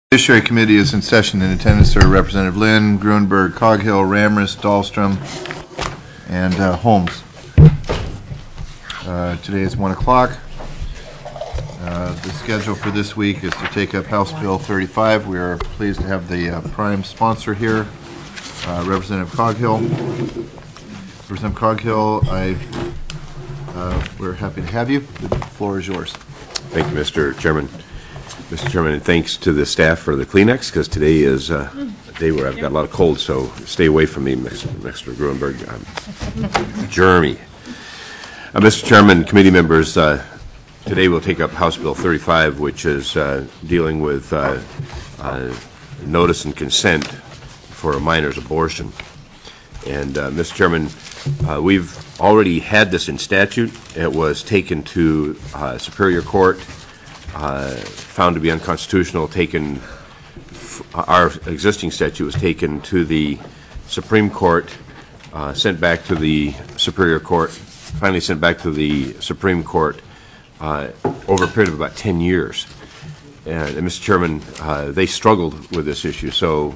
Judiciary Committee is in session. In attendance are Representative Lynn, Grunberg, Coghill, Ramris, Dahlstrom, and Holmes. Today is 1 o'clock. The schedule for this week is to take up House Bill 35. We are pleased to have the prime sponsor here, Representative Coghill. Representative Coghill, we're happy to have you. The floor is yours. Thank you, Mr. Chairman. Mr. Chairman, and thanks to the staff for the Kleenex, because today is a day where I've got a lot of cold, so stay away from me, Mr. Grunberg. Jeremy. Mr. Chairman, committee members, today we'll take up House Bill 35, which is dealing with notice and consent for a minor's abortion. And, Mr. Chairman, we've already had this in statute. It was taken to Superior Court, found to be unconstitutional, our existing statute was taken to the Supreme Court, sent back to the Superior Court, finally sent back to the Supreme Court over a period of about 10 years. And Mr. Chairman, they struggled with this issue, so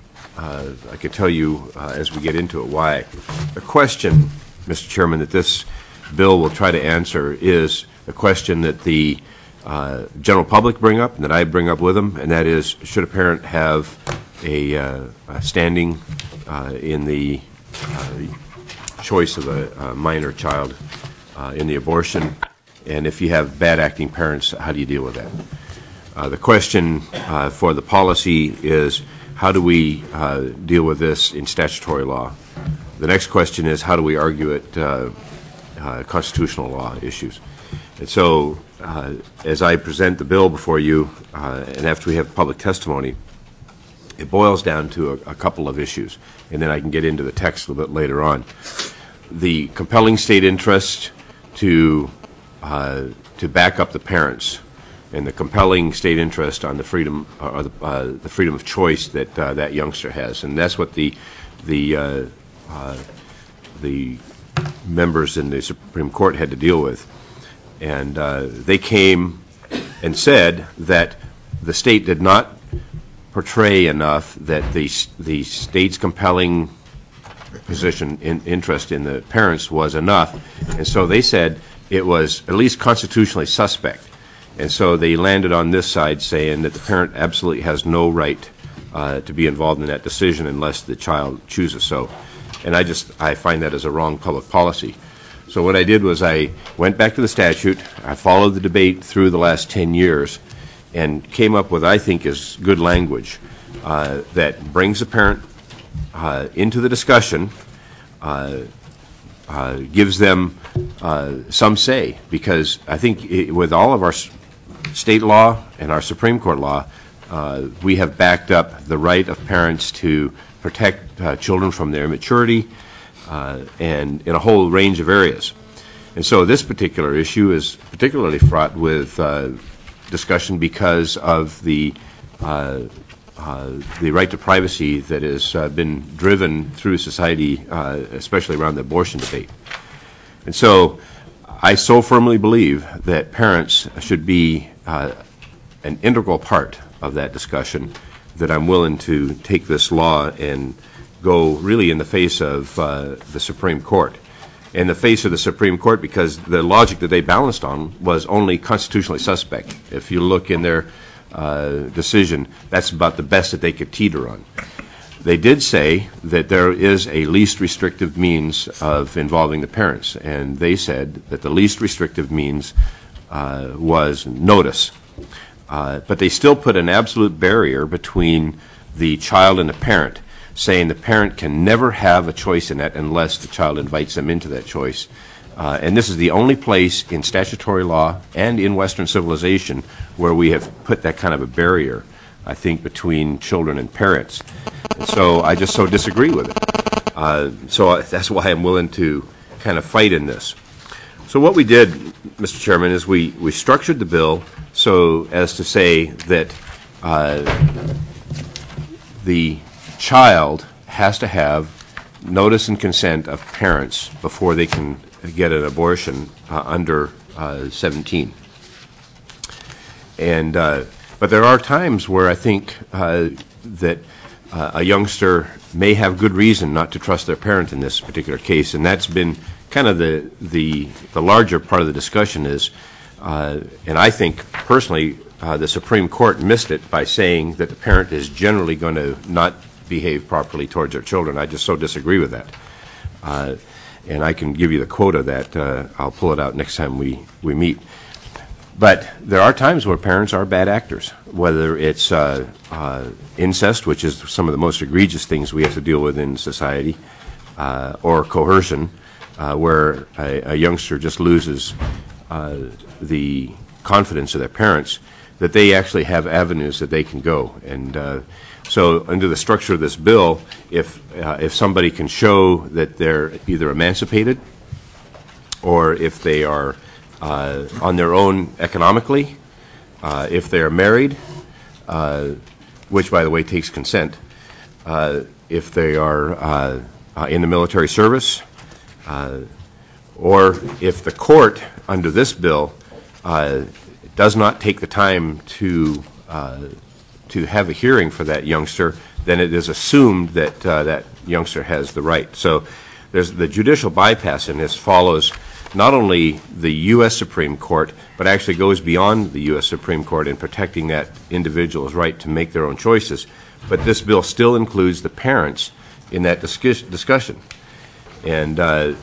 I could tell you as we get into it why. The question, Mr. Chairman, that this bill will try to answer is a question that the general public bring up and that I bring up with them, and that is, should a parent have a standing in the choice of a minor child in the abortion, and if you have bad acting parents, how do you deal with that? The question for the policy is, how do we deal with this in statutory law? The next question is, how do we argue it constitutional law issues? And so, as I present the bill before you, and after we have public testimony, it boils down to a couple of issues, and then I can get into the text a little bit later on. The compelling state interest to back up the parents, and the compelling state interest on the freedom or the freedom of choice that that youngster has, and that's what the members in the Supreme Court had to deal with. And they came and said that the state did not portray enough that the state's compelling position in interest in the parents was enough, and so they said it was at least constitutionally suspect. And so they landed on this side, saying that the parent absolutely has no right to be involved in that decision unless the child chooses so. And I find that as a wrong public policy. So what I did was I went back to the statute, I followed the debate through the last 10 years, and came up with, I think, is good language that brings the parent into the discussion, gives them some say, because I think with all of our state law and our Supreme Court law, we have backed up the right of parents to protect children from their immaturity, and in a whole range of areas. And so this particular issue is particularly fraught with discussion because of the right to privacy that has been driven through society, especially around the abortion debate. And so I so firmly believe that parents should be an integral part of that discussion that I'm willing to take this law and go really in the face of the Supreme Court. In the face of the Supreme Court, because the logic that they balanced on was only constitutionally suspect. If you look in their decision, that's about the best that they could teeter on. They did say that there is a least restrictive means of involving the parents, and they said that the least restrictive means was notice. But they still put an absolute barrier between the child and the parent, saying the parent can never have a choice in that unless the child invites them into that choice. And this is the only place in statutory law and in Western civilization where we have put that kind of a barrier, I think, between children and parents. And so I just so disagree with it. So that's why I'm willing to kind of fight in this. So what we did, Mr. Chairman, is we structured the bill so as to say that the child has to have notice and consent of parents before they can get an abortion under 17. And But there are times where I think that a youngster may have good reason not to trust their parent in this particular case, and that's been kind of the larger part of the discussion is, and I think personally the Supreme Court missed it by saying that the parent is generally going to not behave properly towards their children. I just so disagree with that. And I can give you the quote of that. I'll pull it out next time we meet. But there are times where parents are bad actors, whether it's incest, which is some of the most egregious things we have to deal with in society, or coercion, where a youngster just loses the confidence of their parents, that they actually have avenues that they can go. And so under the structure of this bill, if somebody can show that they're either emancipated or if they are on their own economically, if they're married, which, by the way, takes consent, if they are in the military service, or if the court, under this bill, does not take the time to have a hearing for that youngster, then it is assumed that that youngster has the right. So there's the judicial bypass in this follows not only the U.S. Supreme Court, but actually goes beyond the U.S. Supreme Court in protecting that individual's right to make their own choices. But this bill still includes the parents in that discussion. And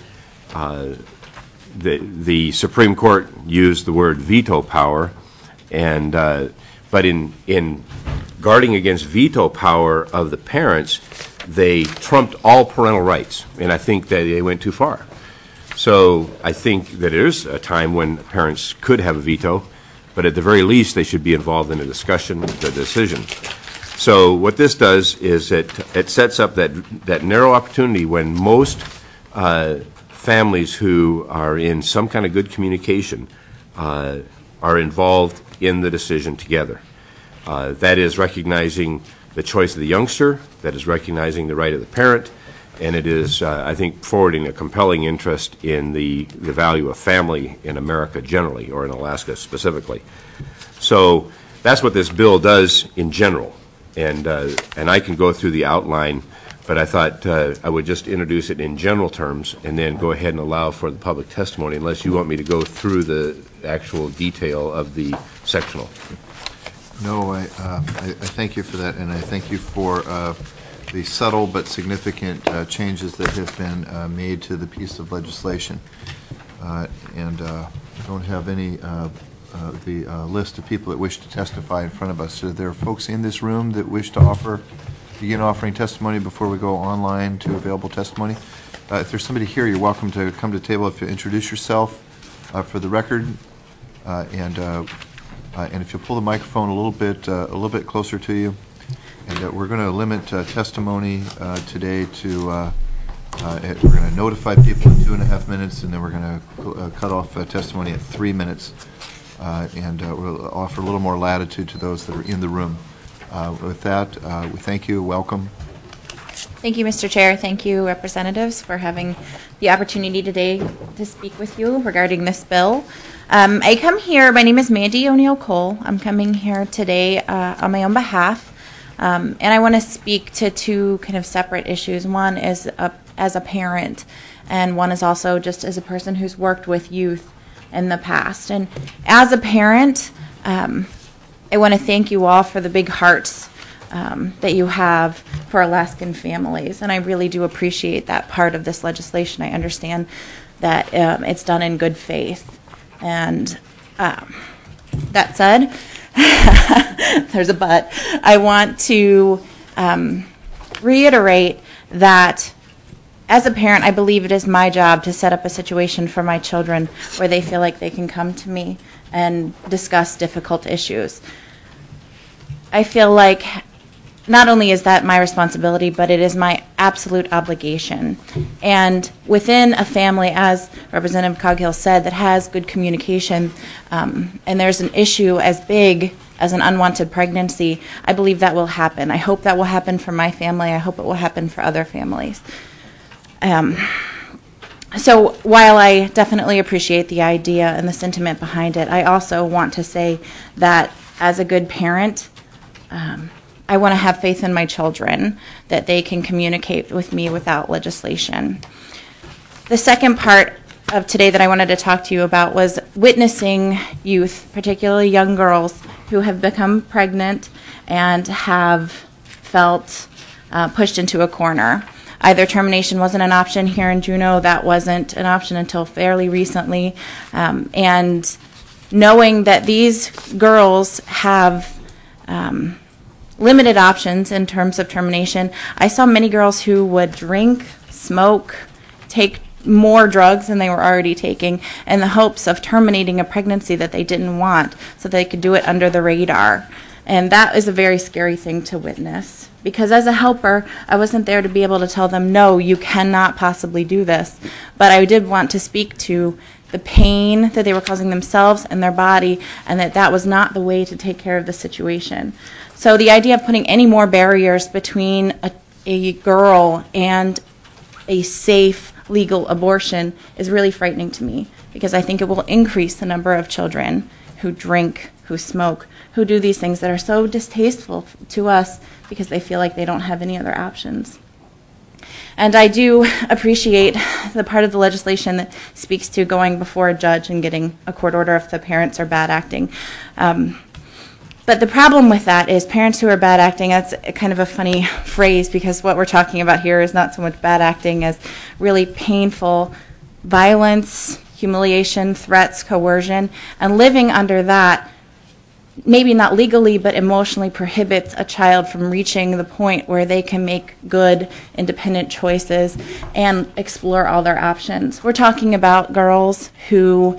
the Supreme Court used the word veto power, and but in guarding against veto power of the parents, they trumped all parental rights, and I think that they went too far. So I think that there is a time when parents could have a veto, but at the very least they should be involved in a discussion, the decision. So what this does is it sets up that narrow opportunity when most families who are in some kind of good communication are involved in the decision together. That is recognizing the choice of the youngster, that is recognizing the right of the parent, and it is, I think, forwarding a compelling interest in the value of family in America generally, or in Alaska specifically. So that's what this bill does in general, and I can go through the outline, but I thought I would just introduce it in general terms and then go ahead and allow for the public testimony, unless you want me to go through the actual detail of the sectional. No, I thank you for that, and I thank you for the subtle but significant changes that have been made to the piece of legislation. And I don't have any the list of people that wish to testify in front of us. So there are folks in this room that wish to begin offering testimony before we go online to available testimony. If there's somebody here, you're welcome to come to the table if you introduce yourself for the record, and if you'll pull the microphone a little bit closer to you. And we're going to limit testimony today to we're going to notify people in 2.5 minutes, and then we're going to cut off testimony at 3 minutes, and we'll offer a little more latitude to those that are in the room. With that, we thank you. Welcome. Thank you, Mr. Chair. Thank you, representatives, for having the opportunity today to speak with you regarding this bill. I come here, my name is Mandy O'Neill Cole. I'm coming here today on my own behalf, and I want to speak to two kind of separate issues. One is as a parent, and one is also just as a person who's worked with youth in the past. And as a parent, I want to thank you all for the big hearts that you have for Alaskan families, and I really do appreciate that part of this legislation. I understand that it's done in good faith. And that said, there's a but. I want to reiterate that as a parent, I believe it is my job to set up a situation for my children where they feel like they can come to me and discuss difficult issues. I feel like not only is that my responsibility, but it is my absolute obligation. And within a family, as Representative Coghill said, that has good communication, and there's an issue as big as an unwanted pregnancy, I believe that will happen. I hope that will happen for my family. I hope it will happen for other families. So while I definitely appreciate the idea and the sentiment behind it, I also want to say that as a good parent, I want to have faith in my children that they can communicate with me without legislation. The second part of today that I wanted to talk to you about was witnessing youth, particularly young girls, who have become pregnant and have felt pushed into a corner. Either termination wasn't an option here in Juneau, that wasn't an option until fairly recently, and knowing that these girls have limited options in terms of termination, I saw many girls who would drink, smoke, take more drugs than they were already taking in the hopes of terminating a pregnancy that they didn't want so they could do it under the radar. And that is a very scary thing to witness. Because as a helper, I wasn't there to be able to tell them, no, you cannot possibly do this. But I did want to speak to the pain that they were causing themselves and their body, and that that was not the way to take care of the situation. So the idea of putting any more barriers between a girl and a safe legal abortion is really frightening to me, because I think it will increase the number of children who drink, who smoke, who do these things that are so distasteful to us because they feel like they don't have any other options. And I do appreciate the part of the legislation that speaks to going before a judge and getting a court order if the parents are bad acting. But the problem with that is parents who are bad acting, that's kind of a funny phrase, because what we're talking about here is not so much bad acting as really painful violence, humiliation, threats, coercion, and living under that, maybe not legally, but emotionally prohibits a child from reaching the point where they can make good, independent choices and explore all their options. We're talking about girls who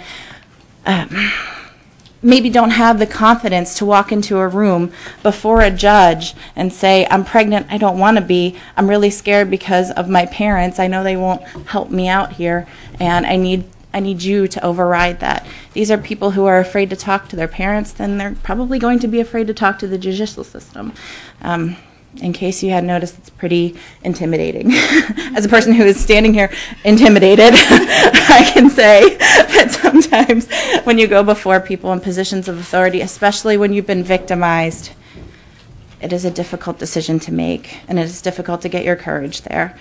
maybe don't have the confidence to walk into a room before a judge and say, I'm pregnant, I don't want to be, I'm really scared because of my parents, I know they won't help me out here, and I need you to override that. These are people who are afraid to talk to their parents, then they're probably going to be afraid to talk to the judicial system. In case you hadn't noticed, it's pretty intimidating. As a person who is standing here intimidated, I can say that sometimes when you go before people in positions of authority, especially when you've been victimized, it is a difficult decision to make, and it is difficult to get your courage there.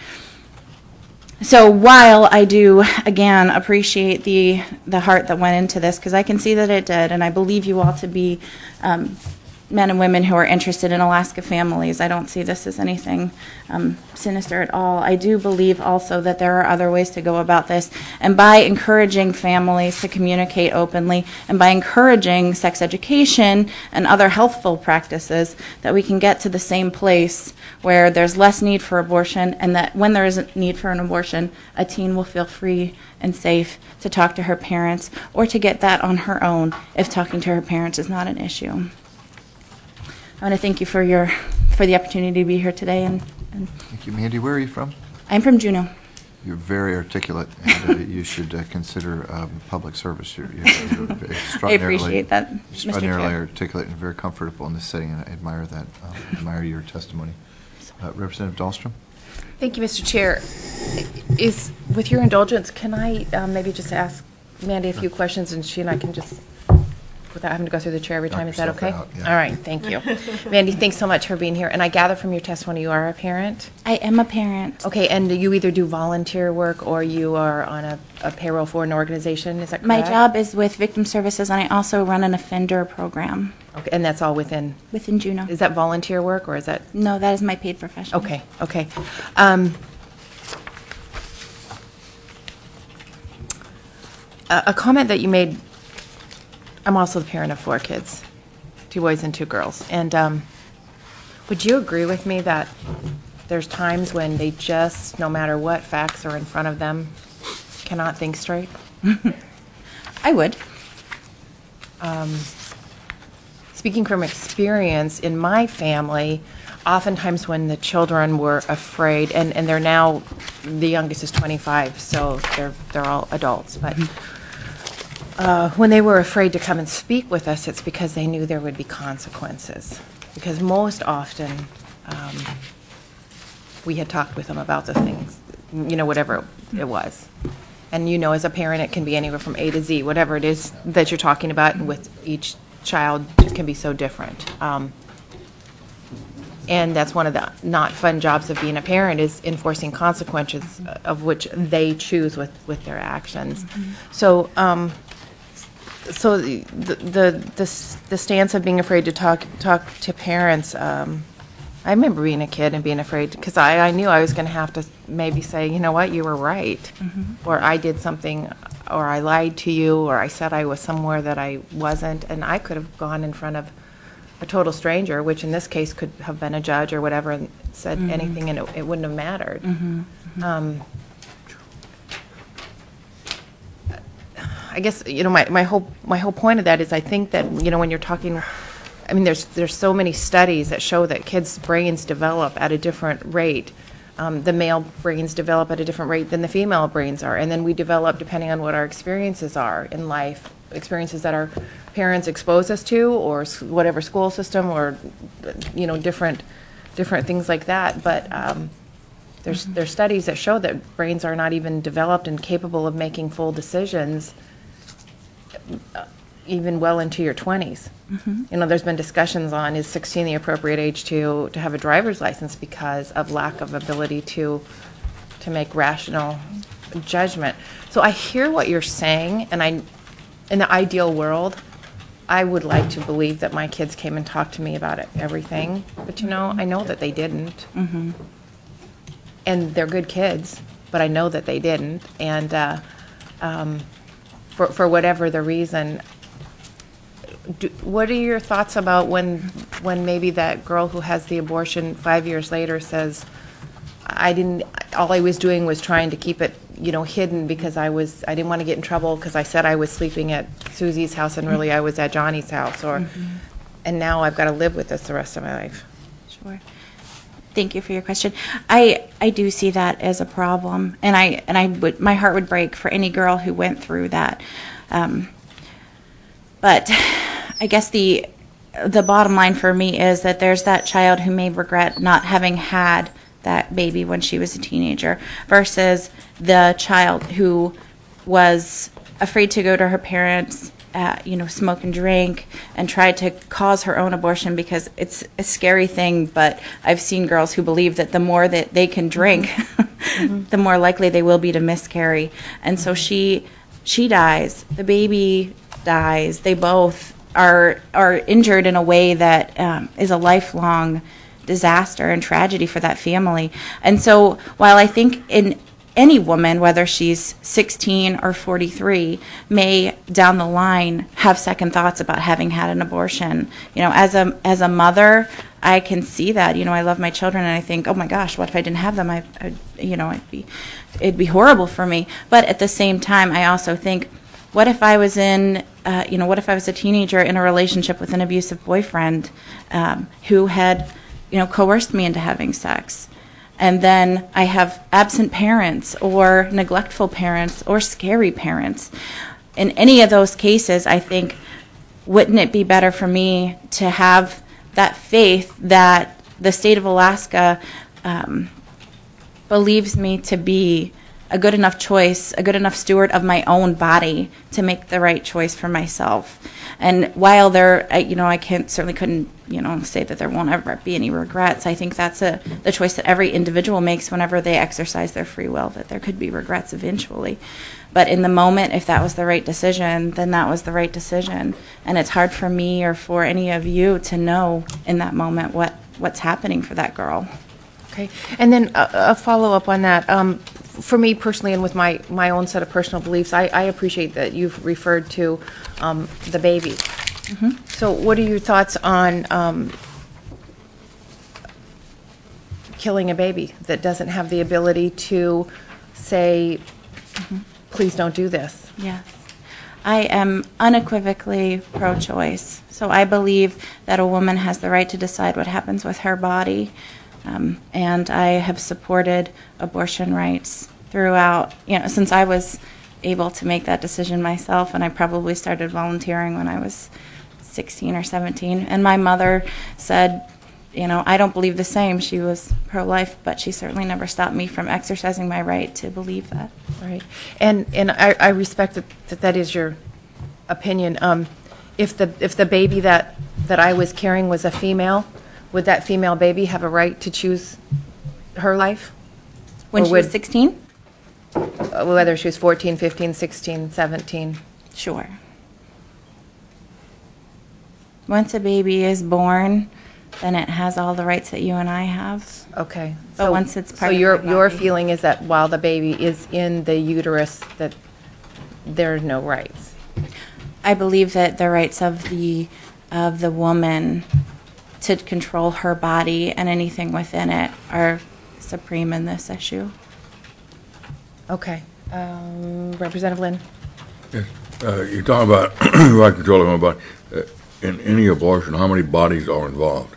So while I do, again, appreciate the heart that went into this, because I can see that it did, and I believe you all to be men and women who are interested in Alaska families. I don't see this as anything sinister at all. I do believe also that there are other ways to go about this, and by encouraging families to communicate openly, and by encouraging sex education and other healthful practices, that we can get to the same place where there's less need for abortion, and that when there is a need for an abortion, a teen will feel free and safe to talk to her parents or to get that on her own if talking to her parents is not an issue. I want to thank you for the opportunity to be here today. And Thank you, Mandy. Where are you from? I'm from Juneau. You're very articulate, and you should consider public service. You're I appreciate that, Mr. extraordinarily Chair. articulate and very comfortable in this setting, and I admire that. Admire your testimony. Representative Dahlstrom? Thank you, Mr. Chair. With your indulgence, can I maybe just ask Mandy a few questions, and she and I can just, without having to go through the chair every time, is that Knock okay? yourself out, yeah. All right, thank you. Mandy, thanks so much for being here. And I gather from your testimony you are a parent? I am a parent. Okay, and you either do volunteer work or you are on a payroll for an organization, is that correct? My job is with Victim Services, and I also run an offender program Okay, and that's all within Juneau. Is that volunteer work, or is that? No, that is my paid profession. Okay. A comment that you made, I'm also the parent of 4 kids, 2 boys and 2 girls. And would you agree with me that there's times when they just, no matter what facts are in front of them, cannot think straight? I would. Speaking from experience, in my family, oftentimes when the children were afraid, and they're now, the youngest is 25, so they're all adults, but when they were afraid to come and speak with us, it's because they knew there would be consequences. Because most often, we had talked with them about the things, whatever it was. And as a parent, it can be anywhere from A to Z, whatever it is that you're talking about, and with each child can be so different. And that's one of the not fun jobs of being a parent, is enforcing consequences of which they choose with their actions. So, so the stance of being afraid to talk to parents. I remember being a kid and being afraid because I knew I was going to have to maybe say, you know what, you were right, or I did something, or I lied to you, or I said I was somewhere that I wasn't, and I could have gone in front of a total stranger, which in this case could have been a judge or whatever, and said anything, and it wouldn't have mattered. I guess, you know, my whole point of that is I think that, you know, when you're talking, I mean, there's so many studies that show that kids' brains develop at a different rate. The male brains develop at a different rate than the female brains are, and then we develop depending on what our experiences are in life, experiences that our parents expose us to, or whatever school system, or, you know, different things like that. But there's studies that show that brains are not even developed and capable of making full decisions even well into your 20s. You know, there's been discussions on, is 16 the appropriate age to have a driver's license because of lack of ability to make rational judgment. So I hear what you're saying, and in the ideal world, I would like to believe that my kids came and talked to me about everything, but you know, I know that they didn't. And they're good kids, but I know that they didn't. And for whatever the reason, what are your thoughts about when maybe that girl who has the abortion 5 years later says, all I was doing was trying to keep it, you know, hidden because I didn't want to get in trouble because I said I was sleeping at Susie's house and really I was at Johnny's house, or and now I've got to live with this the rest of my life. Sure. Thank you for your question. I do see that as a problem, and my heart would break for any girl who went through that. But I guess the bottom line for me is that there's that child who may regret not having had that baby when she was a teenager versus the child who was afraid to go to her parents, you know, smoke and drink, and tried to cause her own abortion because it's a scary thing. But I've seen girls who believe that the more that they can drink, the more likely they will be to miscarry. And so she dies. The baby dies. They both are injured in a way that is a lifelong disaster and tragedy for that family. And so while I think in any woman, whether she's 16 or 43, may down the line have second thoughts about having had an abortion. You know, as a mother, I can see that. You know, I love my children, and I think, oh my gosh, what if I didn't have them? It'd be horrible for me. But at the same time, I also think, what if I was what if I was a teenager in a relationship with an abusive boyfriend who had, you know, coerced me into having sex? And then I have absent parents or neglectful parents or scary parents. In any of those cases, I think, wouldn't it be better for me to have that faith that the state of Alaska believes me to be a good enough choice, a good enough steward of my own body to make the right choice for myself? And while I couldn't, you know, say that there won't ever be any regrets. I think that's the choice that every individual makes whenever they exercise their free will, that there could be regrets eventually. But in the moment, if that was the right decision, then that was the right decision. And it's hard for me or for any of you to know in that moment what's happening for that girl. Okay. And then a follow-up on that. For me personally, and with my own set of personal beliefs, I appreciate that you've referred to the baby. So what are your thoughts on killing a baby that doesn't have the ability to say, please don't do this? Yes. I am unequivocally pro-choice. So I believe that a woman has the right to decide what happens with her body. And I have supported abortion rights throughout, you know, since I was able to make that decision myself, and I probably started volunteering when I was 16 or 17. And my mother said, you know, I don't believe the same. She was pro-life, but she certainly never stopped me from exercising my right to believe that. Right. And I respect that is your opinion. if the baby that I was carrying was a female, would that female baby have a right to choose her life? When Or she was would- 16? Whether she was 14, 15, 16, 17? Sure. Once a baby is born, then it has all the rights that you and I have. Okay. But once it's part of So my your body. feeling is that while the baby is in the uterus, that there are no rights? I believe that the rights of the woman to control her body and anything within it are supreme in this issue. Okay. Representative Lynn? Yes, you're talking about right control of my body. In any abortion, how many bodies are involved?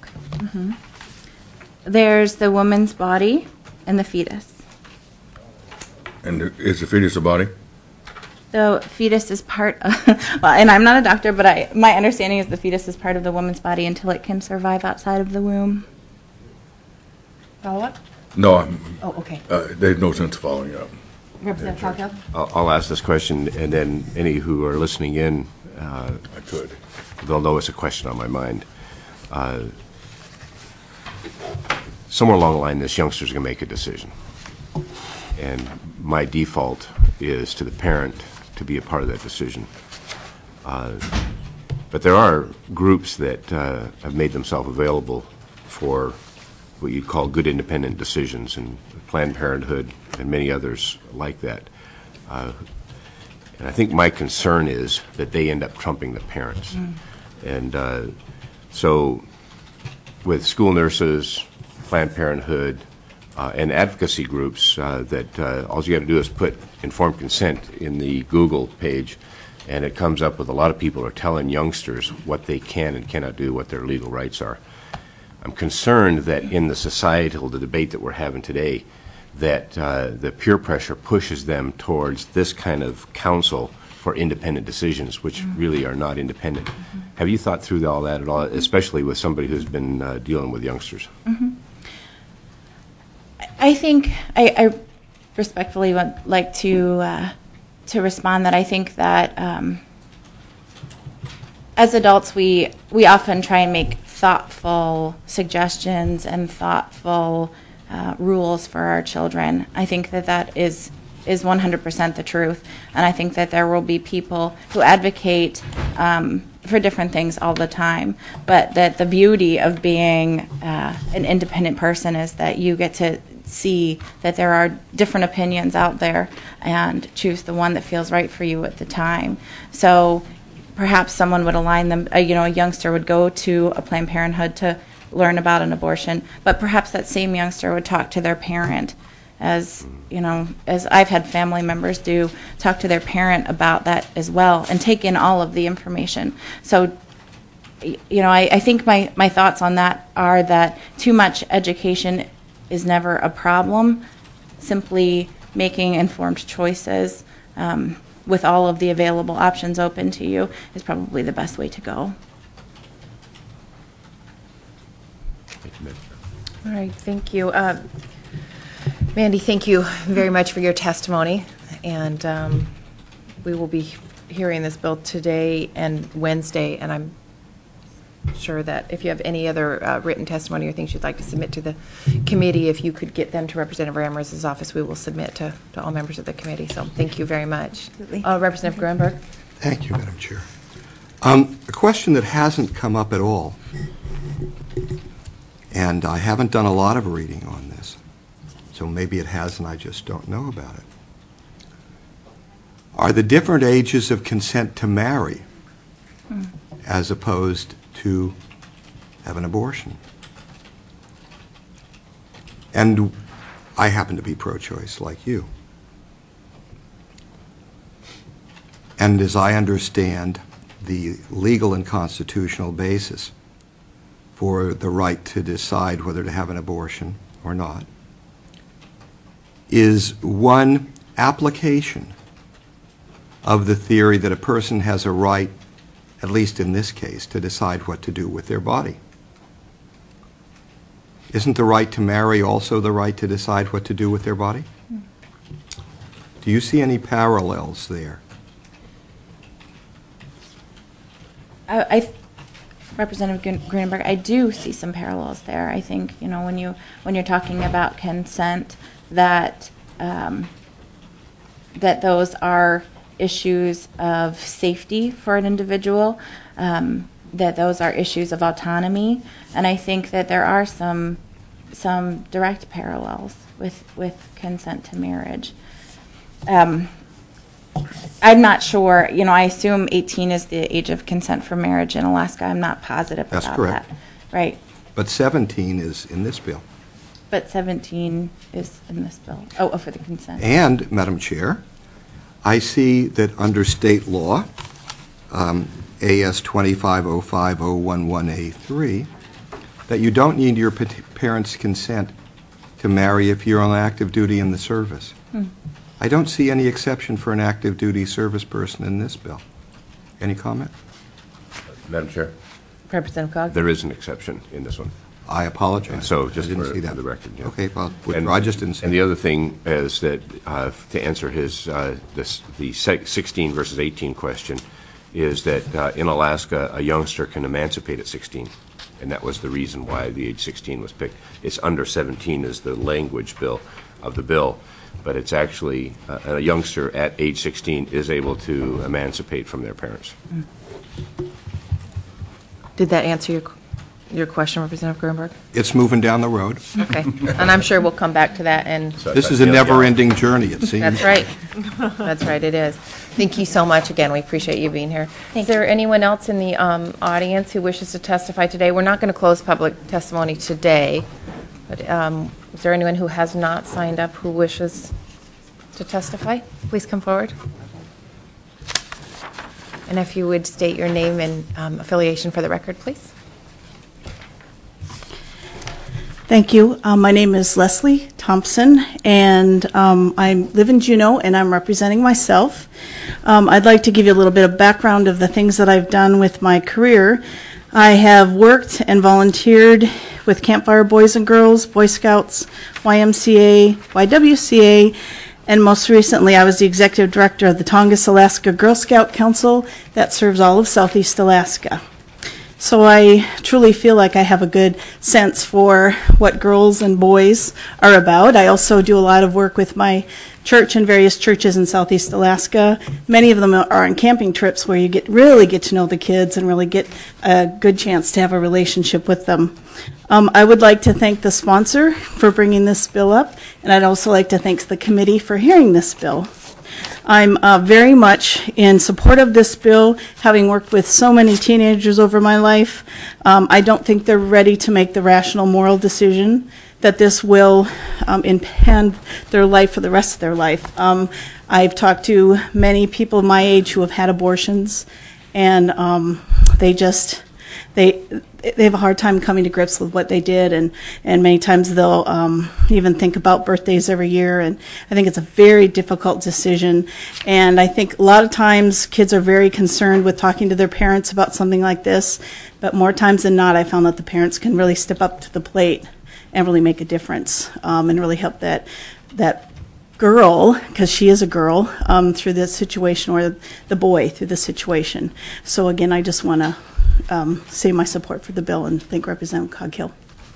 There's the woman's body and the fetus. And is the fetus a body? The fetus is part of, well, and I'm not a doctor, but my understanding is the fetus is part of the woman's body until it can survive outside of the womb. Follow up? No, Oh, okay. there's no sense following up. Representative Coghill? I'll ask this question, and then any who are listening in, I could. they'll know it's a question on my mind. Somewhere along the line, this youngster's going to make a decision. And my default is to the parent to be a part of that decision. But there are groups that have made themselves available for what you'd call good independent decisions, and Planned Parenthood and many others like that. And I think my concern is that they end up trumping the parents. And so with school nurses, Planned Parenthood, and advocacy groups that all you got to do is put informed consent in the Google page, and it comes up with a lot of people are telling youngsters what they can and cannot do, what their legal rights are. I'm concerned that in the societal debate that we're having today, that the peer pressure pushes them towards this kind of counsel for independent decisions, which really are not independent. Have you thought through all that at all, especially with somebody who's been dealing with youngsters? I think I respectfully would like to respond that I think that as adults we often try and make thoughtful suggestions and thoughtful rules for our children. I think that is 100% the truth, and I think that there will be people who advocate for different things all the time, but that the beauty of being an independent person is that you get to see that there are different opinions out there and choose the one that feels right for you at the time. So perhaps someone would align them, a youngster would go to a Planned Parenthood to learn about an abortion, but perhaps that same youngster would talk to their parent, as I've had family members do, talk to their parent about that as well and take in all of the information. So I think my thoughts on that are that too much education is never a problem. Simply making informed choices with all of the available options open to you is probably the best way to go. All right, thank you. Mandy, thank you very much for your testimony, and we will be hearing this bill today and Wednesday, and I'm sure that if you have any other written testimony or things you'd like to submit to the committee, if you could get them to Representative Ramirez's office, we will submit to all members of the committee. So thank you very much. Absolutely. Representative Grunberg. Thank you, Madam Chair. A question that hasn't come up at all, and I haven't done a lot of reading on this, so maybe it has and I just don't know about it. Are the different ages of consent to marry as opposed to have an abortion? And I happen to be pro-choice like you. And as I understand the legal and constitutional basis for the right to decide whether to have an abortion or not, is one application of the theory that a person has a right, at least in this case, to decide what to do with their body. Isn't the right to marry also the right to decide what to do with their body? Do you see any parallels there? Representative Greenberg, I do see some parallels there. I think, you know, when you're talking about consent, that that those are issues of safety for an individual, that those are issues of autonomy, and I think that there are some direct parallels with consent to marriage. I'm not sure, you know, I assume 18 is the age of consent for marriage in Alaska. I'm not positive That's about correct. that. Right. But 17 is in this bill. But 17 is in this bill. Oh, for the consent. And, Madam Chair, I see that under state law, AS 2505011A3, that you don't need your parents' consent to marry if you're on active duty in the service. I don't see any exception for an active duty service person in this bill. Any comment? Madam Chair, Representative Cog? there is an exception in this one. I apologize. And so I just didn't for see that. the record, yeah. Okay, well, I just didn't see And the that. other thing is that, to answer his, the 16 versus 18 question, is that in Alaska, a youngster can emancipate at 16, and that was the reason why the age 16 was picked. It's under 17 is the language bill of the bill, but it's actually a youngster at age 16 is able to emancipate from their parents. Did that answer your question, Representative Greenberg? It's moving down the road. Okay. And I'm sure we'll come back to that, and So This I is a feel- never-ending journey, it seems. that's right. That's right, it is. Thank you so much again. We appreciate you being here. Is there anyone else in the audience who wishes to testify today? We're not going to close public testimony today, but is there anyone who has not signed up who wishes to testify? Please come forward. And if you would state your name and affiliation for the record, please. Thank you. My name is Leslie Thompson, and I live in Juneau, and I'm representing myself. I'd like to give you a little bit of background of the things that I've done with my career. I have worked and volunteered with Campfire Boys and Girls, Boy Scouts, YMCA, YWCA, and most recently I was the executive director of the Tongass Alaska Girl Scout Council that serves all of Southeast Alaska. So I truly feel like I have a good sense for what girls and boys are about. I also do a lot of work with my church and various churches in Southeast Alaska. Many of them are on camping trips where you really get to know the kids and really get a good chance to have a relationship with them. I would like to thank the sponsor for bringing this bill up, and I'd also like to thank the committee for hearing this bill. I'm very much in support of this bill, having worked with so many teenagers over my life. I don't think they're ready to make the rational moral decision that this will impede their life for the rest of their life. I've talked to many people my age who have had abortions, and they have a hard time coming to grips with what they did, and many times they'll even think about birthdays every year, and I think it's a very difficult decision. And I think a lot of times kids are very concerned with talking to their parents about something like this, but more times than not I found that the parents can really step up to the plate and really make a difference, and really help that girl, because she is a girl, through this situation, or the boy through this situation. So again, I just want to say my support for the bill and thank Representative Coghill.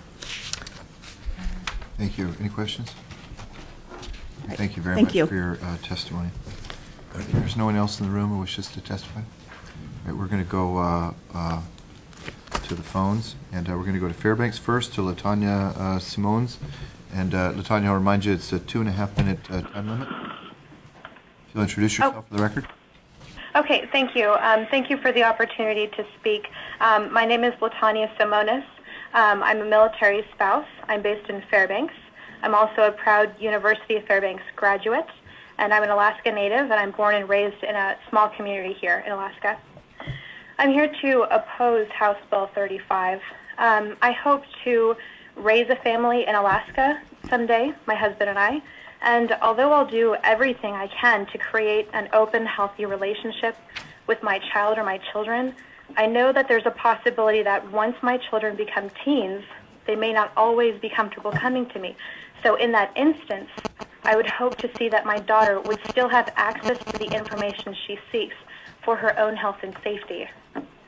Thank you. Any questions? Thank you very Thank much you. for your testimony. If there's no one else in the room who wishes to testify, all right, we're going to go to the phones, and we're going to go to Fairbanks first, to LaTanya Simons. And LaTanya, I'll remind you, it's a 2.5-minute time limit. If you'll introduce yourself for the record. Okay, thank you. Thank you for the opportunity to speak. My name is LaTanya Simonis. I'm a military spouse. I'm based in Fairbanks. I'm also a proud University of Fairbanks graduate, and I'm an Alaska native, and I'm born and raised in a small community here in Alaska. I'm here to oppose House Bill 35. I hope to raise a family in Alaska someday, my husband and I. And although I'll do everything I can to create an open, healthy relationship with my child or my children, I know that there's a possibility that once my children become teens, they may not always be comfortable coming to me. So in that instance, I would hope to see that my daughter would still have access to the information she seeks for her own health and safety.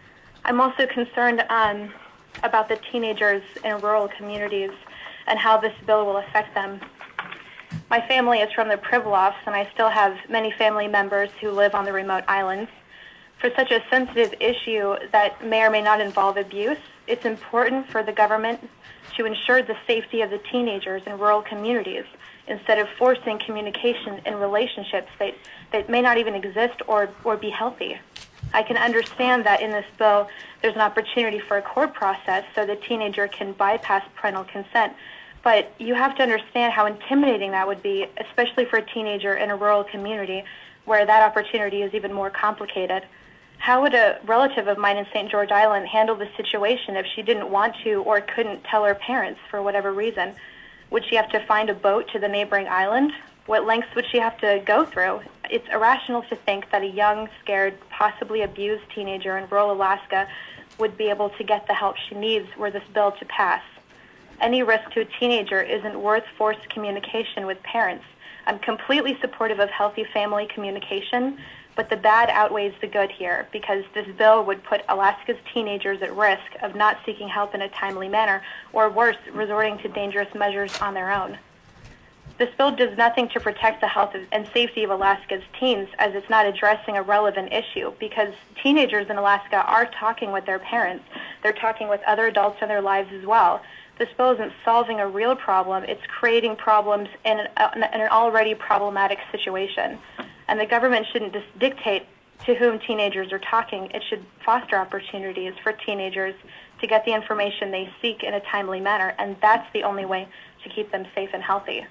I'm also concerned about the teenagers in rural communities and how this bill will affect them. My family is from the Pribilofs, and I still have many family members who live on the remote islands. For such a sensitive issue that may or may not involve abuse, it's important for the government to ensure the safety of the teenagers in rural communities instead of forcing communication in relationships that may not even exist or be healthy. I can understand that in this bill there's an opportunity for a court process so the teenager can bypass parental consent, but you have to understand how intimidating that would be, especially for a teenager in a rural community where that opportunity is even more complicated. How would a relative of mine in St. George Island handle the situation if she didn't want to or couldn't tell her parents for whatever reason? Would she have to find a boat to the neighboring island? What lengths would she have to go through? It's irrational to think that a young, scared, possibly abused teenager in rural Alaska would be able to get the help she needs were this bill to pass. Any risk to a teenager isn't worth forced communication with parents. I'm completely supportive of healthy family communication, but the bad outweighs the good here because this bill would put Alaska's teenagers at risk of not seeking help in a timely manner, or worse, resorting to dangerous measures on their own. This bill does nothing to protect the health and safety of Alaska's teens, as it's not addressing a relevant issue, because teenagers in Alaska are talking with their parents. They're talking with other adults in their lives as well. This bill isn't solving a real problem. It's creating problems in an already problematic situation. And the government shouldn't just dictate to whom teenagers are talking. It should foster opportunities for teenagers to get the information they seek in a timely manner, and that's the only way to keep them safe and healthy.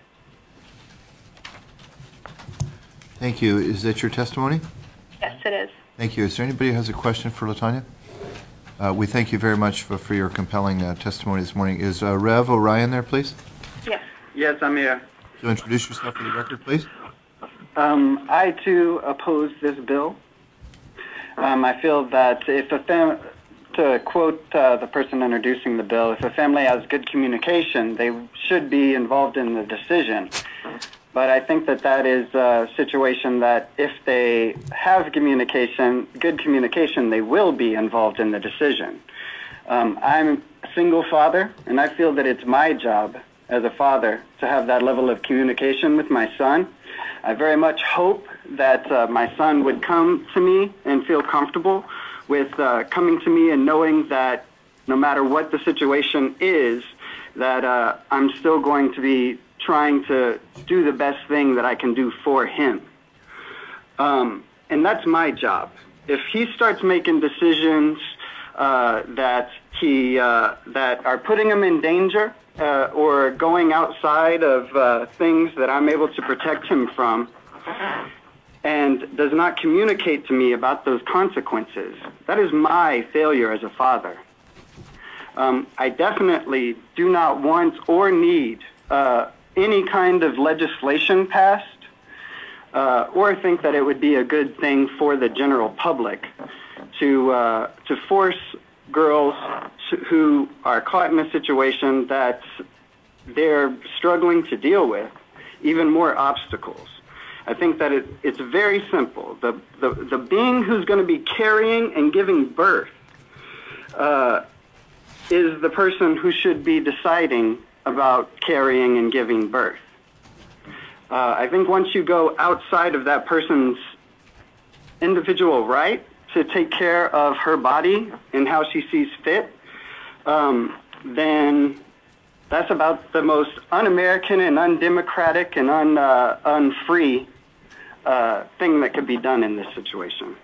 Thank you. Is that your testimony? Yes, it is. Thank you. Is there anybody who has a question for LaTanya? We thank you very much for your compelling testimony this morning. Is Rev Orion there, please? Yes. Yes, I'm here. So introduce yourself for the record, please. I, too, oppose this bill. I feel that if to quote the person introducing the bill, if a family has good communication, they should be involved in the decision. But I think that that is a situation that if they have communication, good communication, they will be involved in the decision. I'm a single father, and I feel that it's my job as a father to have that level of communication with my son. I very much hope that my son would come to me and feel comfortable with coming to me and knowing that no matter what the situation is, that I'm still going to be trying to do the best thing that I can do for him. And that's my job. If he starts making decisions that are putting him in danger or going outside of things that I'm able to protect him from, and does not communicate to me about those consequences, that is my failure as a father. I definitely do not want or need any kind of legislation passed, or think that it would be a good thing for the general public to force girls who are caught in a situation that they're struggling to deal with even more obstacles. I think that it's very simple. The being who's going to be carrying and giving birth is the person who should be deciding about carrying and giving birth. I think once you go outside of that person's individual right to take care of her body and how she sees fit, then that's about the most un-American and undemocratic and unfree thing that could be done in this situation.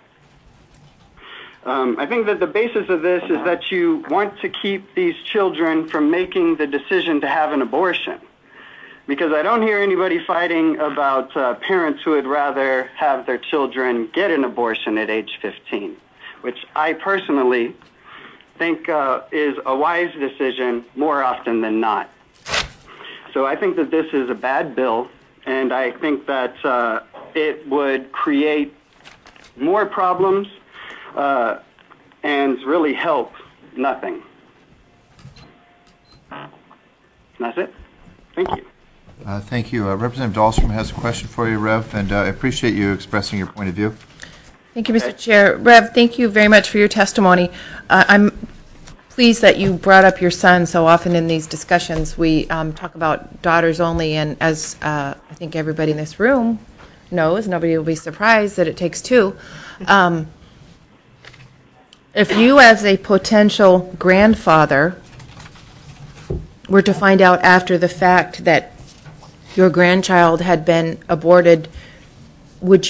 I think that the basis of this is that you want to keep these children from making the decision to have an abortion. Because I don't hear anybody fighting about parents who would rather have their children get an abortion at age 15, which I personally think is a wise decision more often than not. So I think that this is a bad bill, and I think that it would create more problems and really help nothing. That's it. Thank you. Thank you. Representative Dahlstrom has a question for you, Rev, and I appreciate you expressing your point of view. Thank you, Mr. Chair. Rev, thank you very much for your testimony. I'm pleased that you brought up your son. So often in these discussions, we talk about daughters only, and as I think everybody in this room knows, nobody will be surprised that it takes two. If you, as a potential grandfather, were to find out after the fact that your grandchild had been aborted, would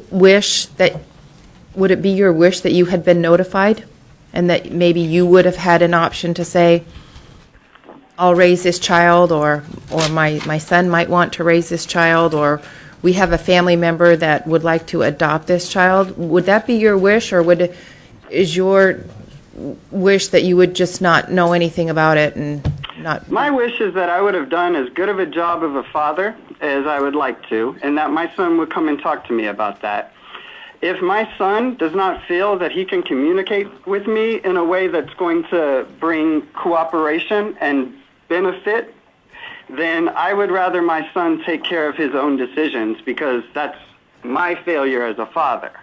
it be your wish that you had been notified, and that maybe you would have had an option to say, I'll raise this child, or my son might want to raise this child, or we have a family member that would like to adopt this child? Would that be your wish, or is your wish that you would just not know anything about it and not? My wish is that I would have done as good of a job of a father as I would like to, and that my son would come and talk to me about that. If my son does not feel that he can communicate with me in a way that's going to bring cooperation and benefit, then I would rather my son take care of his own decisions, because that's my failure as a father.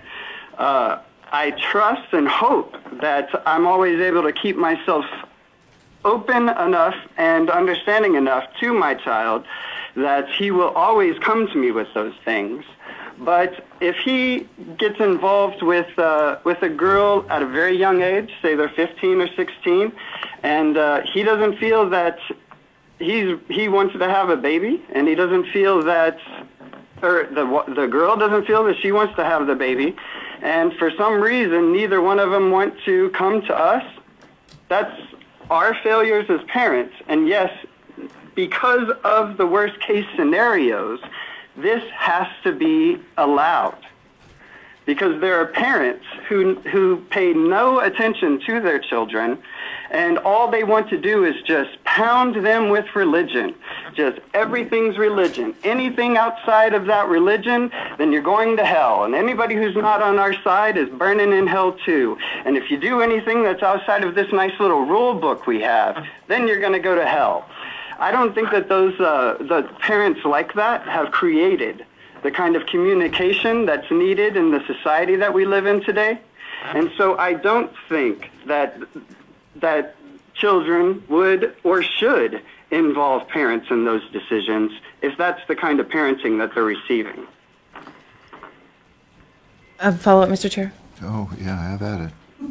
I trust and hope that I'm always able to keep myself open enough and understanding enough to my child that he will always come to me with those things. But if he gets involved with a girl at a very young age, say they're 15 or 16, and he doesn't feel that he wants to have a baby, and he doesn't feel that, or the girl doesn't feel that she wants to have the baby, and for some reason neither one of them want to come to us, that's our failures as parents. And yes, because of the worst case scenarios, this has to be allowed, because there are parents who pay no attention to their children, and all they want to do is just pound them with religion. Just everything's religion. Anything outside of that religion, then you're going to hell. And anybody who's not on our side is burning in hell too. And if you do anything that's outside of this nice little rule book we have, then you're going to go to hell. I don't think that the parents like that have created the kind of communication that's needed in the society that we live in today. And so I don't think that children would or should involve parents in those decisions if that's the kind of parenting that they're receiving. A follow-up, Mr. Chair? Oh, yeah, have at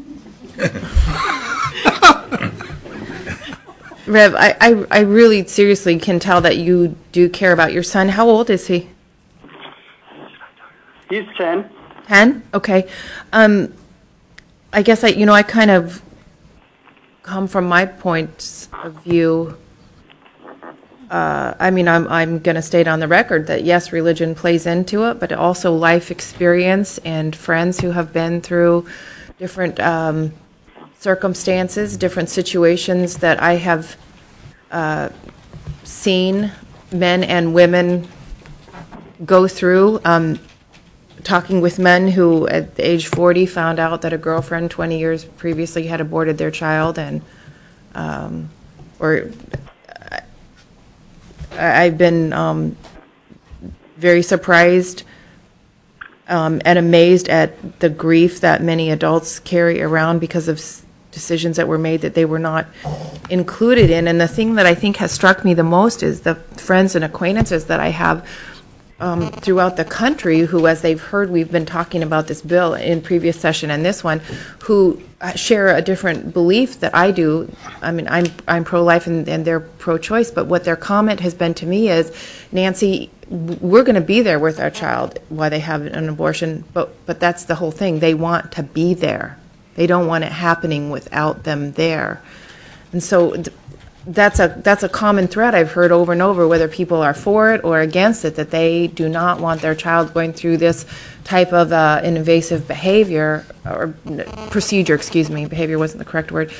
it. Rev, I really seriously can tell that you do care about your son. How old is he? He's 10. 10? Okay. I guess I kind of come from my point of view. I'm going to state on the record that yes, religion plays into it, but also life experience and friends who have been through different circumstances, different situations that I have seen men and women go through. Talking with men who at age 40 found out that a girlfriend 20 years previously had aborted their child, and I've been very surprised and amazed at the grief that many adults carry around because of decisions that were made that they were not included in. And the thing that I think has struck me the most is the friends and acquaintances that I have throughout the country who, as they've heard, we've been talking about this bill in previous session and this one, who share a different belief that I do. I mean, I'm pro-life and they're pro-choice, but what their comment has been to me is, Nancy, we're going to be there with our child while they have an abortion, but that's the whole thing. They want to be there. They don't want it happening without them there. And so that's a common thread I've heard over and over, whether people are for it or against it, that they do not want their child going through this type of invasive behavior, or procedure, behavior wasn't the correct word,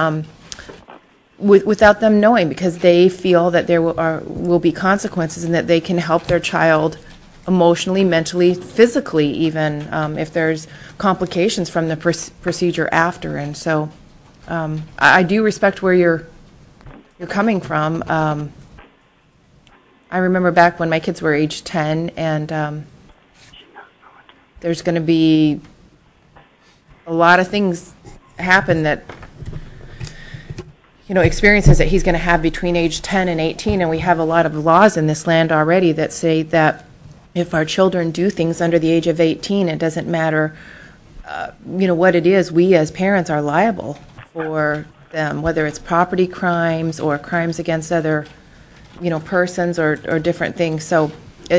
without them knowing, because they feel that there will be consequences and that they can help their child emotionally, mentally, physically even, if there's complications from the procedure after. And so I do respect where you're coming from. I remember back when my kids were age 10, and there's going to be a lot of things happen that, experiences that he's going to have between age 10 and 18, and we have a lot of laws in this land already that say that if our children do things under the age of 18, it doesn't matter, what it is, we as parents are liable for them, whether it's property crimes or crimes against other, persons or different things. So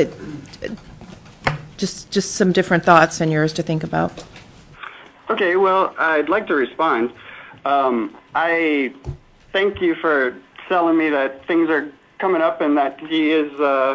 just some different thoughts than yours to think about. Okay, well, I'd like to respond. I thank you for telling me that things are coming up and that he is,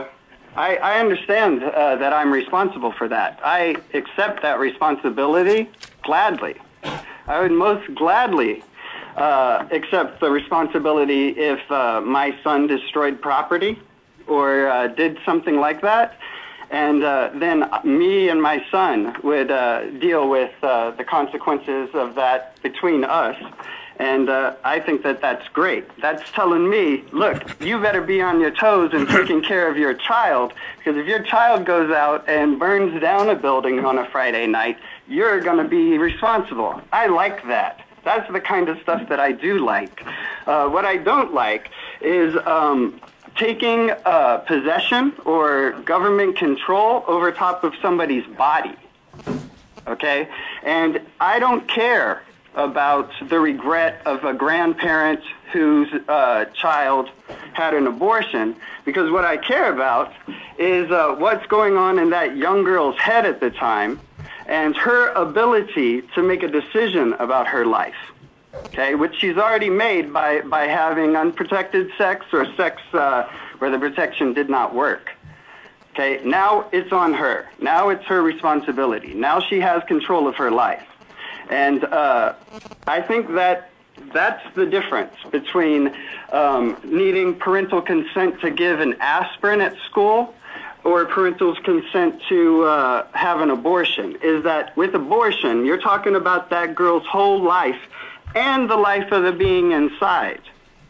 I understand that I'm responsible for that. I accept that responsibility gladly. I would most gladly accept the responsibility if my son destroyed property or did something like that. And then me and my son would deal with the consequences of that between us. And I think that that's great. That's telling me, look, you better be on your toes and taking care of your child, because if your child goes out and burns down a building on a Friday night, you're going to be responsible. I like that. That's the kind of stuff that I do like. What I don't like is taking possession or government control over top of somebody's body, okay? And I don't care about the regret of a grandparent whose child had an abortion, because what I care about is what's going on in that young girl's head at the time and her ability to make a decision about her life. Okay, which she's already made by having unprotected sex or sex where the protection did not work. Okay, now it's on her. Now it's her responsibility. Now she has control of her life. And I think that that's the difference between needing parental consent to give an aspirin at school or parental consent to have an abortion, is that with abortion, you're talking about that girl's whole life and the life of the being inside.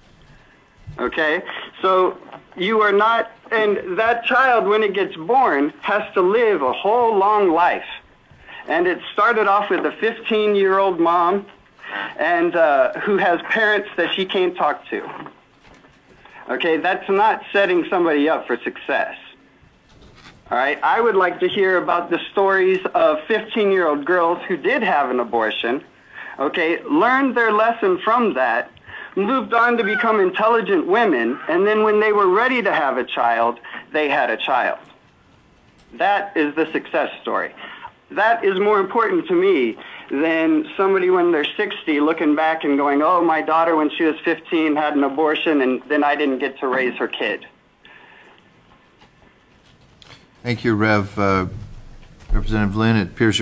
Okay? So you are not, and that child, when it gets born, has to live a whole long life. And it started off with a 15-year-old mom and who has parents that she can't talk to. Okay? That's not setting somebody up for success. All right? I would like to hear about the stories of 15-year-old girls who did have an abortion, okay, learned their lesson from that, moved on to become intelligent women, and then when they were ready to have a child, they had a child. That is the success story. That is more important to me than somebody when they're 60 looking back and going, oh, my daughter when she was 15 had an abortion and then I didn't get to raise her kid. Thank you, Rev. Representative Lynn, it appears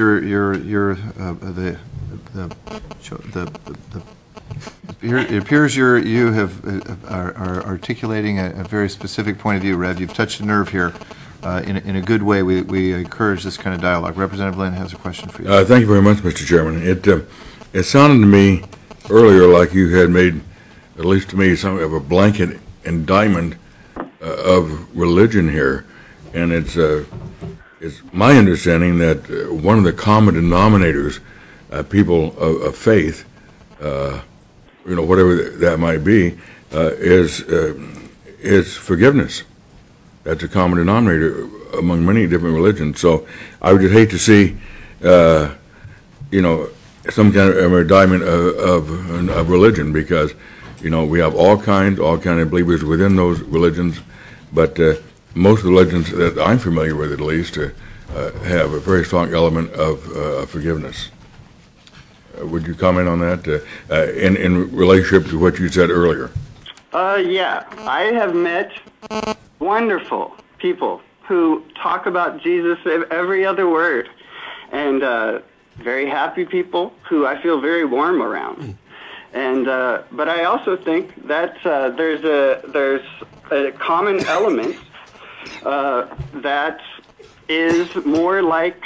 you are articulating a very specific point of view, Rev. You've touched a nerve here in a good way. We encourage this kind of dialogue. Representative Lynn has a question for you. Thank you very much, Mr. Chairman. It sounded to me earlier like you had made, at least to me, some of a blanket indictment of religion here, and it's my understanding that one of the common denominators, people of faith, whatever that might be, is forgiveness. That's a common denominator among many different religions. So I would just hate to see, some kind of indictment of religion, because, we have all kind of believers within those religions, but most of the religions that I'm familiar with, at least, have a very strong element of forgiveness. Would you comment on that in relationship to what you said earlier? Yeah. I have met wonderful people who talk about Jesus every other word, and very happy people who I feel very warm around. And but I also think that there's a common element that is more like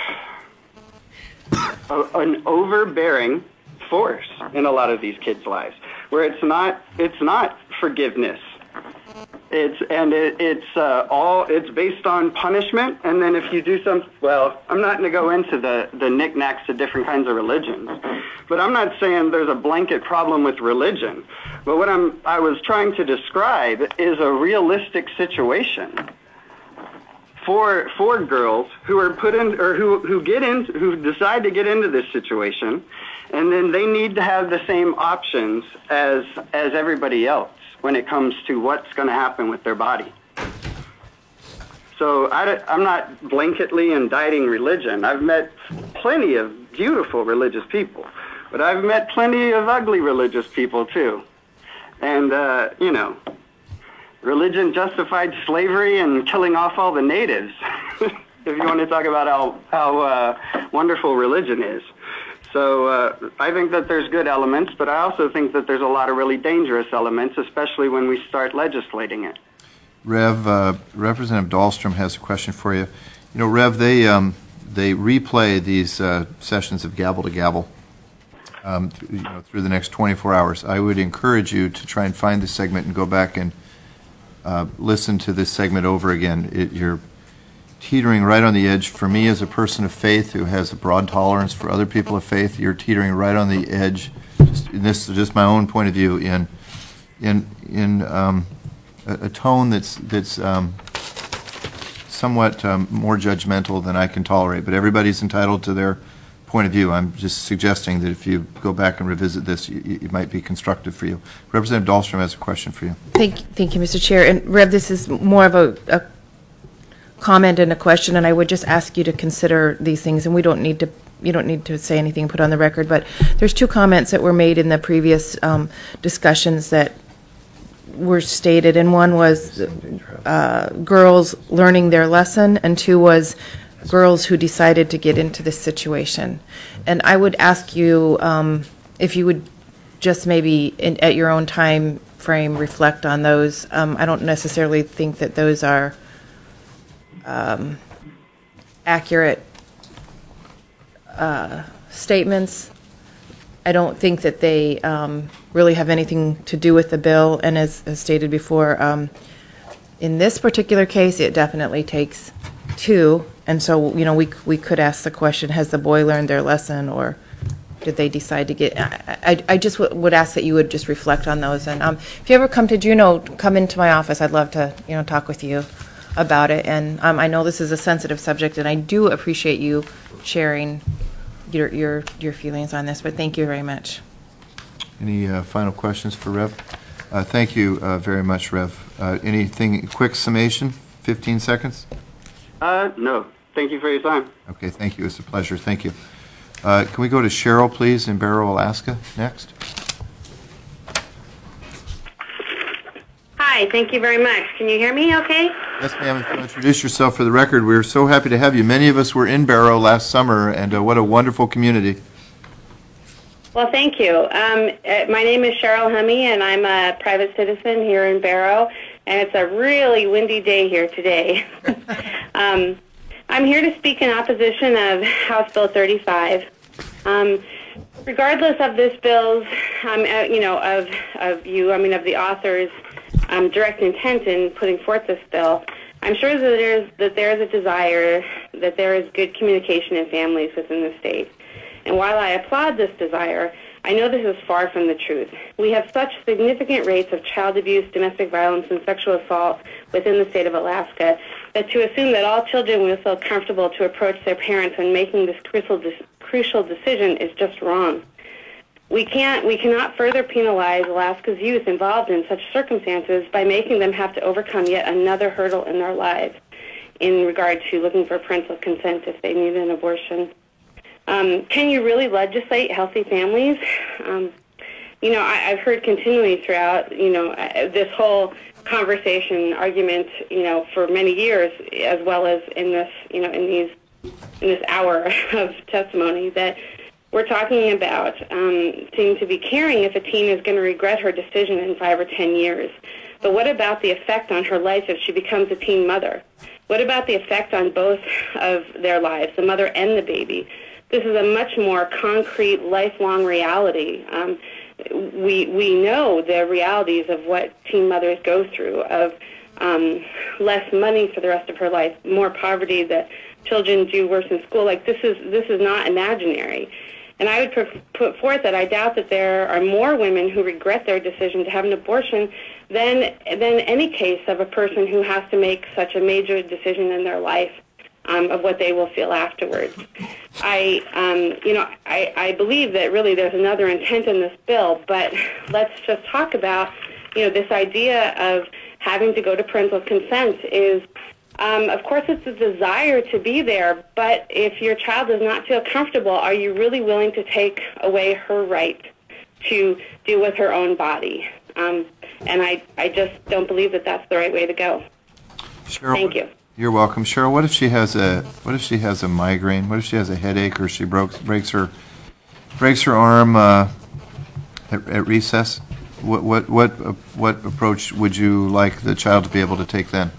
an overbearing force in a lot of these kids' lives, where it's not forgiveness. It's based on punishment, and then if you do I'm not going to go into the knickknacks of different kinds of religions, but I'm not saying there's a blanket problem with religion. But what I was trying to describe is a realistic situation for girls who are put in, or who decide to get into this situation, and then they need to have the same options as everybody else when it comes to what's going to happen with their body. So I'm not blanketly indicting religion. I've met plenty of beautiful religious people, but I've met plenty of ugly religious people too. And, religion justified slavery and killing off all the natives, if you want to talk about how wonderful religion is. So I think that there's good elements, but I also think that there's a lot of really dangerous elements, especially when we start legislating it. Representative Dahlstrom has a question for you. You know, Rev, they replay these sessions of Gavel to Gavel through the next 24 hours. I would encourage you to try and find this segment and go back and listen to this segment over again. You're teetering right on the edge. For me, as a person of faith who has a broad tolerance for other people of faith, you're teetering right on the edge. This is just my own point of view in a tone that's somewhat more judgmental than I can tolerate. But everybody's entitled to their point of view. I'm just suggesting that if you go back and revisit this, it might be constructive for you. Representative Dahlstrom has a question for you. Thank you, Mr. Chair. And Rev, this is more of a comment and a question, and I would just ask you to consider these things. And you don't need to say anything put on the record, but there's two comments that were made in the previous discussions that were stated, and one was girls learning their lesson, and two was girls who decided to get into this situation. And I would ask you if you would just maybe at your own time frame reflect on those. I don't necessarily think that those are accurate statements. I don't think that they really have anything to do with the bill, and as stated before, in this particular case, it definitely takes two, and so we could ask the question: has the boy learned their lesson, or did they decide to get? I just would ask that you would just reflect on those, and if you ever come to Juneau, come into my office. I'd love to talk with you about it, and I know this is a sensitive subject, and I do appreciate you sharing your feelings on this, but thank you very much. Any final questions for Rev? Thank you very much, Rev. Anything, quick summation, 15 seconds? No. Thank you for your time. Okay, thank you. It's a pleasure. Thank you. Can we go to Cheryl, please, in Barrow, Alaska, next? Hi, thank you very much. Can you hear me okay? Yes, ma'am. If you'll introduce yourself for the record. We're so happy to have you. Many of us were in Barrow last summer, and what a wonderful community. Well, thank you. My name is Cheryl Hummey, and I'm a private citizen here in Barrow, and it's a really windy day here today. I'm here to speak in opposition of House Bill 35. Regardless of this bill's, of the author's direct intent in putting forth this bill, I'm sure that there is a desire that there is good communication in families within the state. And while I applaud this desire, I know this is far from the truth. We have such significant rates of child abuse, domestic violence, and sexual assault within the state of Alaska that to assume that all children will feel comfortable to approach their parents when making this crucial decision is just wrong. We cannot further penalize Alaska's youth involved in such circumstances by making them have to overcome yet another hurdle in their lives in regard to looking for parental consent if they need an abortion. Can you really legislate healthy families? I've heard continually throughout, this whole conversation, argument, for many years, as well as in this, in this hour of testimony, that we're talking about seeming to be caring if a teen is going to regret her decision in 5 or 10 years. But what about the effect on her life if she becomes a teen mother? What about the effect on both of their lives, the mother and the baby? This is a much more concrete, lifelong reality. We know the realities of what teen mothers go through, of less money for the rest of her life, more poverty, that children do worse in school. Like, this is not imaginary. And I would put forth that I doubt that there are more women who regret their decision to have an abortion than any case of a person who has to make such a major decision in their life of what they will feel afterwards. I believe that really there's another intent in this bill, but let's just talk about, this idea of having to go to parental consent is, of course, it's a desire to be there, but if your child does not feel comfortable, are you really willing to take away her right to do with her own body? And I just don't believe that that's the right way to go. Cheryl, thank you. You're welcome, Cheryl. What if she has a migraine? What if she has a headache, or she breaks her arm at recess? What approach would you like the child to be able to take then?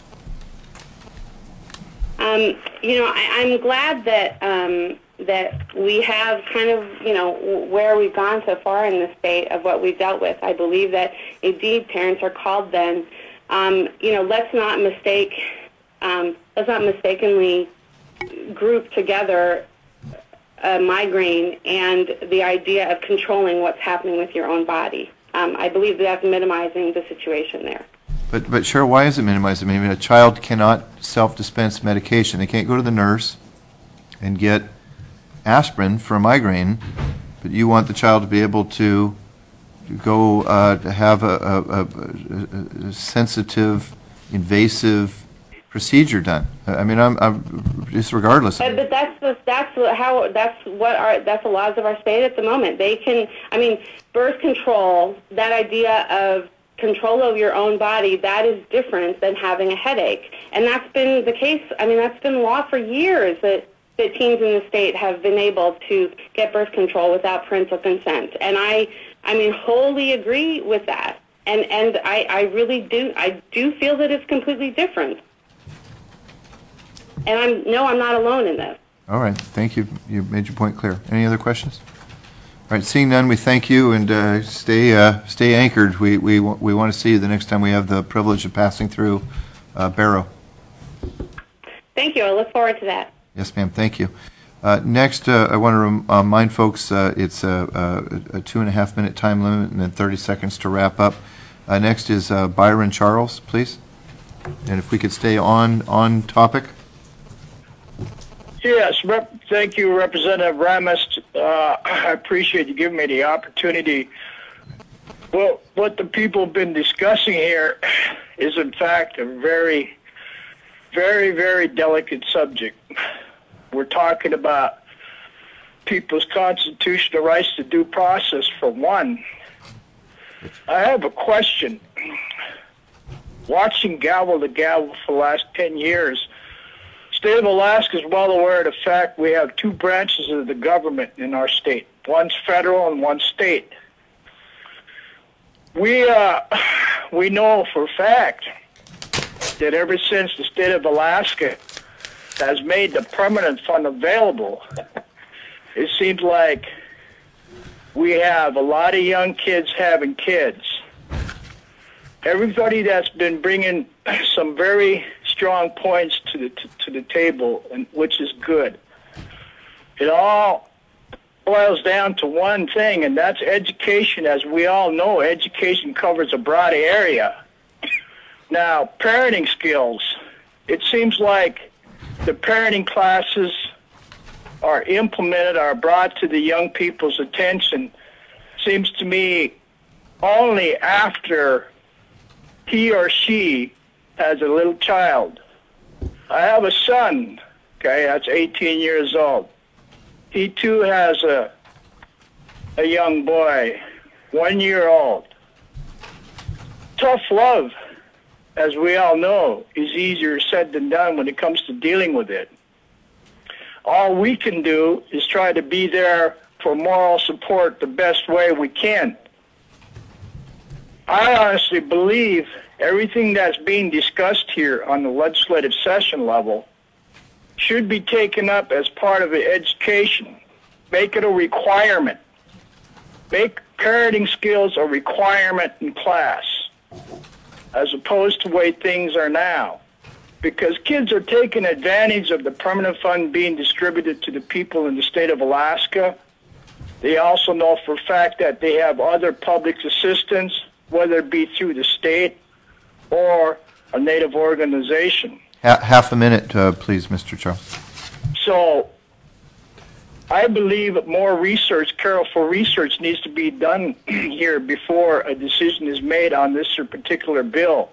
I'm glad that we have kind of, where we've gone so far in the state of what we've dealt with. I believe that indeed parents are called then. Let's not mistakenly group together a migraine and the idea of controlling what's happening with your own body. I believe that's minimizing the situation there. But Cheryl, why is it minimized? I mean, a child cannot self-dispense medication. They can't go to the nurse and get aspirin for a migraine, but you want the child to be able to go to have a sensitive, invasive procedure done. I mean, I'm just regardless. But that's the laws of our state at the moment. They can, birth control, that idea of control of your own body, that is different than having a headache. And that's been the case, that's been law for years, that teens in the state have been able to get birth control without parental consent. And I wholly agree with that. And I really do feel that it's completely different. And I'm not alone in this. All right, thank you. You made your point clear. Any other questions? All right, seeing none, we thank you, and stay anchored. We want to see you the next time we have the privilege of passing through Barrow. Thank you. I look forward to that. Yes, ma'am. Thank you. Next, I want to remind folks it's a 2.5-minute time limit and then 30 seconds to wrap up. Next is Byron Charles, please. And if we could stay on topic. Yes, thank you, Representative Ramos. I appreciate you giving me the opportunity. Well, what the people have been discussing here is, in fact, a very, very, very delicate subject. We're talking about people's constitutional rights to due process, for one. I have a question. Watching Gavel to Gavel for the last 10 years, state of Alaska is well aware of the fact we have two branches of the government in our state. One's federal and one's state. We know for a fact that ever since the state of Alaska has made the permanent fund available, it seems like we have a lot of young kids having kids. Everybody that's been bringing some very strong points to the table, and which is good. It all boils down to one thing, and that's education. As we all know, education covers a broad area. Now, parenting skills. It seems like the parenting classes are implemented, are brought to the young people's attention, seems to me, only after he or she has a little child. I have a son, okay, that's 18 years old. He too has a young boy, 1 year old. Tough love, as we all know, is easier said than done when it comes to dealing with it. All we can do is try to be there for moral support the best way we can. I honestly believe everything that's being discussed here on the legislative session level should be taken up as part of the education. Make it a requirement. Make parenting skills a requirement in class. as opposed to the way things are now. Because kids are taking advantage of the permanent fund being distributed to the people in the state of Alaska. They also know for a fact that they have other public assistance, whether it be through the state or a Native organization. Half a minute, please, Mr. Charles. So I believe more research, careful research, needs to be done here before a decision is made on this particular bill.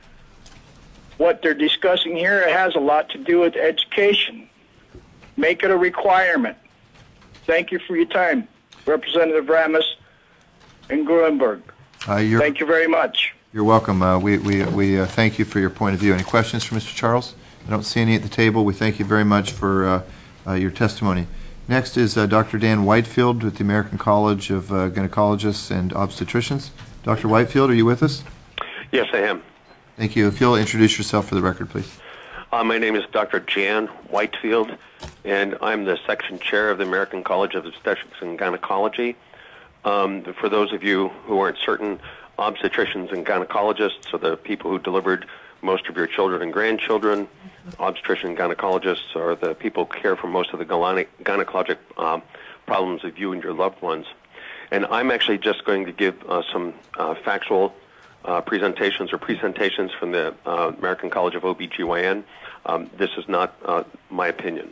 What they're discussing here has a lot to do with education. Make it a requirement. Thank you for your time, Representative Ramos and Gruenberg. Thank you very much. You're welcome. We thank you for your point of view. Any questions for Mr. Charles? I don't see any at the table. We thank you very much for your testimony. Next is Dr. Dan Whitefield with the American College of Gynecologists and Obstetricians. Dr. Whitefield, are you with us? Yes, I am. Thank you. If you'll introduce yourself for the record, please. My name is Dr. Jan Whitefield, and I'm the section chair of the American College of Obstetrics and Gynecology. For those of you who aren't certain, obstetricians and gynecologists are the people who delivered most of your children and grandchildren. Obstetrician and gynecologists are the people who care for most of the gynecologic problems of you and your loved ones. And I'm actually just going to give some factual presentations from the American College of OBGYN. This is not my opinion.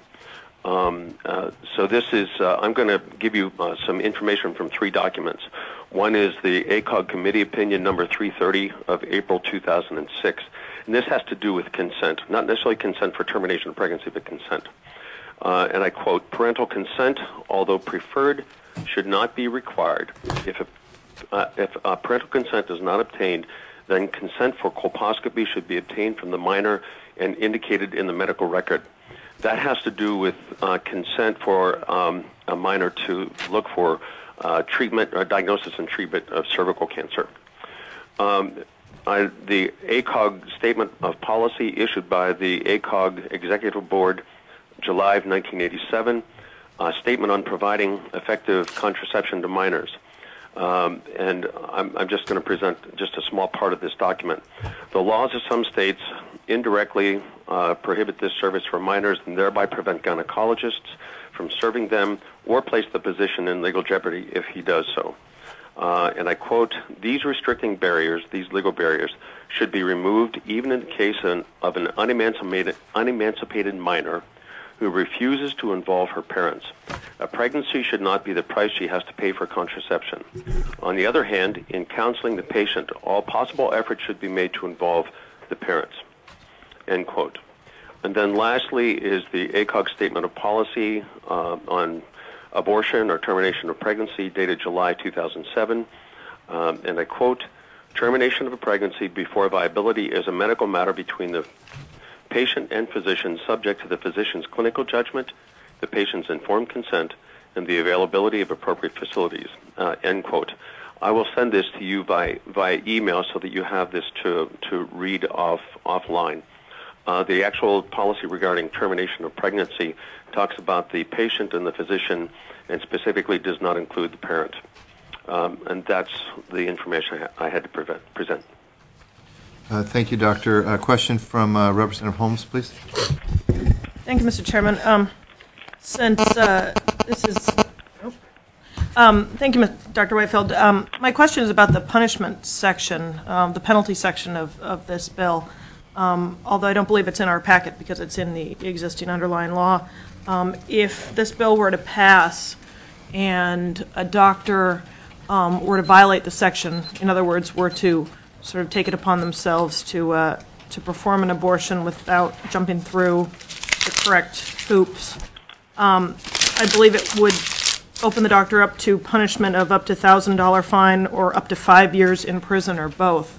So this is, I'm going to give you some information from 3 documents. One is the ACOG Committee Opinion number 330 of April 2006. And this has to do with consent, not necessarily consent for termination of pregnancy, but consent. And I quote, parental consent, although preferred, should not be required. If parental consent is not obtained, then consent for colposcopy should be obtained from the minor and indicated in the medical record. That has to do with consent for a minor to look for treatment or diagnosis and treatment of cervical cancer. The ACOG Statement of Policy issued by the ACOG Executive Board, July of 1987, a statement on providing effective contraception to minors. And I'm just going to present just a small part of this document. The laws of some states indirectly prohibit this service for minors and thereby prevent gynecologists from serving them or place the physician in legal jeopardy if he does so. And I quote, these restricting barriers, these legal barriers, should be removed even in the case of an unemancipated minor who refuses to involve her parents. A pregnancy should not be the price she has to pay for contraception. On the other hand, in counseling the patient, all possible efforts should be made to involve the parents. End quote. And then lastly is the ACOG Statement of Policy on abortion or termination of pregnancy dated July 2007. And I quote, termination of a pregnancy before viability is a medical matter between the patient and physician subject to the physician's clinical judgment, the patient's informed consent, and the availability of appropriate facilities, end quote. I will send this to you via email so that you have this to read offline. The actual policy regarding termination of pregnancy talks about the patient and the physician and specifically does not include the parent. And that's the information I had to present. Thank you, Doctor. A question from Representative Holmes, please. Thank you, Mr. Chairman. Thank you, Dr. Whitefield. My question is about the punishment section, the penalty section of this bill. Although I don't believe it's in our packet because it's in the existing underlying law. If this bill were to pass and a doctor were to violate the section, in other words, were to sort of take it upon themselves to perform an abortion without jumping through the correct hoops, I believe it would open the doctor up to punishment of up to $1,000 fine or up to 5 years in prison or both.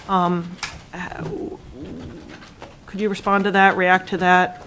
Could you respond to that, react to that?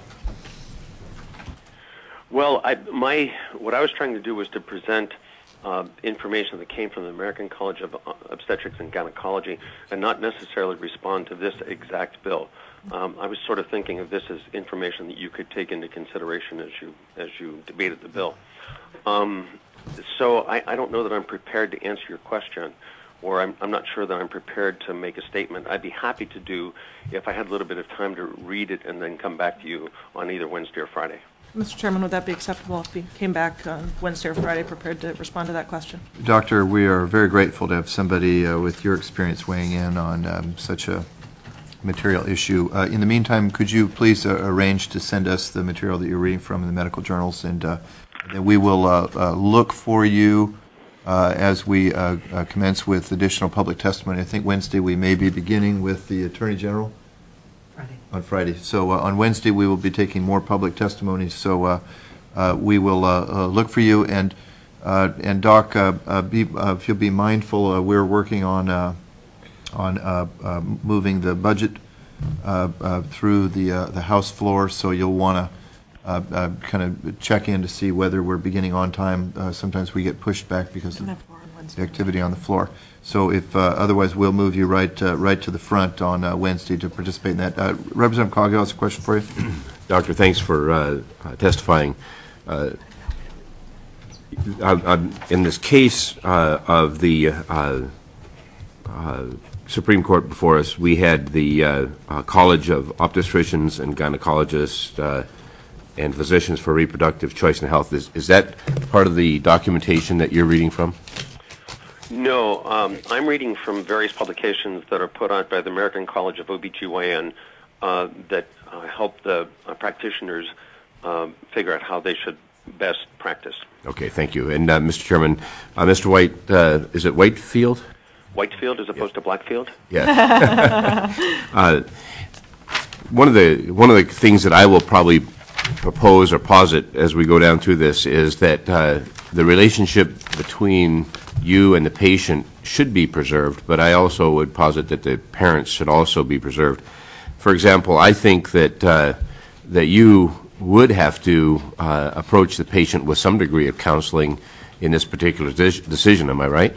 Well, what I was trying to do was to present information that came from the American College of Obstetrics and Gynecology and not necessarily respond to this exact bill. I was sort of thinking of this as information that you could take into consideration as you debated the bill. So I don't know that I'm prepared to answer your question. or I'm not sure that I'm prepared to make a statement. I'd be happy to do if I had a little bit of time to read it and then come back to you on either Wednesday or Friday. Mr. Chairman, would that be acceptable if we came back on Wednesday or Friday prepared to respond to that question? Doctor, we are very grateful to have somebody with your experience weighing in on such a material issue. In the meantime, could you please arrange to send us the material that you're reading from in the medical journals, and then we will look for you as we commence with additional public testimony. I think Wednesday we may be beginning with the Attorney General. On Friday. So on Wednesday we will be taking more public testimonies. So we will look for you, and Doc, if you'll be mindful, we're working on moving the budget through the House floor. So you'll want to kind of check in to see whether we're beginning on time. Sometimes we get pushed back because of the activity on the floor. So if otherwise, we'll move you right to the front on Wednesday to participate in that. Representative Coghill has a question for you. Doctor, thanks for testifying. In this case of the Supreme Court before us, we had the College of Obstetricians and Gynecologists and Physicians for Reproductive Choice and Health. Is that part of the documentation that you're reading from? No, I'm reading from various publications that are put out by the American College of OBGYN that help the practitioners figure out how they should best practice. Okay, thank you. And Mr. Chairman, Mr. White, is it Whitefield? Whitefield as opposed to Blackfield? Yes. One of the things that I will probably propose or posit as we go down through this is that the relationship between you and the patient should be preserved, but I also would posit that the parents should also be preserved. For example, I think that that you would have to approach the patient with some degree of counseling in this particular decision. Am I right?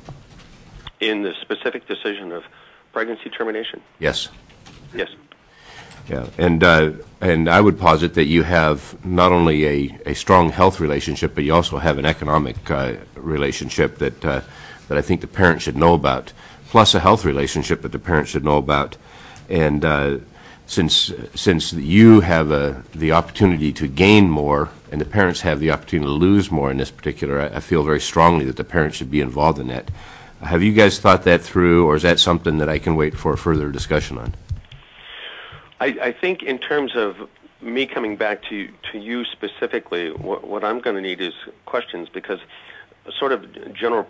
In the specific decision of pregnancy termination? Yes. Yes. Yeah, and I would posit that you have not only a strong health relationship, but you also have an economic relationship that I think the parent should know about, plus a health relationship that the parent should know about. And since you have the opportunity to gain more, and the parents have the opportunity to lose more in this particular, I feel very strongly that the parents should be involved in that. Have you guys thought that through, or is that something that I can wait for further discussion on? I think in terms of me coming back to you specifically, what I'm going to need is questions, because sort of general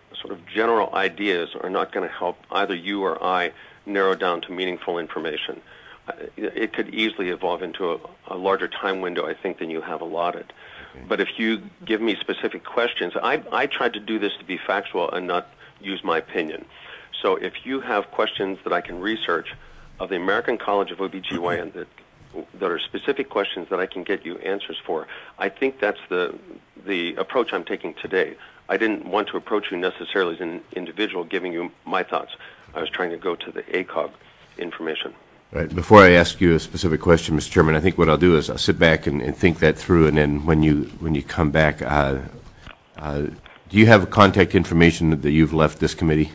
ideas are not going to help either you or I narrow down to meaningful information. It could easily evolve into a larger time window, I think, than you have allotted. Okay. But if you give me specific questions, I tried to do this to be factual and not use my opinion. So if you have questions that I can research of the American College of OBGYN that are specific questions that I can get you answers for, I think that's the approach I'm taking today. I didn't want to approach you necessarily as an individual giving you my thoughts. I was trying to go to the ACOG information. Right. Before I ask you a specific question, Mr. Chairman, I think what I'll do is I'll sit back and think that through, and then when you come back, do you have contact information that you've left this committee?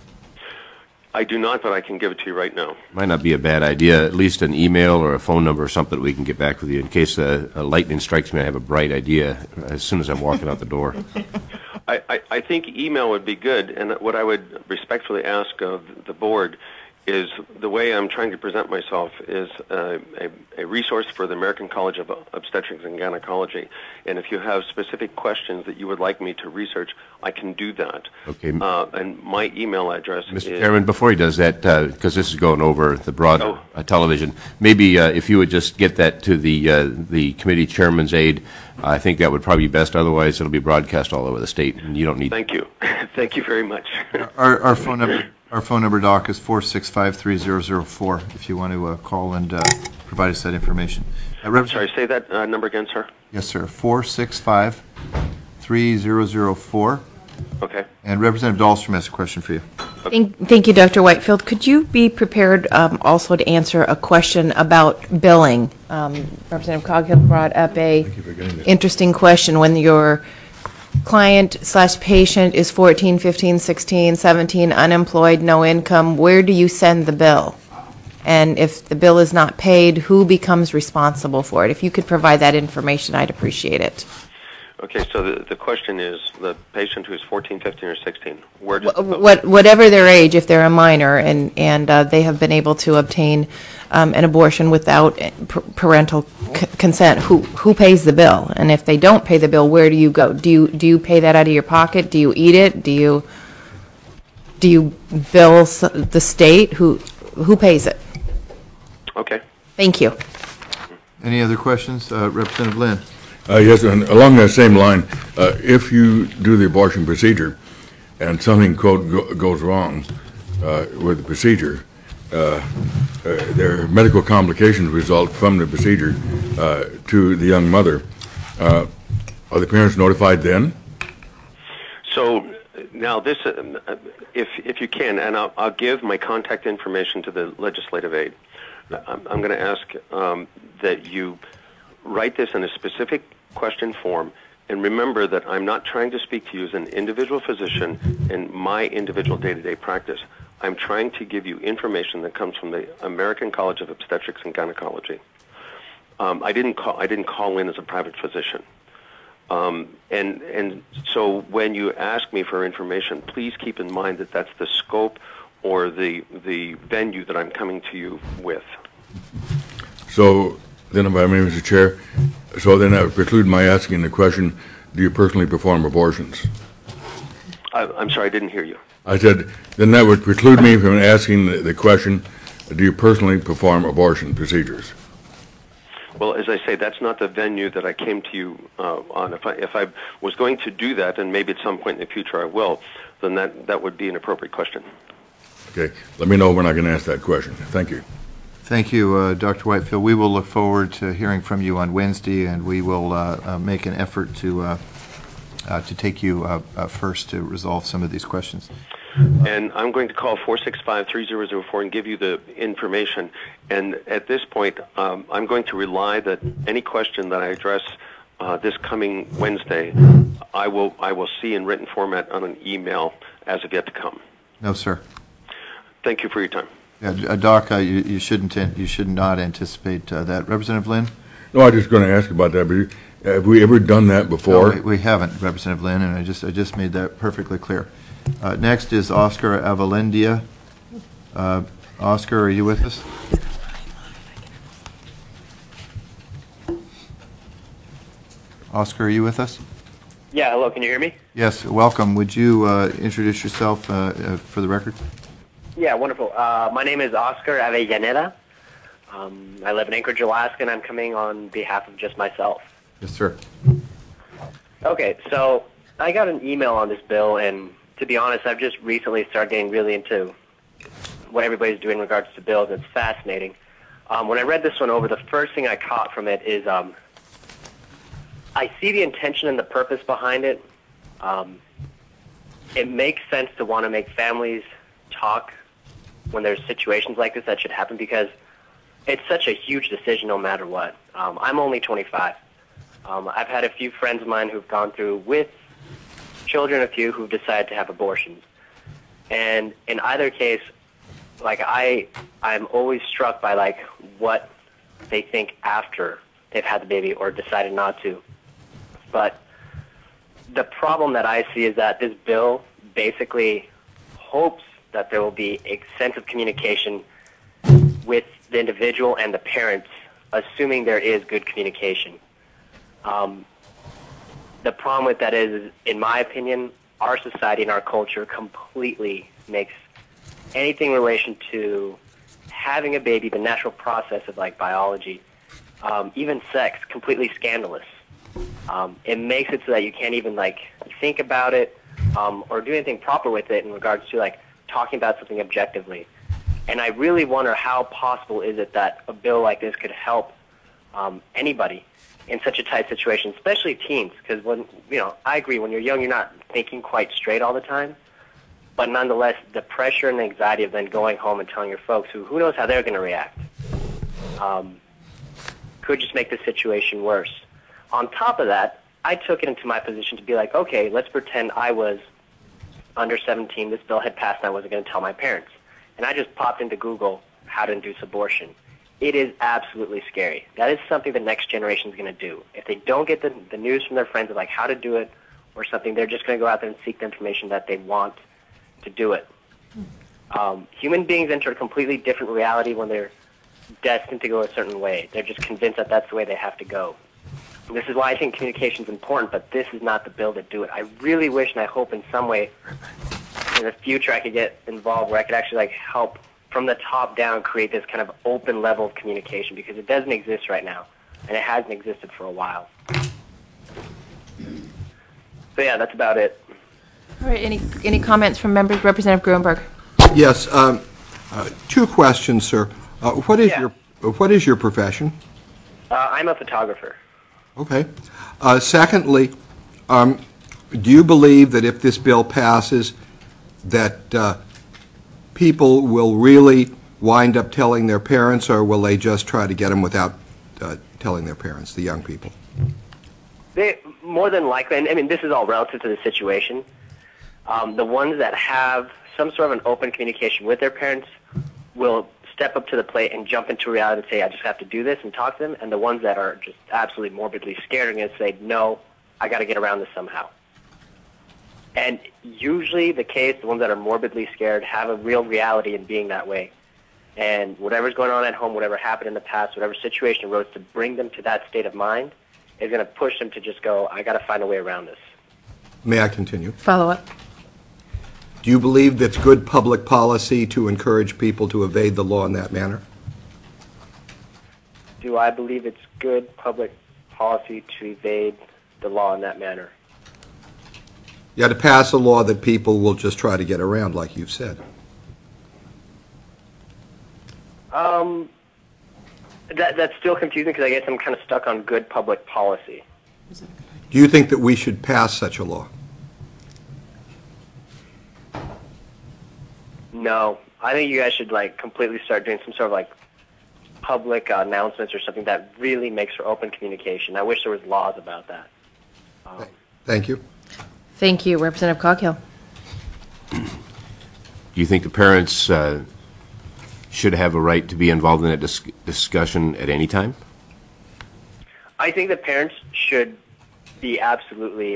I do not, but I can give it to you right now. Might not be a bad idea, at least an email or a phone number or something that we can get back with you in case lightning strikes me. I have a bright idea as soon as I'm walking out the door. I think email would be good, and what I would respectfully ask of the board is the way I'm trying to present myself is a resource for the American College of Obstetrics and Gynecology. And if you have specific questions that you would like me to research, I can do that. Okay. And my email address is... Mr. Chairman, before he does that, because this is going over the broad television, maybe if you would just get that to the committee chairman's aide, I think that would probably be best. Otherwise, it'll be broadcast all over the state, and you don't need... Thank you. Thank you very much. Our phone number... Our phone number, Doc, is 465-3004, if you want to call and provide us that information. Sorry, say that number again, sir. Yes, sir, 465-3004. Okay. And Representative Dahlstrom has a question for you. Okay. Thank you, Dr. Whitefield. Could you be prepared also to answer a question about billing? Representative Coghill brought up a interesting question. When you're client/patient is 14, 15, 16, 17, unemployed, no income, where do you send the bill? And if the bill is not paid, who becomes responsible for it? If you could provide that information, I'd appreciate it. Okay, so the question is the patient who's 14, 15, or 16, where does Whatever their age, if they're a minor and they have been able to obtain an abortion without parental consent, who pays the bill? And if they don't pay the bill, where do you go? Do you pay that out of your pocket? Do you eat it? Do you bill the state? Who pays it? Okay. Thank you. Any other questions? Representative Lynn? Yes, and along that same line, if you do the abortion procedure and something, quote, goes wrong with the procedure, there medical complications result from the procedure to the young mother. Are the parents notified then? So now this, if you can, and I'll give my contact information to the legislative aide. I'm going to ask that you write this in a specific question form, and remember that I'm not trying to speak to you as an individual physician in my individual day-to-day practice. I'm trying to give you information that comes from the American College of Obstetrics and Gynecology. I didn't call in as a private physician. And so when you ask me for information, please keep in mind that that's the scope or the venue that I'm coming to you with. So then, if I may, Mr. Chair, so then that would preclude my asking the question, do you personally perform abortions? I'm sorry, I didn't hear you. I said, then that would preclude me from asking the question, do you personally perform abortion procedures? Well, as I say, that's not the venue that I came to you on. If I was going to do that, and maybe at some point in the future I will, then that would be an appropriate question. Okay. Let me know when I can ask that question. Thank you. Thank you, Dr. Whitefield. We will look forward to hearing from you on Wednesday, and we will make an effort to take you first to resolve some of these questions. And I'm going to call 465-3004 and give you the information. And at this point, I'm going to rely that any question that I address this coming Wednesday, I will see in written format on an email as of yet to come. No, sir. Thank you for your time. Yeah, Doc, you should not anticipate that. Representative Lynn? No, I was just going to ask about that. But have we ever done that before? No, we haven't, Representative Lynn, and I just made that perfectly clear. Next is Oscar Avalendia. Oscar, are you with us? Oscar, are you with us? Yeah, hello, can you hear me? Yes, welcome. Would you introduce yourself for the record? Yeah, wonderful. My name is Oscar Avellaneda. I live in Anchorage, Alaska, and I'm coming on behalf of just myself. Yes, sir. Okay, so I got an email on this bill, and to be honest, I've just recently started getting really into what everybody's doing in regards to bills. It's fascinating. When I read this one over, the first thing I caught from it is I see the intention and the purpose behind it. It makes sense to want to make families talk when there's situations like this that should happen because it's such a huge decision no matter what. I'm only 25. I've had a few friends of mine who've gone through with children, a few who've decided to have abortions. And in either case, like I'm always struck by like what they think after they've had the baby or decided not to. But the problem that I see is that this bill basically hopes that there will be extensive communication with the individual and the parents, assuming there is good communication. The problem with that is, in my opinion, our society and our culture completely makes anything in relation to having a baby, the natural process of like biology, even sex, completely scandalous. It makes it so that you can't even like think about it or do anything proper with it in regards to like talking about something objectively. And I really wonder how possible is it that a bill like this could help anybody in such a tight situation, especially teens, because when, you know, I agree, when you're young, you're not thinking quite straight all the time, but nonetheless, the pressure and anxiety of then going home and telling your folks, who knows how they're going to react, could just make the situation worse. On top of that, I took it into my position to be like, okay, let's pretend I was under 17, this bill had passed, and I wasn't going to tell my parents. And I just popped into Google how to induce abortion. It is absolutely scary. That is something the next generation is going to do. If they don't get the news from their friends of like how to do it or something, they're just going to go out there and seek the information that they want to do it. Human beings enter a completely different reality when they're destined to go a certain way. They're just convinced that that's the way they have to go. And this is why I think communication is important, but this is not the bill to do it. I really wish and I hope in some way in the future I could get involved where I could actually like help from the top down create this kind of open level of communication, because it doesn't exist right now, and it hasn't existed for a while. So yeah, that's about it. All right, any comments from members? Representative Gruenberg. Yes, two questions, sir. What is your profession? I'm a photographer. Okay. Secondly, do you believe that if this bill passes, that people will really wind up telling their parents, or will they just try to get them without telling their parents, the young people? They more than likely, and I mean, this is all relative to the situation. The ones that have some sort of an open communication with their parents will step up to the plate and jump into reality and say, I just have to do this and talk to them. And the ones that are just absolutely morbidly scared are going to say, no, I got to get around this somehow. And usually the case, the ones that are morbidly scared have a real reality in being that way. And whatever's going on at home, whatever happened in the past, whatever situation arose to bring them to that state of mind is going to push them to just go, I got to find a way around this. May I continue? Follow up. Do you believe that's good public policy to encourage people to evade the law in that manner? Do I believe it's good public policy to evade the law in that manner? Yeah, to pass a law that people will just try to get around, like you've said. That's still confusing because I guess I'm kind of stuck on good public policy. Do you think that we should pass such a law? No. I think you guys should like completely start doing some sort of like public announcements or something that really makes for open communication. I wish there was laws about that. Thank you. Thank you. Representative Coghill. Do you think the parents should have a right to be involved in that discussion at any time? I think the parents should be absolutely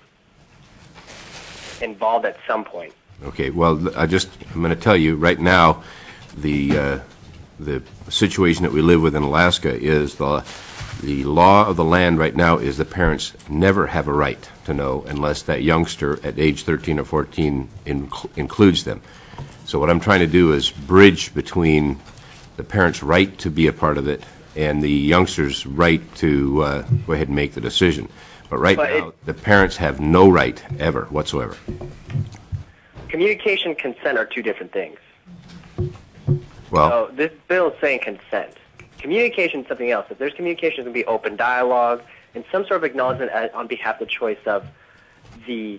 involved at some point. Okay, well, I'm going to tell you right now, the situation that we live with in Alaska is the law of the land right now is the parents never have a right to know unless that youngster at age 13 or 14 includes them. So what I'm trying to do is bridge between the parents' right to be a part of it and the youngster's right to go ahead and make the decision. But now, the parents have no right ever whatsoever. Communication and consent are two different things. Well, so this bill is saying consent. Communication is something else. If there's communication, it's going to be open dialogue and some sort of acknowledgement on behalf of the choice of the,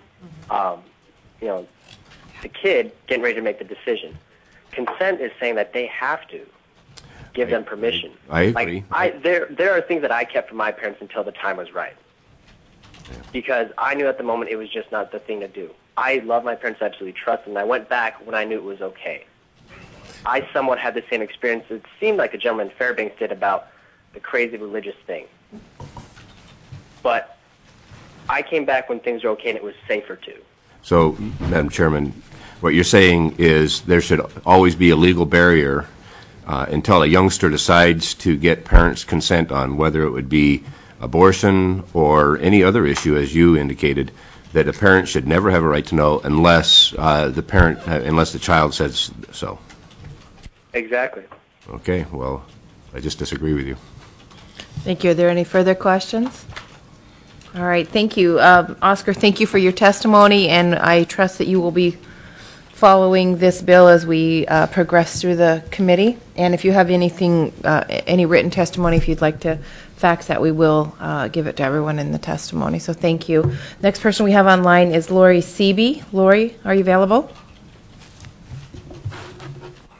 the kid getting ready to make the decision. Consent is saying that they have to give them permission. I agree. There are things that I kept from my parents until the time was right. Because I knew at the moment it was just not the thing to do. I love my parents, absolutely trust them, and I went back when I knew it was okay. I somewhat had the same experience it seemed like the gentleman in Fairbanks did about the crazy religious thing. But I came back when things were okay and it was safer to. So, Madam Chairman, what you're saying is there should always be a legal barrier until a youngster decides to get parents' consent on whether it would be abortion or any other issue, as you indicated, that a parent should never have a right to know unless unless the child says so. Exactly. Okay, well, I just disagree with you. Thank you. Are there any further questions? All right, thank you. Oscar, thank you for your testimony, and I trust that you will be following this bill as we progress through the committee. And if you have anything, any written testimony, if you'd like to fax that, we will give it to everyone in the testimony. So thank you. Next person we have online is Lori Seeby. Lori, are you available?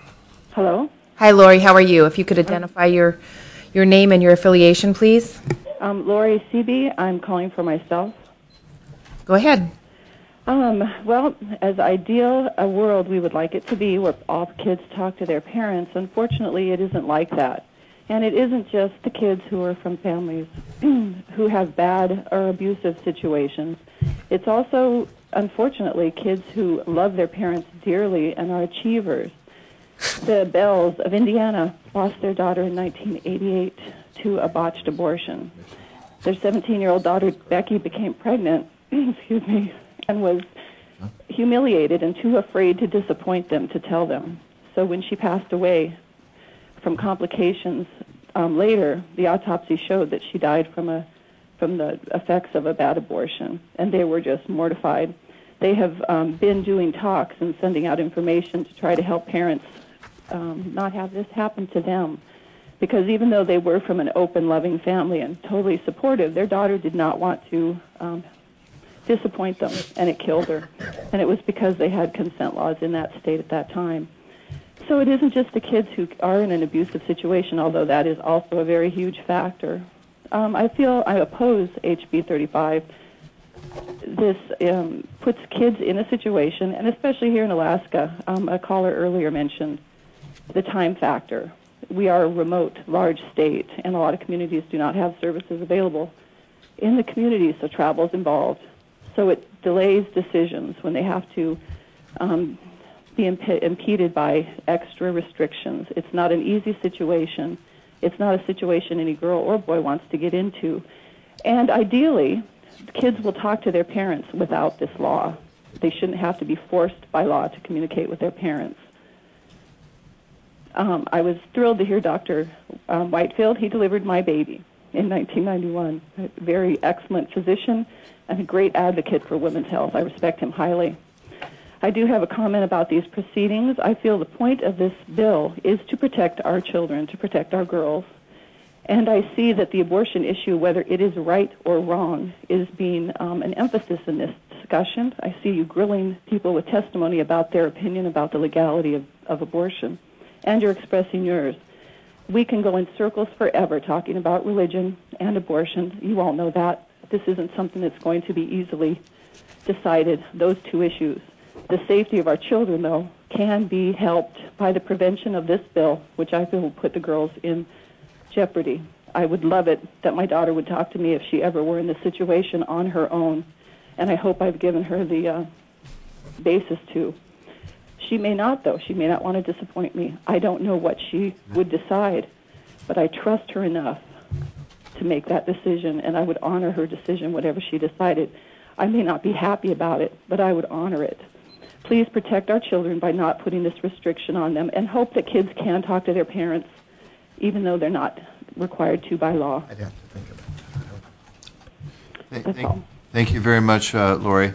Hello. Hi, Lori. How are you? If you could identify your name and your affiliation, please. Lori Seeby. I'm calling for myself. Go ahead. Well, as ideal a world we would like it to be, where all kids talk to their parents, unfortunately it isn't like that. And it isn't just the kids who are from families who have bad or abusive situations. It's also, unfortunately, kids who love their parents dearly and are achievers. The Bells of Indiana lost their daughter in 1988 to a botched abortion. Their 17-year-old daughter, Becky, became pregnant, excuse me, and was humiliated and too afraid to disappoint them to tell them. So when she passed away from complications later, the autopsy showed that she died from the effects of a bad abortion, and they were just mortified. They have been doing talks and sending out information to try to help parents not have this happen to them, because even though they were from an open, loving family and totally supportive, their daughter did not want to disappoint them, and it killed her. And it was because they had consent laws in that state at that time. So it isn't just the kids who are in an abusive situation, although that is also a very huge factor. I feel I oppose HB 35. This puts kids in a situation, and especially here in Alaska, a caller earlier mentioned the time factor. We are a remote, large state, and a lot of communities do not have services available in the communities, so travel is involved. So it delays decisions when they have to be impeded by extra restrictions. It's not an easy situation. It's not a situation any girl or boy wants to get into. And ideally, kids will talk to their parents without this law. They shouldn't have to be forced by law to communicate with their parents. I was thrilled to hear Dr. Whitefield. He delivered my baby in 1991. A very excellent physician and a great advocate for women's health. I respect him highly. I do have a comment about these proceedings. I feel the point of this bill is to protect our children, to protect our girls. And I see that the abortion issue, whether it is right or wrong, is being an emphasis in this discussion. I see you grilling people with testimony about their opinion about the legality of abortion, and you're expressing yours. We can go in circles forever talking about religion and abortion. You all know that. This isn't something that's going to be easily decided, those two issues. The safety of our children, though, can be helped by the prevention of this bill, which I feel will put the girls in jeopardy. I would love it that my daughter would talk to me if she ever were in this situation on her own, and I hope I've given her the basis to. She may not, though. She may not want to disappoint me. I don't know what she would decide, but I trust her enough to make that decision, and I would honor her decision, whatever she decided. I may not be happy about it, but I would honor it. Please protect our children by not putting this restriction on them, and hope that kids can talk to their parents, even though they're not required to by law. I'd have to think of it. Thank you very much, Lori.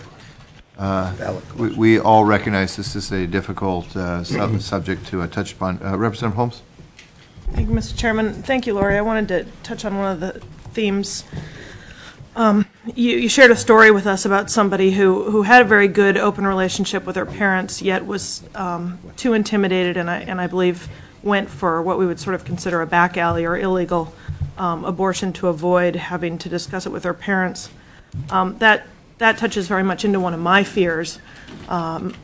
We all recognize this is a difficult subject to touch upon. Representative Holmes? Thank you, Mr. Chairman. Thank you, Lori. I wanted to touch on one of the themes. You shared a story with us about somebody who had a very good open relationship with her parents, yet was too intimidated and I believe went for what we would sort of consider a back alley or illegal abortion to avoid having to discuss it with her parents. That touches very much into one of my fears, and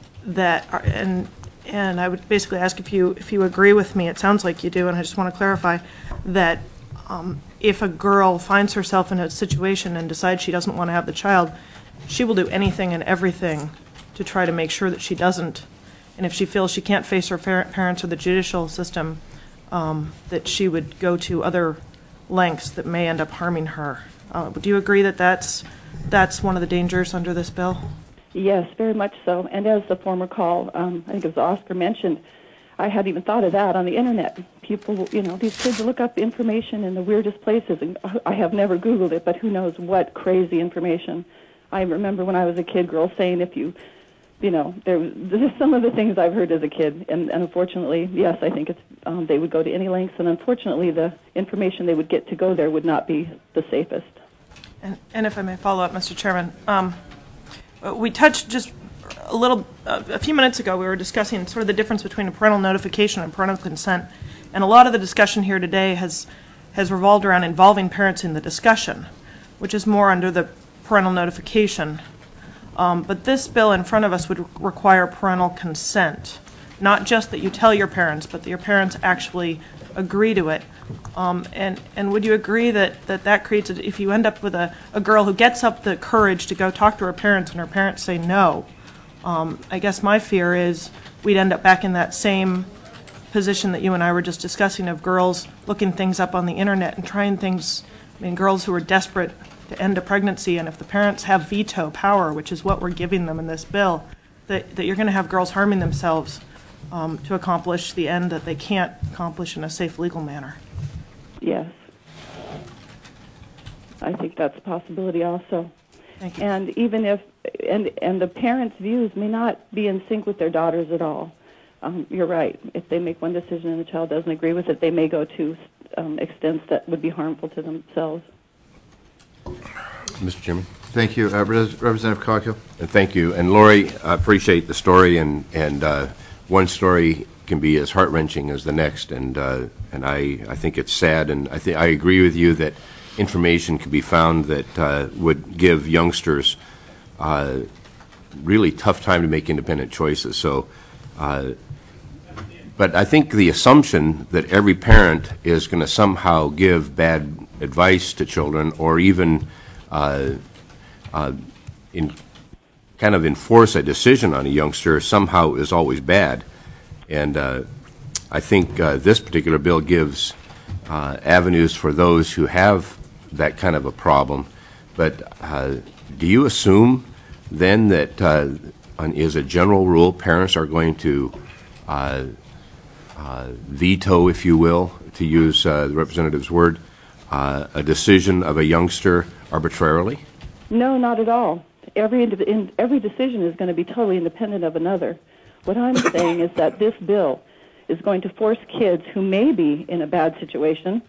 I would basically ask if you agree with me. It sounds like you do, and I just want to clarify that if a girl finds herself in a situation and decides she doesn't want to have the child, she will do anything and everything to try to make sure that she doesn't. And if she feels she can't face her parents or the judicial system, that she would go to other lengths that may end up harming her. Do you agree that that's one of the dangers under this bill? Yes, very much so. And as the former call, I think it was Oscar mentioned, I hadn't even thought of that on the internet. People, these kids look up information in the weirdest places. And I have never Googled it, but who knows what crazy information. I remember when I was a kid, girls saying there's some of the things I've heard as a kid, and unfortunately, yes, I think they would go to any lengths, and unfortunately, the information they would get to go there would not be the safest. And if I may follow up, Mr. Chairman, we touched just a few minutes ago, we were discussing sort of the difference between a parental notification and parental consent, and a lot of the discussion here today has has revolved around involving parents in the discussion, which is more under the parental notification. But this bill in front of us would require parental consent, not just that you tell your parents, but that your parents actually agree to it. And would you agree that creates, if you end up with a girl who gets up the courage to go talk to her parents and her parents say no, I guess my fear is we'd end up back in that same position that you and I were just discussing of girls looking things up on the internet and trying things, girls who are desperate to end a pregnancy, and if the parents have veto power, which is what we're giving them in this bill, that you're going to have girls harming themselves to accomplish the end that they can't accomplish in a safe legal manner. Yes. I think that's a possibility also. Thank you. And even if, and the parents' views may not be in sync with their daughters at all. You're right. If they make one decision and the child doesn't agree with it, they may go to extents that would be harmful to themselves. Mr. Chairman. Thank you. Representative Coghill. And thank you. And Lori, I appreciate the story, and one story can be as heart-wrenching as the next, and I think it's sad, and I agree with you that information can be found that would give youngsters really tough time to make independent choices. So, but I think the assumption that every parent is going to somehow give bad advice to children, or even enforce a decision on a youngster somehow is always bad. And I think this particular bill gives avenues for those who have that kind of a problem. But do you assume then that, as a general rule, parents are going to veto, if you will, to use the representative's word, a decision of a youngster arbitrarily? No, not at all. Every decision is going to be totally independent of another. What I'm saying is that this bill is going to force kids who may be in a bad situation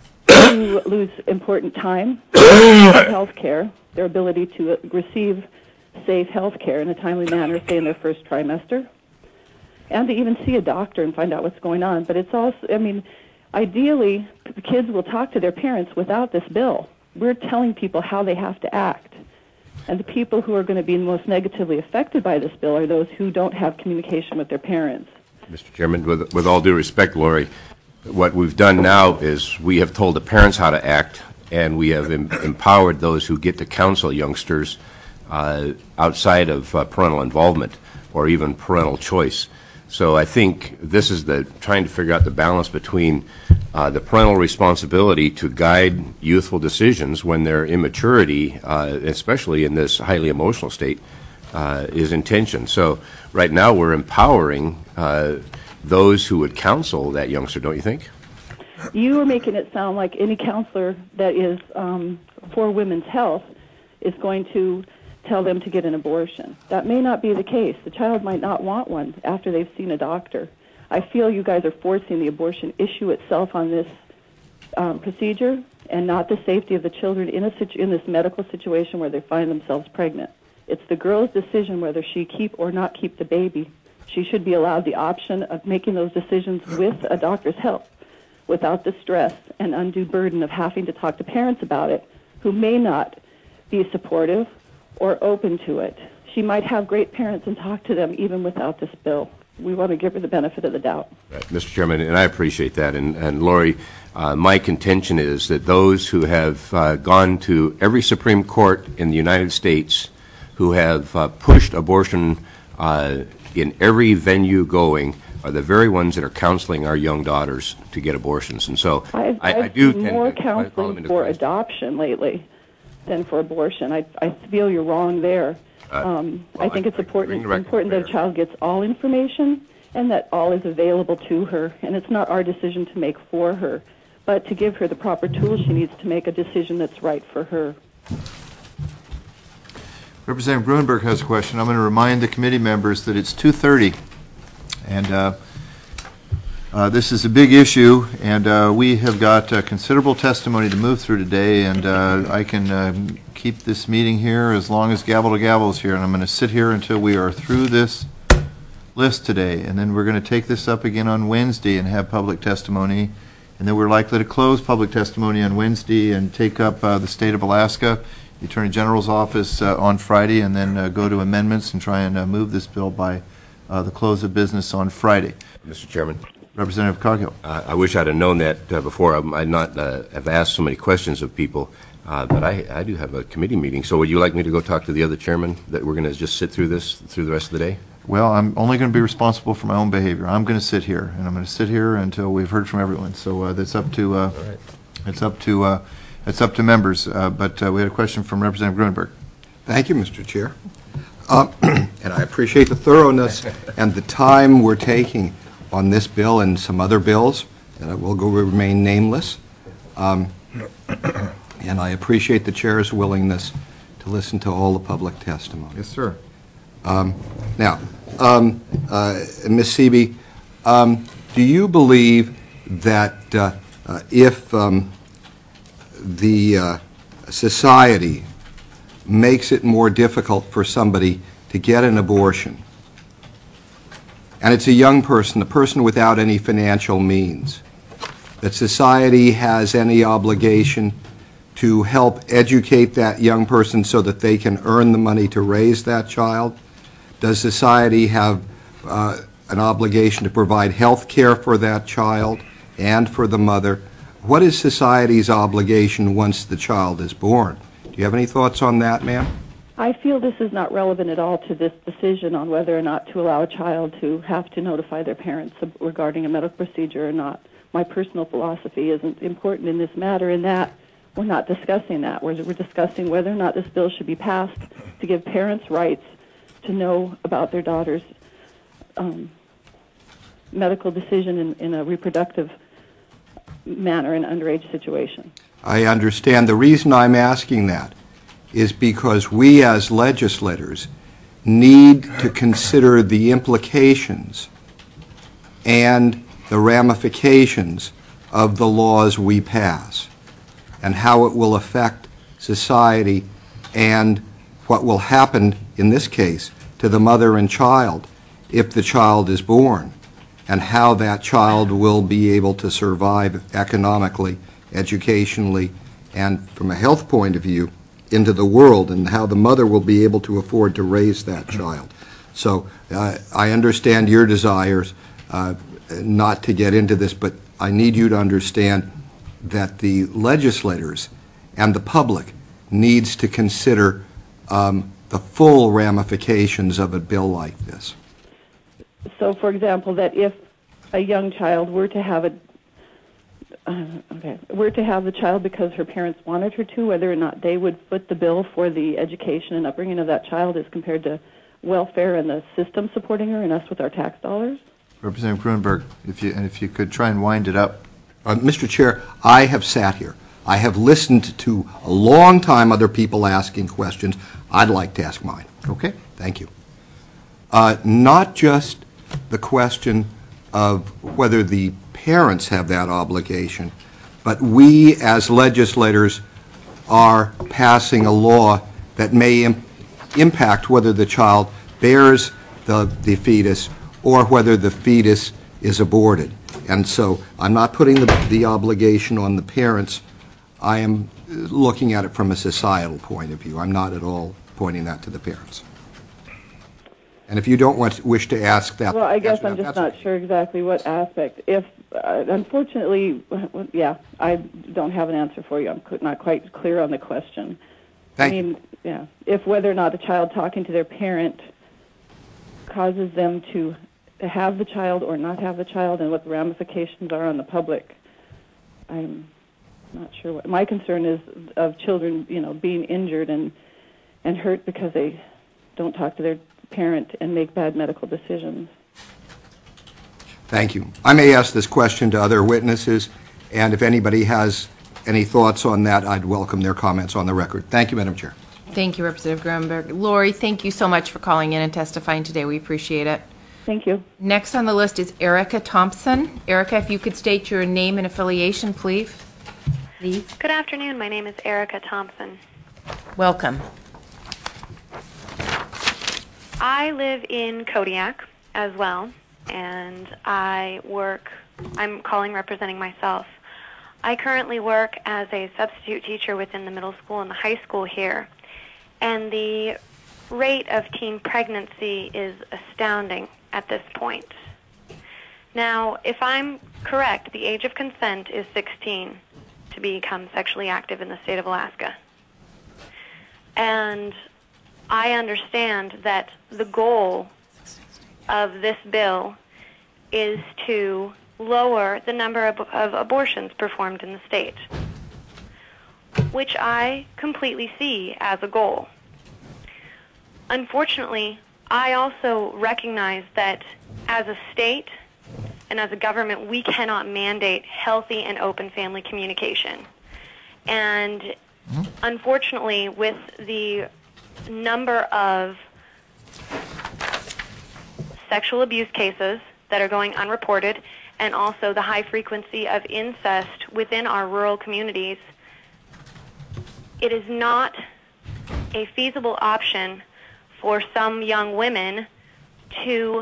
to lose important time, health care, their ability to receive safe health care in a timely manner, say in their first trimester, and to even see a doctor and find out what's going on. But it's also, ideally, the kids will talk to their parents without this bill. We're telling people how they have to act. And the people who are going to be most negatively affected by this bill are those who don't have communication with their parents. Mr. Chairman, with all due respect, Lori, what we've done now is we have told the parents how to act, and we have empowered those who get to counsel youngsters outside of parental involvement or even parental choice. So I think this is trying to figure out the balance between the parental responsibility to guide youthful decisions when their immaturity, especially in this highly emotional state, is in tension. So right now we're empowering those who would counsel that youngster, don't you think? You are making it sound like any counselor that is for women's health is going to tell them to get an abortion. That may not be the case. The child might not want one after they've seen a doctor. I feel you guys are forcing the abortion issue itself on this procedure and not the safety of the children in this medical situation where they find themselves pregnant. It's the girl's decision whether she keep or not keep the baby. She should be allowed the option of making those decisions with a doctor's help without the stress and undue burden of having to talk to parents about it who may not be supportive or open to it. She might have great parents and talk to them even without this bill. We want to give her the benefit of the doubt. Right. Mr. Chairman, and I appreciate that. And Lori, my contention is that those who have gone to every Supreme Court in the United States, who have pushed abortion in every venue going, are the very ones that are counseling our young daughters to get abortions. And so I do seen more counseling for adoption lately than for abortion. I feel you're wrong there. I think it's important that a child gets all information and that all is available to her. And it's not our decision to make for her, but to give her the proper tools she needs to make a decision that's right for her. Representative Gruenberg has a question. I'm going to remind the committee members that it's 2:30, and this is a big issue, and we have got considerable testimony to move through today, and I can keep this meeting here as long as gavel to gavel is here, and I'm going to sit here until we are through this list today, and then we're going to take this up again on Wednesday and have public testimony, And then we're likely to close public testimony on Wednesday and take up the state of Alaska, the Attorney General's office on Friday, and then go to amendments and try and move this bill by the close of business on Friday. Mr. Chairman. Representative Coghill. I wish I'd have known that before. I'd not have asked so many questions of people. But I do have a committee meeting. So would you like me to go talk to the other chairman that we're going to just sit through this through the rest of the day? Well, I'm only going to be responsible for my own behavior. I'm going to sit here, and I'm going to sit here until we've heard from everyone. So that's up to it's up to members. But we had a question from Representative Gruenberg. Thank you, Mr. Chair. And I appreciate the thoroughness and the time we're taking on this bill and some other bills, and I will remain nameless. And I appreciate the chair's willingness to listen to all the public testimony. Yes, sir. Now, Ms. Seavey, do you believe that if the society makes it more difficult for somebody to get an abortion, and it's a young person, a person without any financial means, that society has any obligation to help educate that young person so that they can earn the money to raise that child? Does society have an obligation to provide health care for that child and for the mother? What is society's obligation once the child is born? Do you have any thoughts on that, ma'am? I feel this is not relevant at all to this decision on whether or not to allow a child to have to notify their parents regarding a medical procedure or not. My personal philosophy isn't important in this matter in that we're not discussing that. We're discussing whether or not this bill should be passed to give parents rights to know about their daughter's medical decision in a reproductive manner in an underage situation. I understand. The reason I'm asking that is because we as legislators need to consider the implications and the ramifications of the laws we pass and how it will affect society and what will happen, in this case, to the mother and child if the child is born, and how that child will be able to survive economically, educationally, and from a health point of view into the world, and how the mother will be able to afford to raise that child. So I understand your desires not to get into this, but I need you to understand that the legislators and the public needs to consider the full ramifications of a bill like this. So, for example, that if a young child were to have the child because her parents wanted her to, whether or not they would foot the bill for the education and upbringing of that child as compared to welfare and the system supporting her and us with our tax dollars? Representative Gruenberg, if you could try and wind it up. Mr. Chair, I have sat here. I have listened to a long time other people asking questions. I'd like to ask mine. Okay. Thank you. Not just the question of whether the parents have that obligation, but we as legislators are passing a law that may impact whether the child bears the fetus or whether the fetus is aborted. And so I'm not putting the obligation on the parents. I am looking at it from a societal point of view. I'm not at all pointing that to the parents. And if you don't wish to ask that... Well, I guess I'm just not sure exactly what aspect. If, unfortunately, yeah, I don't have an answer for you. I'm not quite clear on the question. Thank you. Yeah, if whether or not a child talking to their parent causes them to have the child or not have the child and what the ramifications are on the public, I'm not sure what... My concern is of children, being injured and hurt because they don't talk to their parent and make bad medical decisions. Thank you. I may ask this question to other witnesses, and if anybody has any thoughts on that, I'd welcome their comments on the record. Thank you, Madam Chair. Thank you, Representative Gruenberg. Lori, thank you so much for calling in and testifying today. We appreciate it. Thank you. Next on the list is Erica Thompson. Erica, if you could state your name and affiliation, please. Good afternoon. My name is Erica Thompson. Welcome. I live in Kodiak as well, and I'm calling representing myself. I currently work as a substitute teacher within the middle school and the high school here, and the rate of teen pregnancy is astounding at this point. Now, if I'm correct, the age of consent is 16 to become sexually active in the state of Alaska. And I understand that the goal of this bill is to lower the number of abortions performed in the state, which I completely see as a goal. Unfortunately, I also recognize that as a state and as a government, we cannot mandate healthy and open family communication. And unfortunately, with the number of sexual abuse cases that are going unreported, and also the high frequency of incest within our rural communities, it is not a feasible option for some young women to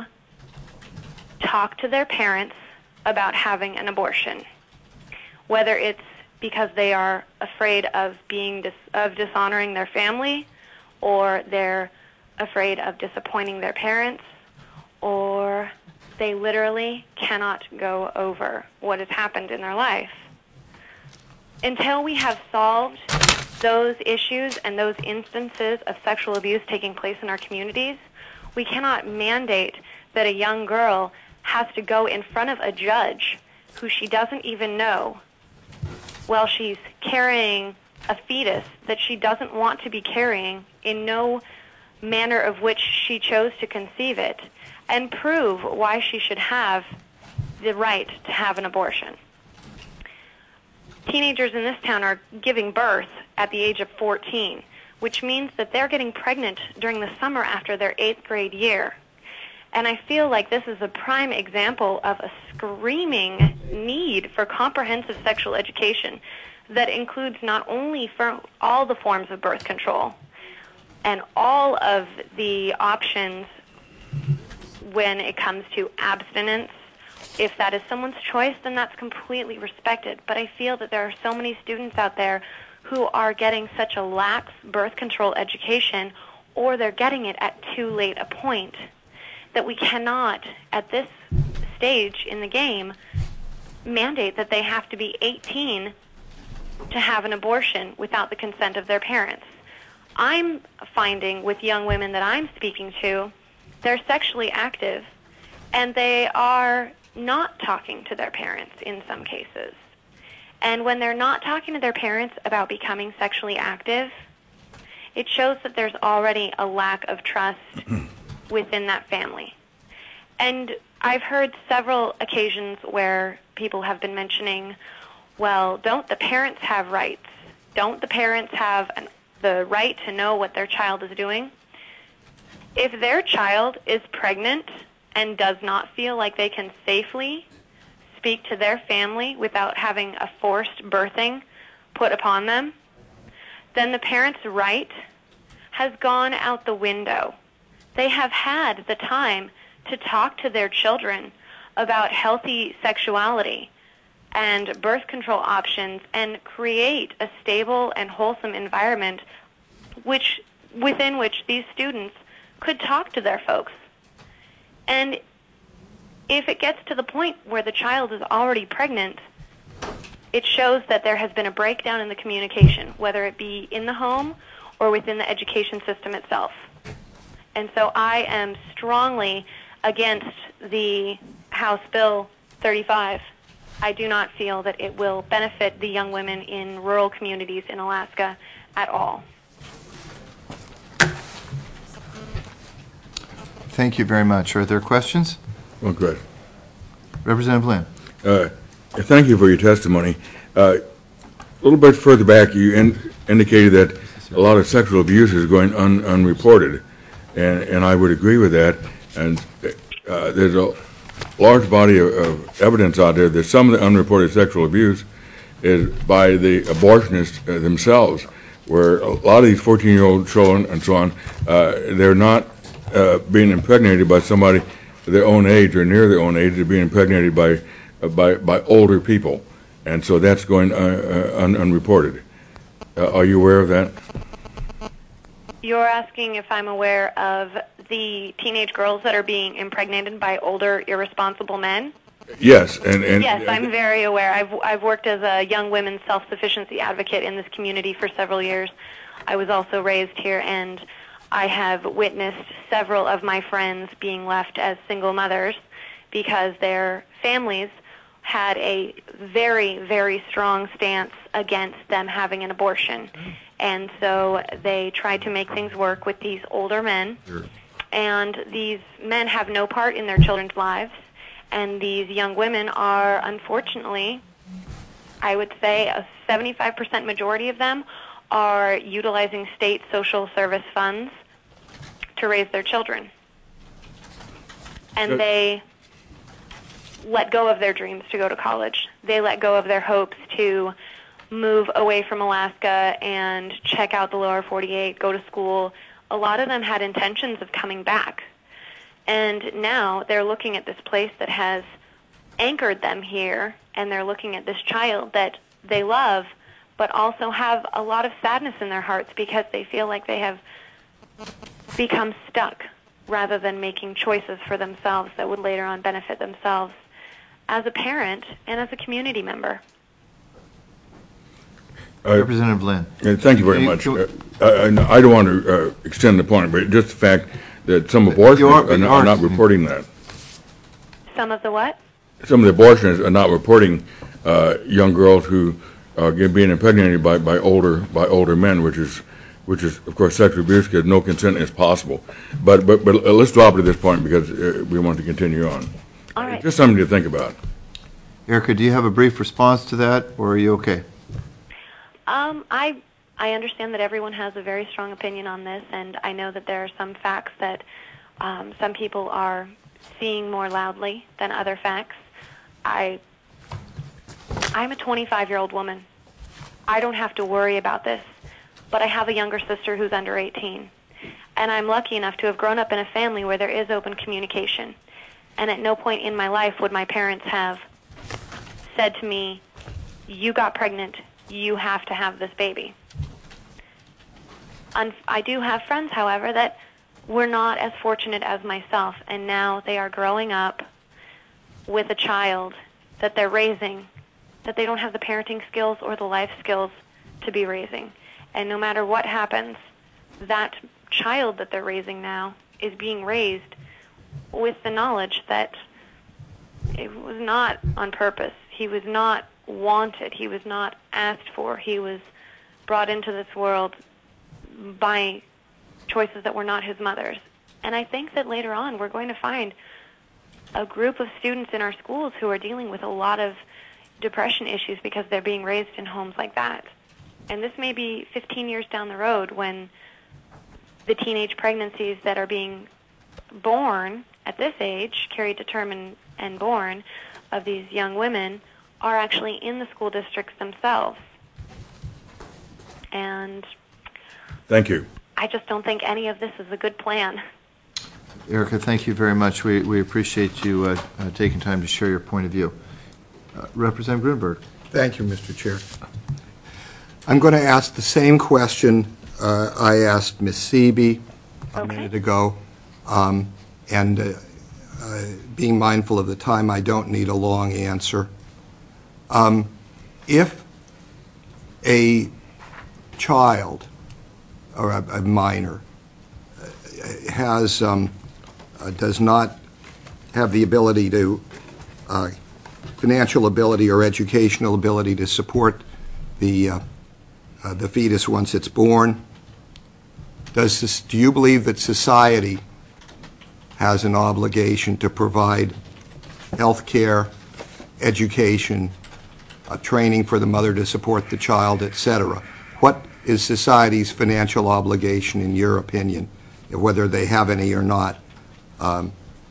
talk to their parents about having an abortion, whether it's because they are afraid of dishonoring their family, or they're afraid of disappointing their parents, or they literally cannot go over what has happened in their life. Until we have solved those issues and those instances of sexual abuse taking place in our communities, we cannot mandate that a young girl has to go in front of a judge who she doesn't even know while she's carrying a fetus that she doesn't want to be carrying in no manner of which she chose to conceive it, and prove why she should have the right to have an abortion. Teenagers in this town are giving birth at the age of 14, which means that they're getting pregnant during the summer after their 8th grade year. And I feel like this is a prime example of a screaming need for comprehensive sexual education that includes not only for all the forms of birth control and all of the options when it comes to abstinence. If that is someone's choice, then that's completely respected. But I feel that there are so many students out there who are getting such a lax birth control education, or they're getting it at too late a point, that we cannot, at this stage in the game, mandate that they have to be 18 to have an abortion without the consent of their parents. I'm finding with young women that I'm speaking to, they're sexually active, and they are not talking to their parents in some cases. And when they're not talking to their parents about becoming sexually active, it shows that there's already a lack of trust within that family. And I've heard several occasions where people have been mentioning, well, don't the parents have rights? Don't the parents have the right to know what their child is doing? If their child is pregnant and does not feel like they can safely speak to their family without having a forced birthing put upon them, then the parent's right has gone out the window. They have had the time to talk to their children about healthy sexuality and birth control options and create a stable and wholesome environment within which these students could talk to their folks. And if it gets to the point where the child is already pregnant, it shows that there has been a breakdown in the communication, whether it be in the home or within the education system itself. And so I am strongly against the House Bill 35. I do not feel that it will benefit the young women in rural communities in Alaska at all. Thank you very much. Are there questions? Well, good. Representative Lynn. Thank you for your testimony. A little bit further back, you indicated that a lot of sexual abuse is going unreported, and I would agree with that. And there's a large body of evidence out there that some of the unreported sexual abuse is by the abortionists themselves, where a lot of these 14-year-old children and so on, they're not being impregnated by somebody their own age or near their own age. They're being impregnated by older people, And so that's going unreported. Are you aware of that? You're asking if I'm aware of the teenage girls that are being impregnated by older, irresponsible men? Yes, and yes, I'm very aware. I've worked as a young women's self-sufficiency advocate in this community for several years. I was also raised here, and I have witnessed several of my friends being left as single mothers because their families had a very, very strong stance against them having an abortion. And so they tried to make things work with these older men. Sure. And these men have no part in their children's lives. And these young women are, unfortunately, I would say a 75% majority of them are utilizing state social service funds to raise their children. And they let go of their dreams to go to college. They let go of their hopes to move away from Alaska and check out the lower 48, go to school. A lot of them had intentions of coming back. And now they're looking at this place that has anchored them here, and they're looking at this child that they love, but also have a lot of sadness in their hearts because they feel like they have become stuck rather than making choices for themselves that would later on benefit themselves as a parent and as a community member. Representative Lynn. Thank you very much. I don't want to extend the point, but just the fact that some abortionists are not reporting that. Some of the what? Some of the abortionists are not reporting young girls who are being impregnated by older men, which is of course sexual abuse because no consent is possible. But let's drop it at this point because we want to continue on. All right. Just something to think about. Erica, do you have a brief response to that, or are you okay? I understand that everyone has a very strong opinion on this, and I know that there are some facts that some people are seeing more loudly than other facts. I'm a 25-year-old woman. I don't have to worry about this, but I have a younger sister who's under 18, and I'm lucky enough to have grown up in a family where there is open communication, and at no point in my life would my parents have said to me, "You got pregnant, you have to have this baby." I do have friends, however, that were not as fortunate as myself, and now they are growing up with a child that they're raising, that they don't have the parenting skills or the life skills to be raising. And no matter what happens, that child that they're raising now is being raised with the knowledge that it was not on purpose. He was not wanted. He was not asked for. He was brought into this world by choices that were not his mother's. And I think that later on we're going to find a group of students in our schools who are dealing with a lot of depression issues because they're being raised in homes like that. And this may be 15 years down the road when the teenage pregnancies that are being born at this age, carried to term and born, of these young women are actually in the school districts themselves. And thank you. I just don't think any of this is a good plan. Erica, thank you very much. We appreciate you taking time to share your point of view. Representative Grunberg. Thank you, Mr. Chair. I'm going to ask the same question I asked Ms. Seeby a minute ago, and being mindful of the time, I don't need a long answer. If a child or a minor does not have the ability to financial ability or educational ability to support the fetus once it's born, do you believe that society has an obligation to provide health care, education, training for the mother to support the child, etc.? What is society's financial obligation, in your opinion, whether they have any or not? Do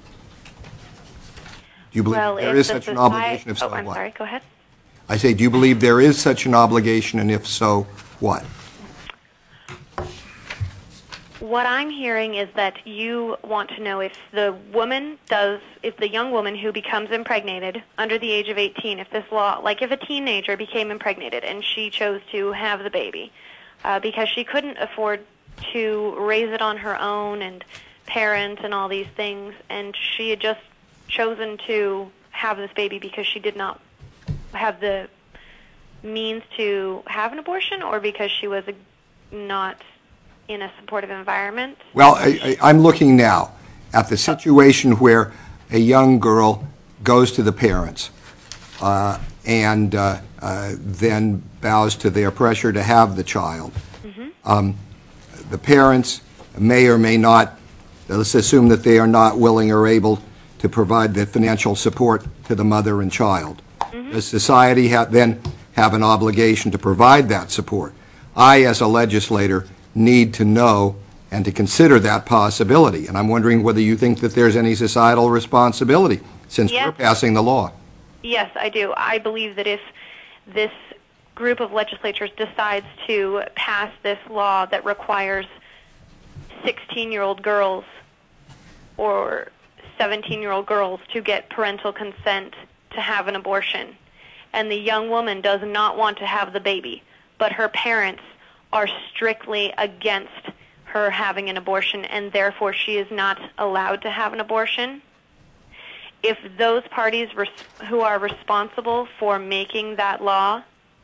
you believe there is such an obligation? If so, what? Sorry, go ahead. I say, do you believe there is such an obligation, and if so, what? what I'm hearing is that you want to know if the young woman who becomes impregnated under the age of 18, if this law, like if a teenager became impregnated and she chose to have the baby because she couldn't afford to raise it on her own and parent and all these things, and she had just chosen to have this baby because she did not have the means to have an abortion, or because she was not in a supportive environment? Well, I'm looking now at the situation where a young girl goes to the parents and then bows to their pressure to have the child. The parents may or may not, let's assume that they are not willing or able to provide the financial support to the mother and child. Does society then have an obligation to provide that support? I, as a legislator, need to know and to consider that possibility. And I'm wondering whether you think that there's any societal responsibility since we're passing the law. Yes, I do. I believe that if this group of legislators decides to pass this law that requires 16-year-old girls or 17-year-old girls to get parental consent to have an abortion, and the young woman does not want to have the baby, but her parents are strictly against her having an abortion, and therefore she is not allowed to have an abortion, if those parties who are responsible for making that law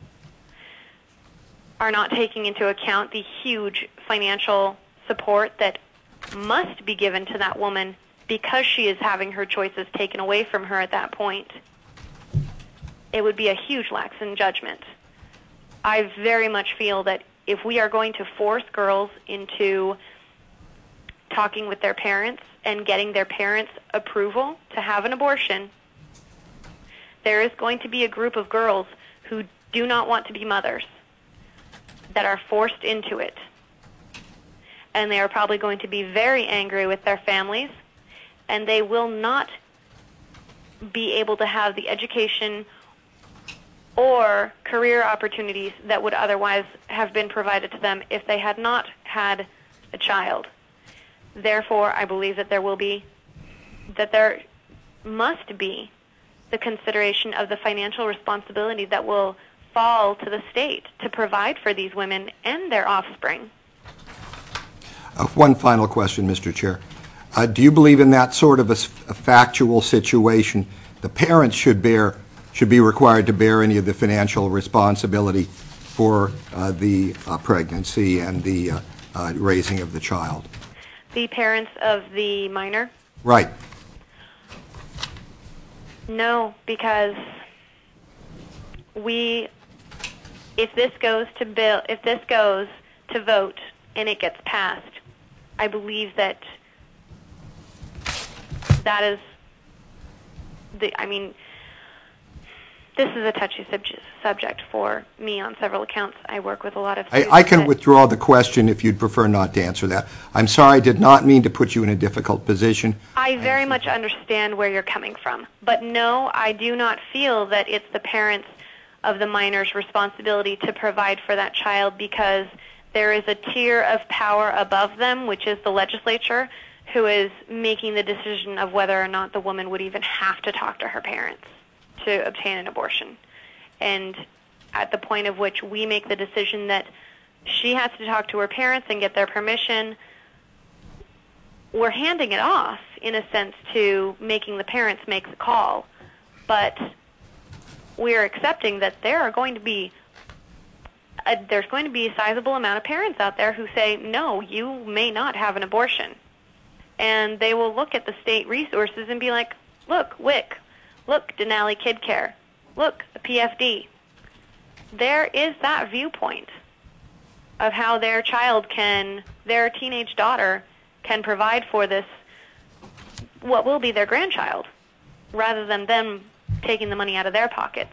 are not taking into account the huge financial support that must be given to that woman because she is having her choices taken away from her at that point, it would be a huge lapse in judgment. I very much feel that if we are going to force girls into talking with their parents and getting their parents' approval to have an abortion, there is going to be a group of girls who do not want to be mothers that are forced into it. And they are probably going to be very angry with their families, and they will not be able to have the education or career opportunities that would otherwise have been provided to them if they had not had a child. Therefore, I believe that there must be the consideration of the financial responsibility that will fall to the state to provide for these women and their offspring. One final question, Mr. Chair. Do you believe in that sort of a factual situation, the parents should be required to bear any of the financial responsibility for the pregnancy and the raising of the child? The parents of the minor? Right. No, because if this goes to vote and it gets passed, I believe that is this is a touchy subject for me on several accounts. I work with a lot of students. I can withdraw the question if you'd prefer not to answer that. I'm sorry, I did not mean to put you in a difficult position. I very much understand where you're coming from. But no, I do not feel that it's the parents of the minor's responsibility to provide for that child, because there is a tier of power above them, which is the legislature, who is making the decision of whether or not the woman would even have to talk to her parents to obtain an abortion. And at the point of which we make the decision that she has to talk to her parents and get their permission, we're handing it off, in a sense, to making the parents make the call. But we're accepting that there's going to be a sizable amount of parents out there who say, no, you may not have an abortion. And they will look at the state resources and be like, look, WIC, look, Denali Kid Care, look, the PFD. There is that viewpoint of how their teenage daughter can provide for this, what will be their grandchild, rather than them taking the money out of their pockets.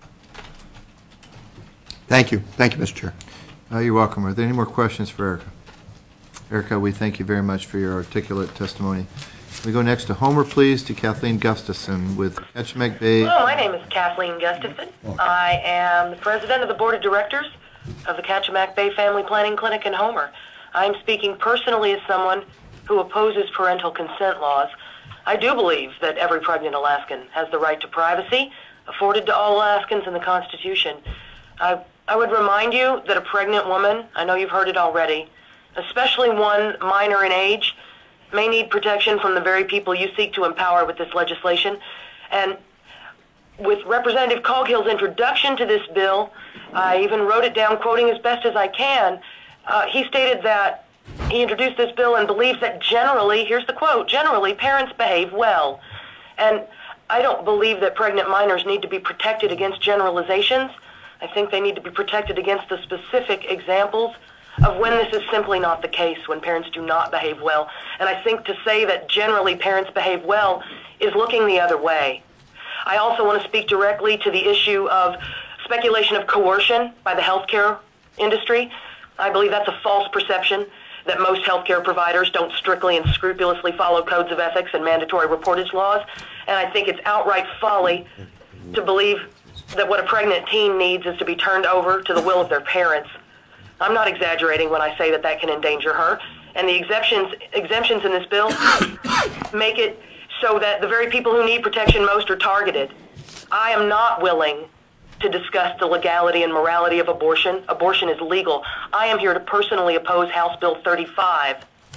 Thank you. Thank you, Mr. Chair. You're welcome. Are there any more questions for Erica? Erica, we thank you very much for your articulate testimony. We go next to Homer, please, to Kathleen Gustafson with Kachemak Bay. Hello, my name is Kathleen Gustafson. I am the president of the board of directors of the Kachemak Bay Family Planning Clinic in Homer. I'm speaking personally as someone who opposes parental consent laws. I do believe that every pregnant Alaskan has the right to privacy afforded to all Alaskans in the Constitution. I would remind you that a pregnant woman, I know you've heard it already, especially one minor in age, may need protection from the very people you seek to empower with this legislation. And with Representative Coghill's introduction to this bill, I even wrote it down quoting as best as I can. He stated that he introduced this bill and believes that generally, here's the quote, generally parents behave well. And I don't believe that pregnant minors need to be protected against generalizations. I think they need to be protected against the specific examples of when this is simply not the case, when parents do not behave well. And I think to say that generally parents behave well is looking the other way. I also want to speak directly to the issue of speculation of coercion by the healthcare industry. I believe that's a false perception that most healthcare providers don't strictly and scrupulously follow codes of ethics and mandatory reportage laws. And I think it's outright folly to believe that what a pregnant teen needs is to be turned over to the will of their parents. I'm not exaggerating when I say that that can endanger her. And the exemptions in this bill make it so that the very people who need protection most are targeted. I am not willing to discuss the legality and morality of abortion. Abortion is legal. I am here to personally oppose House Bill 35.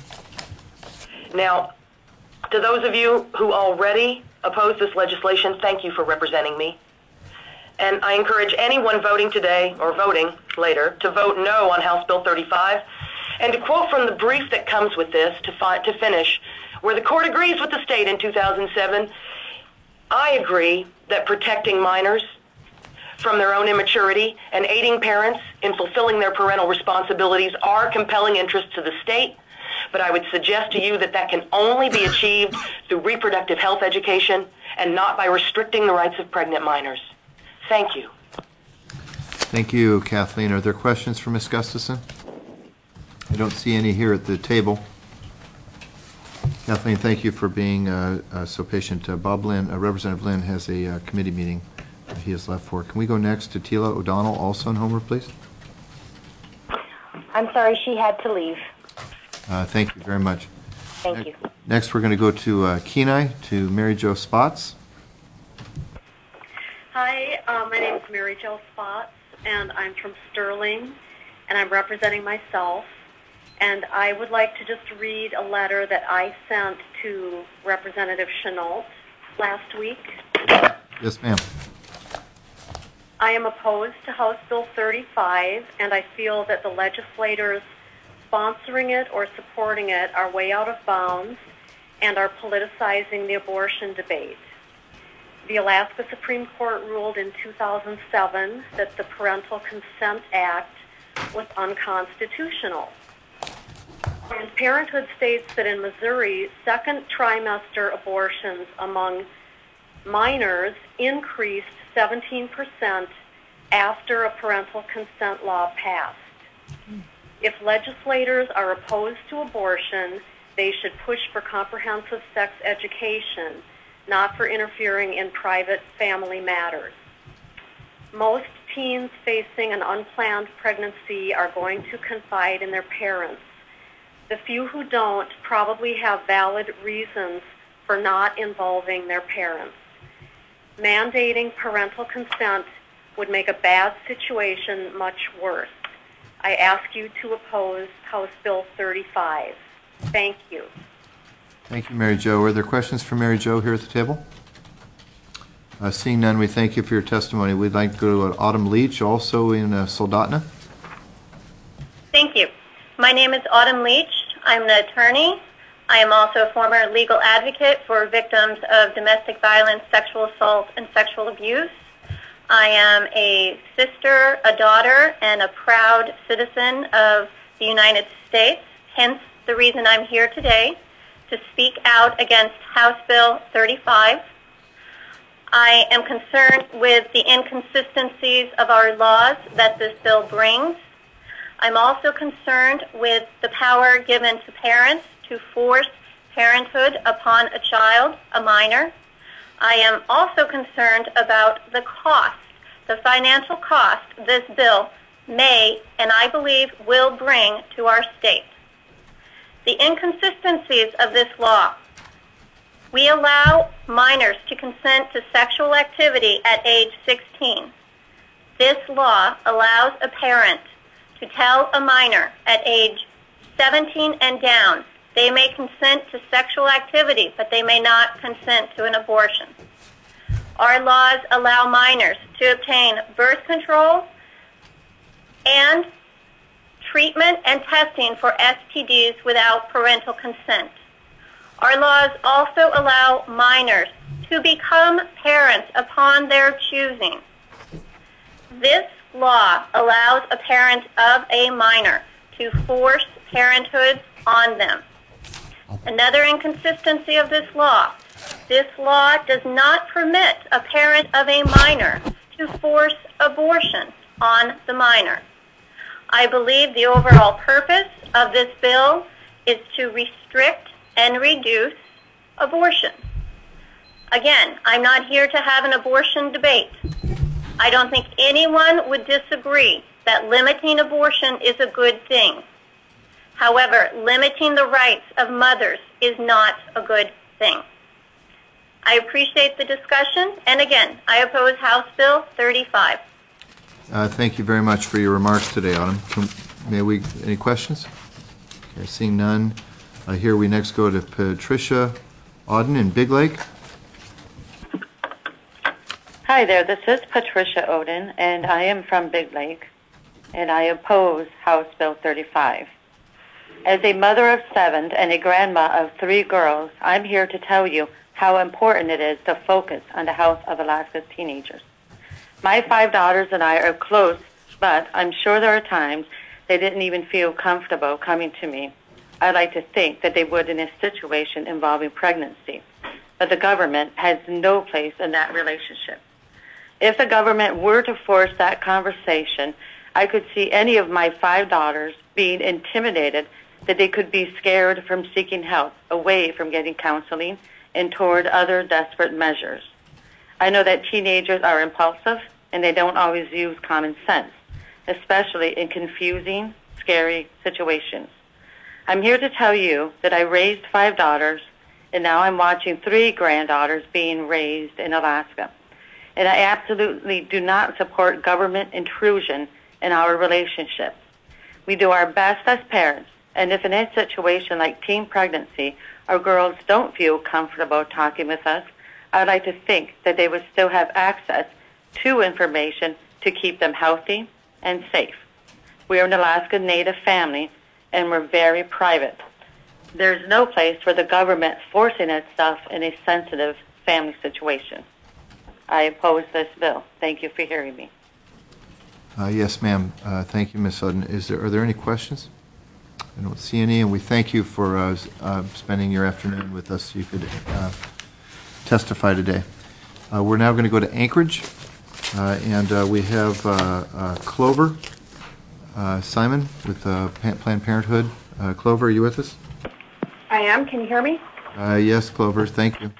Now, to those of you who already oppose this legislation, thank you for representing me. And I encourage anyone voting today or voting later to vote no on House Bill 35. And to quote from the brief that comes with this to finish, where the court agrees with the state in 2007, I agree that protecting minors from their own immaturity and aiding parents in fulfilling their parental responsibilities are compelling interests to the state, but I would suggest to you that that can only be achieved through reproductive health education and not by restricting the rights of pregnant minors. Thank you. Thank you, Kathleen. Are there questions for Ms. Gustafson? I don't see any here at the table. Kathleen, thank you for being so patient. Bob Lynn, Representative Lynn, has a committee meeting he has left for. Can we go next to Tila O'Donnell, also in Homer, please? I'm sorry, she had to leave. Thank you very much. Thank you. Next, we're going to go to Kenai, to Mary Jo Spots. Hi, my name is Mary Jo Spots, and I'm from Sterling, and I'm representing myself. And I would like to just read a letter that I sent to Representative Chenault last week. Yes, ma'am. I am opposed to House Bill 35, and I feel that the legislators sponsoring it or supporting it are way out of bounds and are politicizing the abortion debate. The Alaska Supreme Court ruled in 2007 that the Parental Consent Act was unconstitutional. Planned Parenthood states that in Missouri, second trimester abortions among minors increased 17% after a parental consent law passed. If legislators are opposed to abortion, they should push for comprehensive sex education, not for interfering in private family matters. Most teens facing an unplanned pregnancy are going to confide in their parents. The few who don't probably have valid reasons for not involving their parents. Mandating parental consent would make a bad situation much worse. I ask you to oppose House Bill 35. Thank you. Thank you, Mary Jo. Are there questions for Mary Jo here at the table? Seeing none, we thank you for your testimony. We'd like to go to Autumn Leach, also in Soldotna. Thank you. My name is Autumn Leach. I'm the attorney. I am also a former legal advocate for victims of domestic violence, sexual assault, and sexual abuse. I am a sister, a daughter, and a proud citizen of the United States, hence the reason I'm here today to speak out against House Bill 35. I am concerned with the inconsistencies of our laws that this bill brings. I'm also concerned with the power given to parents to force parenthood upon a child, a minor. I am also concerned about the cost, the financial cost this bill may, and I believe will bring to our state. The inconsistencies of this law. We allow minors to consent to sexual activity at age 16. This law allows a parent to tell a minor at age 17 and down they may consent to sexual activity, but they may not consent to an abortion. Our laws allow minors to obtain birth control and treatment and testing for STDs without parental consent. Our laws also allow minors to become parents upon their choosing. This law allows a parent of a minor to force parenthood on them. Another inconsistency of this law does not permit a parent of a minor to force abortion on the minor. I believe the overall purpose of this bill is to restrict and reduce abortion. Again, I'm not here to have an abortion debate. I don't think anyone would disagree that limiting abortion is a good thing. However, limiting the rights of mothers is not a good thing. I appreciate the discussion, and again, I oppose House Bill 35. Thank you very much for your remarks today, Autumn. Any questions? Okay, seeing none, here we next go to Patricia Auden in Big Lake. Hi there, this is Patricia Oden, and I am from Big Lake, and I oppose House Bill 35. As a mother of 7 and a grandma of 3 girls, I'm here to tell you how important it is to focus on the health of Alaska's teenagers. My 5 daughters and I are close, but I'm sure there are times they didn't even feel comfortable coming to me. I like to think that they would in a situation involving pregnancy, but the government has no place in that relationship. If the government were to force that conversation, I could see any of my 5 daughters being intimidated that they could be scared from seeking help away from getting counseling and toward other desperate measures. I know that teenagers are impulsive and they don't always use common sense, especially in confusing, scary situations. I'm here to tell you that I raised 5 daughters, and now I'm watching 3 granddaughters being raised in Alaska. And I absolutely do not support government intrusion in our relationships. We do our best as parents, and if in a situation like teen pregnancy, our girls don't feel comfortable talking with us, I'd like to think that they would still have access to information to keep them healthy and safe. We are an Alaska Native family, and we're very private. There's no place for the government forcing itself in a sensitive family situation. I oppose this bill. Thank you for hearing me. Yes, ma'am. Thank you, Ms. Sutton. Are there any questions? I don't see any, and we thank you for spending your afternoon with us so you could testify today. We're now going to go to Anchorage, and we have Clover Simon with Planned Parenthood. Clover, are you with us? I am. Can you hear me? Yes, Clover. Thank you.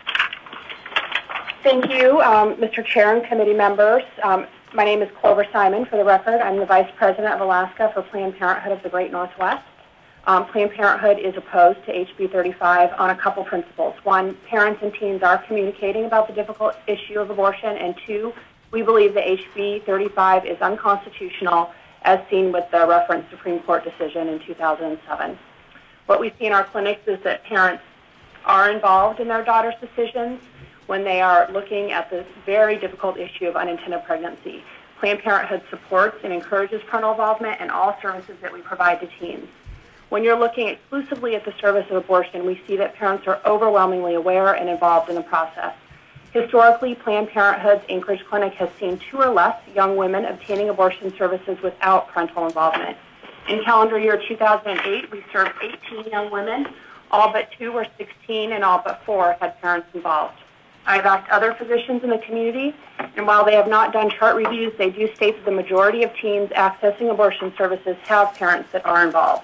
Thank you, Mr. Chair and committee members. My name is Clover Simon, for the record. I'm the Vice President of Alaska for Planned Parenthood of the Great Northwest. Planned Parenthood is opposed to HB 35 on a couple principles. 1, parents and teens are communicating about the difficult issue of abortion, and 2, we believe that HB 35 is unconstitutional as seen with the reference Supreme Court decision in 2007. What we see in our clinics is that parents are involved in their daughters' decisions when they are looking at this very difficult issue of unintended pregnancy. Planned Parenthood supports and encourages parental involvement in all services that we provide to teens. When you're looking exclusively at the service of abortion, we see that parents are overwhelmingly aware and involved in the process. Historically, Planned Parenthood's Anchorage Clinic has seen 2 or less young women obtaining abortion services without parental involvement. In calendar year 2008, we served 18 young women. All but 2 were 16, and all but 4 had parents involved. I've asked other physicians in the community, and while they have not done chart reviews, they do state that the majority of teens accessing abortion services have parents that are involved.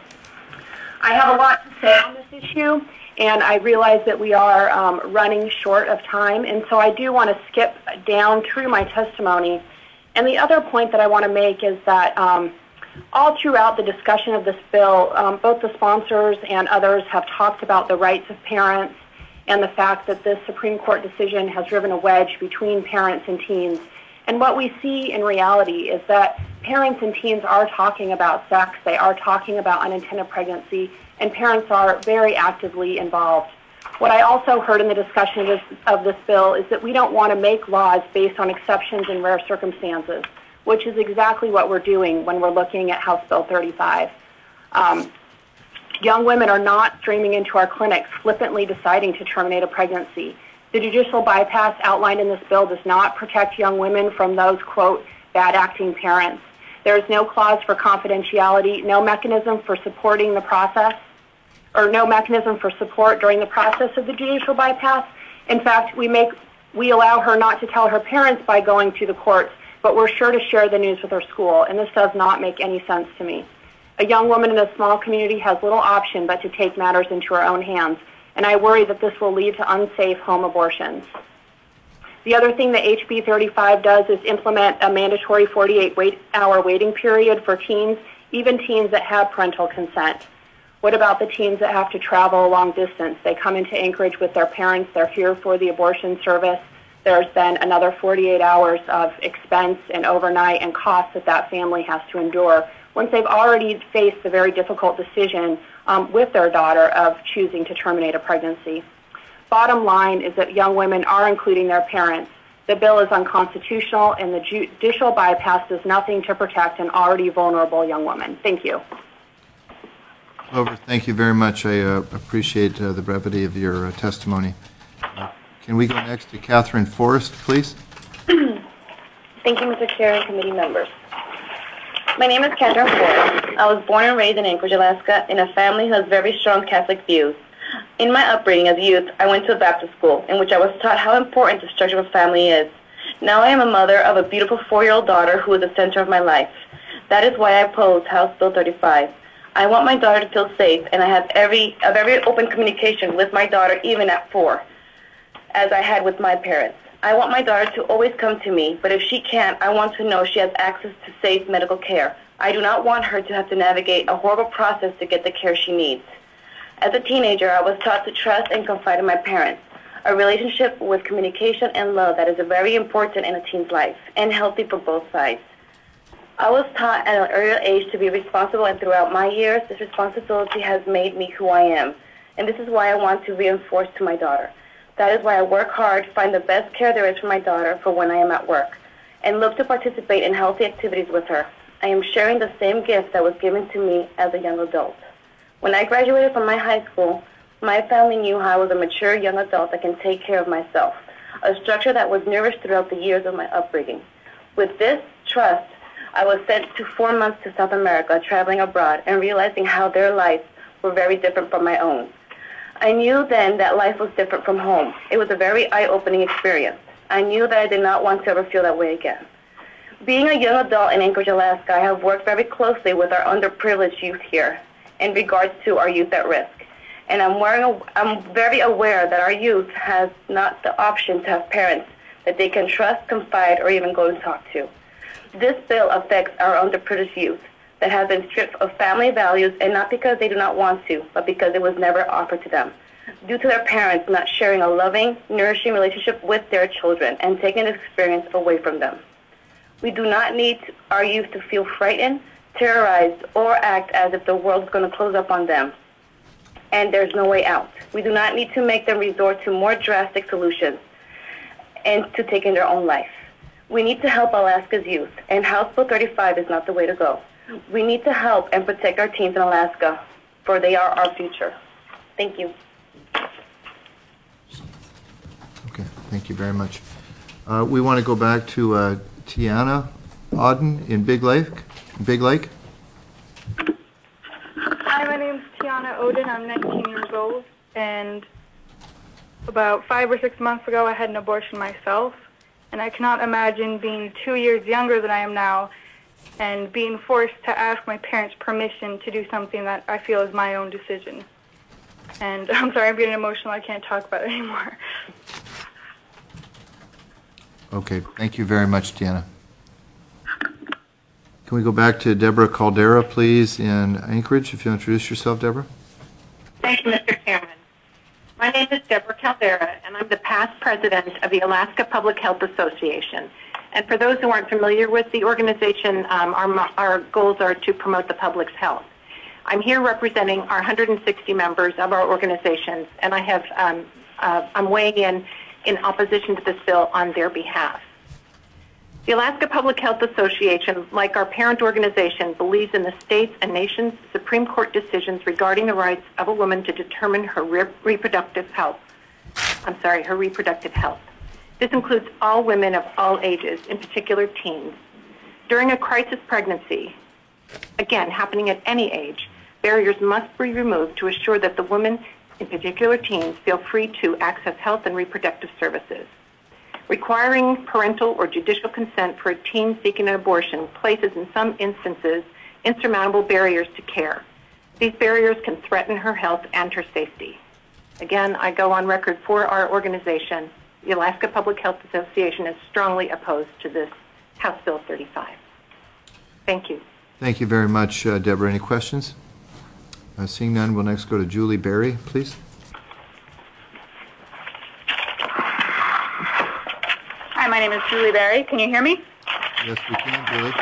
I have a lot to say on this issue, and I realize that we are running short of time, and so I do want to skip down through my testimony. And the other point that I want to make is that All throughout the discussion of this bill, both the sponsors and others have talked about the rights of parents and the fact that this Supreme Court decision has driven a wedge between parents and teens. And what we see in reality is that parents and teens are talking about sex, they are talking about unintended pregnancy, and parents are very actively involved. What I also heard in the discussion of this bill is that we don't want to make laws based on exceptions in rare circumstances, which is exactly what we're doing when we're looking at House Bill 35. Young women are not streaming into our clinics flippantly deciding to terminate a pregnancy. The judicial bypass outlined in this bill does not protect young women from those, quote, bad acting parents. There is no clause for confidentiality, no mechanism for supporting the process, or no mechanism for support during the process of the judicial bypass. In fact, we allow her not to tell her parents by going to the courts, but we're sure to share the news with her school, and this does not make any sense to me. A young woman in a small community has little option but to take matters into her own hands, and I worry that this will lead to unsafe home abortions. The other thing that HB 35 does is implement a mandatory 48-hour waiting period for teens, even teens that have parental consent. What about the teens that have to travel a long distance? They come into Anchorage with their parents, they're here for the abortion service. There's then another 48 hours of expense and overnight and costs that family has to endure once they've already faced the very difficult decision with their daughter of choosing to terminate a pregnancy. Bottom line is that young women are including their parents. The bill is unconstitutional, and the judicial bypass does nothing to protect an already vulnerable young woman. Thank you. Clover, thank you very much. I appreciate the brevity of your testimony. Can we go next to Catherine Forrest, please? Thank you, Mr. Chair and committee members. My name is Catherine Forrest. I was born and raised in Anchorage, Alaska, in a family who has very strong Catholic views. In my upbringing as a youth, I went to a Baptist school in which I was taught how important the structure of a family is. Now I am a mother of a beautiful 4-year-old daughter who is the center of my life. That is why I oppose House Bill 35. I want my daughter to feel safe, and I have very open communication with my daughter even at 4, as I had with my parents. I want my daughter to always come to me, but if she can't, I want to know she has access to safe medical care. I do not want her to have to navigate a horrible process to get the care she needs. As a teenager, I was taught to trust and confide in my parents, a relationship with communication and love that is very important in a teen's life and healthy for both sides. I was taught at an early age to be responsible, and throughout my years, this responsibility has made me who I am, and this is why I want to reinforce to my daughter. That is why I work hard, find the best care there is for my daughter for when I am at work, and look to participate in healthy activities with her. I am sharing the same gift that was given to me as a young adult. When I graduated from my high school, my family knew how I was a mature young adult that can take care of myself, a structure that was nourished throughout the years of my upbringing. With this trust, I was sent to 4 months to South America, traveling abroad, and realizing how their lives were very different from my own. I knew then that life was different from home. It was a very eye-opening experience. I knew that I did not want to ever feel that way again. Being a young adult in Anchorage, Alaska, I have worked very closely with our underprivileged youth here in regards to our youth at risk. And I'm very aware that our youth has not the option to have parents that they can trust, confide, or even go and talk to. This bill affects our underprivileged youth that have been stripped of family values, and not because they do not want to, but because it was never offered to them, due to their parents not sharing a loving, nourishing relationship with their children and taking this experience away from them. We do not need our youth to feel frightened, terrorized, or act as if the world is going to close up on them and there's no way out. We do not need to make them resort to more drastic solutions and to taking their own life. We need to help Alaska's youth, and House Bill 35 is not the way to go. We need to help and protect our teens in Alaska, for they are our future. Thank you. Okay, thank you very much. We want to go back to Tiana Auden in Big Lake. Hi, my name's Tiana Oden. I'm 19 years old, and about 5 or 6 months ago I had an abortion myself, and I cannot imagine being 2 years younger than I am now and being forced to ask my parents' permission to do something that I feel is my own decision. And I'm sorry, I'm getting emotional. I can't talk about it anymore. Okay, thank you very much, Tiana. Can we go back to Deborah Caldera, please, in Anchorage, if you'll introduce yourself, Deborah? Thank you, Mr. Chairman. My name is Deborah Caldera, and I'm the past president of the Alaska Public Health Association. And for those who aren't familiar with the organization, our goals are to promote the public's health. I'm here representing our 160 members of our organizations, and I'm weighing in opposition to this bill on their behalf. The Alaska Public Health Association, like our parent organization, believes in the state's and nation's Supreme Court decisions regarding the rights of a woman to determine her reproductive health. This includes all women of all ages, in particular teens. During a crisis pregnancy, again, happening at any age, barriers must be removed to assure that the women, in particular teens, feel free to access health and reproductive services. Requiring parental or judicial consent for a teen seeking an abortion places, in some instances, insurmountable barriers to care. These barriers can threaten her health and her safety. Again, I go on record for our organization. The Alaska Public Health Association is strongly opposed to this House Bill 35. Thank you. Thank you very much, Deborah. Any questions? Seeing none, we'll next go to Julie Berry, please. Hi, my name is Julie Berry. Can you hear me? Yes, we can, Julie.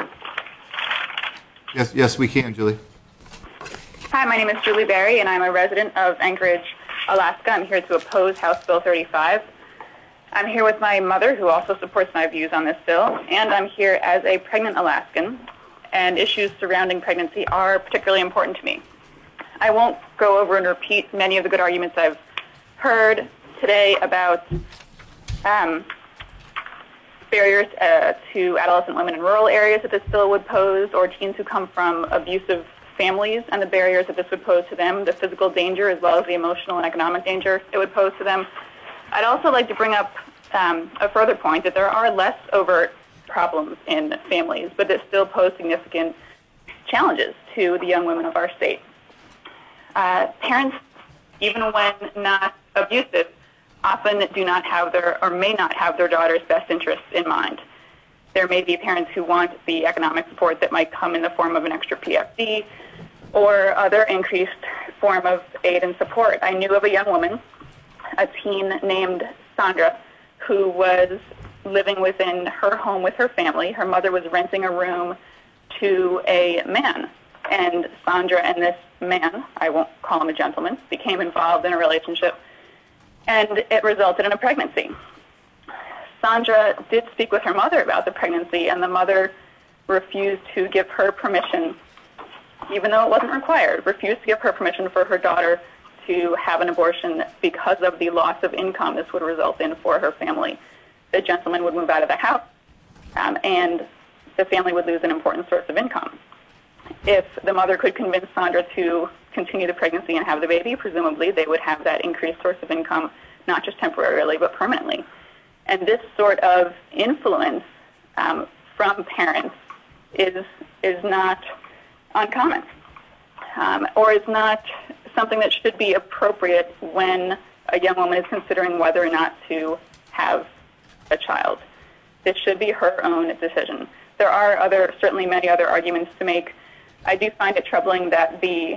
Yes, we can, Julie. Hi, my name is Julie Berry, and I'm a resident of Anchorage, Alaska. I'm here to oppose House Bill 35. I'm here with my mother, who also supports my views on this bill, and I'm here as a pregnant Alaskan, and issues surrounding pregnancy are particularly important to me. I won't go over and repeat many of the good arguments I've heard today about barriers to adolescent women in rural areas that this bill would pose, or teens who come from abusive families and the barriers that this would pose to them, the physical danger as well as the emotional and economic danger it would pose to them. I'd also like to bring up a further point that there are less overt problems in families, but that still pose significant challenges to the young women of our state. Parents, even when not abusive, often do not have or may not have their daughter's best interests in mind. There may be parents who want the economic support that might come in the form of an extra PFD or other increased form of aid and support. I knew of a young woman, a teen named Sandra, who was living within her home with her family. Her mother was renting a room to a man, and Sandra and this man, I won't call him a gentleman, became involved in a relationship, and it resulted in a pregnancy. Sandra did speak with her mother about the pregnancy, and the mother refused to give her permission, even though it wasn't required, refused to give her permission for her daughter to have an abortion because of the loss of income this would result in for her family. The gentleman would move out of the house, and the family would lose an important source of income. If the mother could convince Sandra to continue the pregnancy and have the baby, presumably they would have that increased source of income, not just temporarily, but permanently. And this sort of influence from parents is not uncommon, or is not something that should be appropriate when a young woman is considering whether or not to have a child. This should be her own decision. There are certainly many other arguments to make. I do find it troubling that the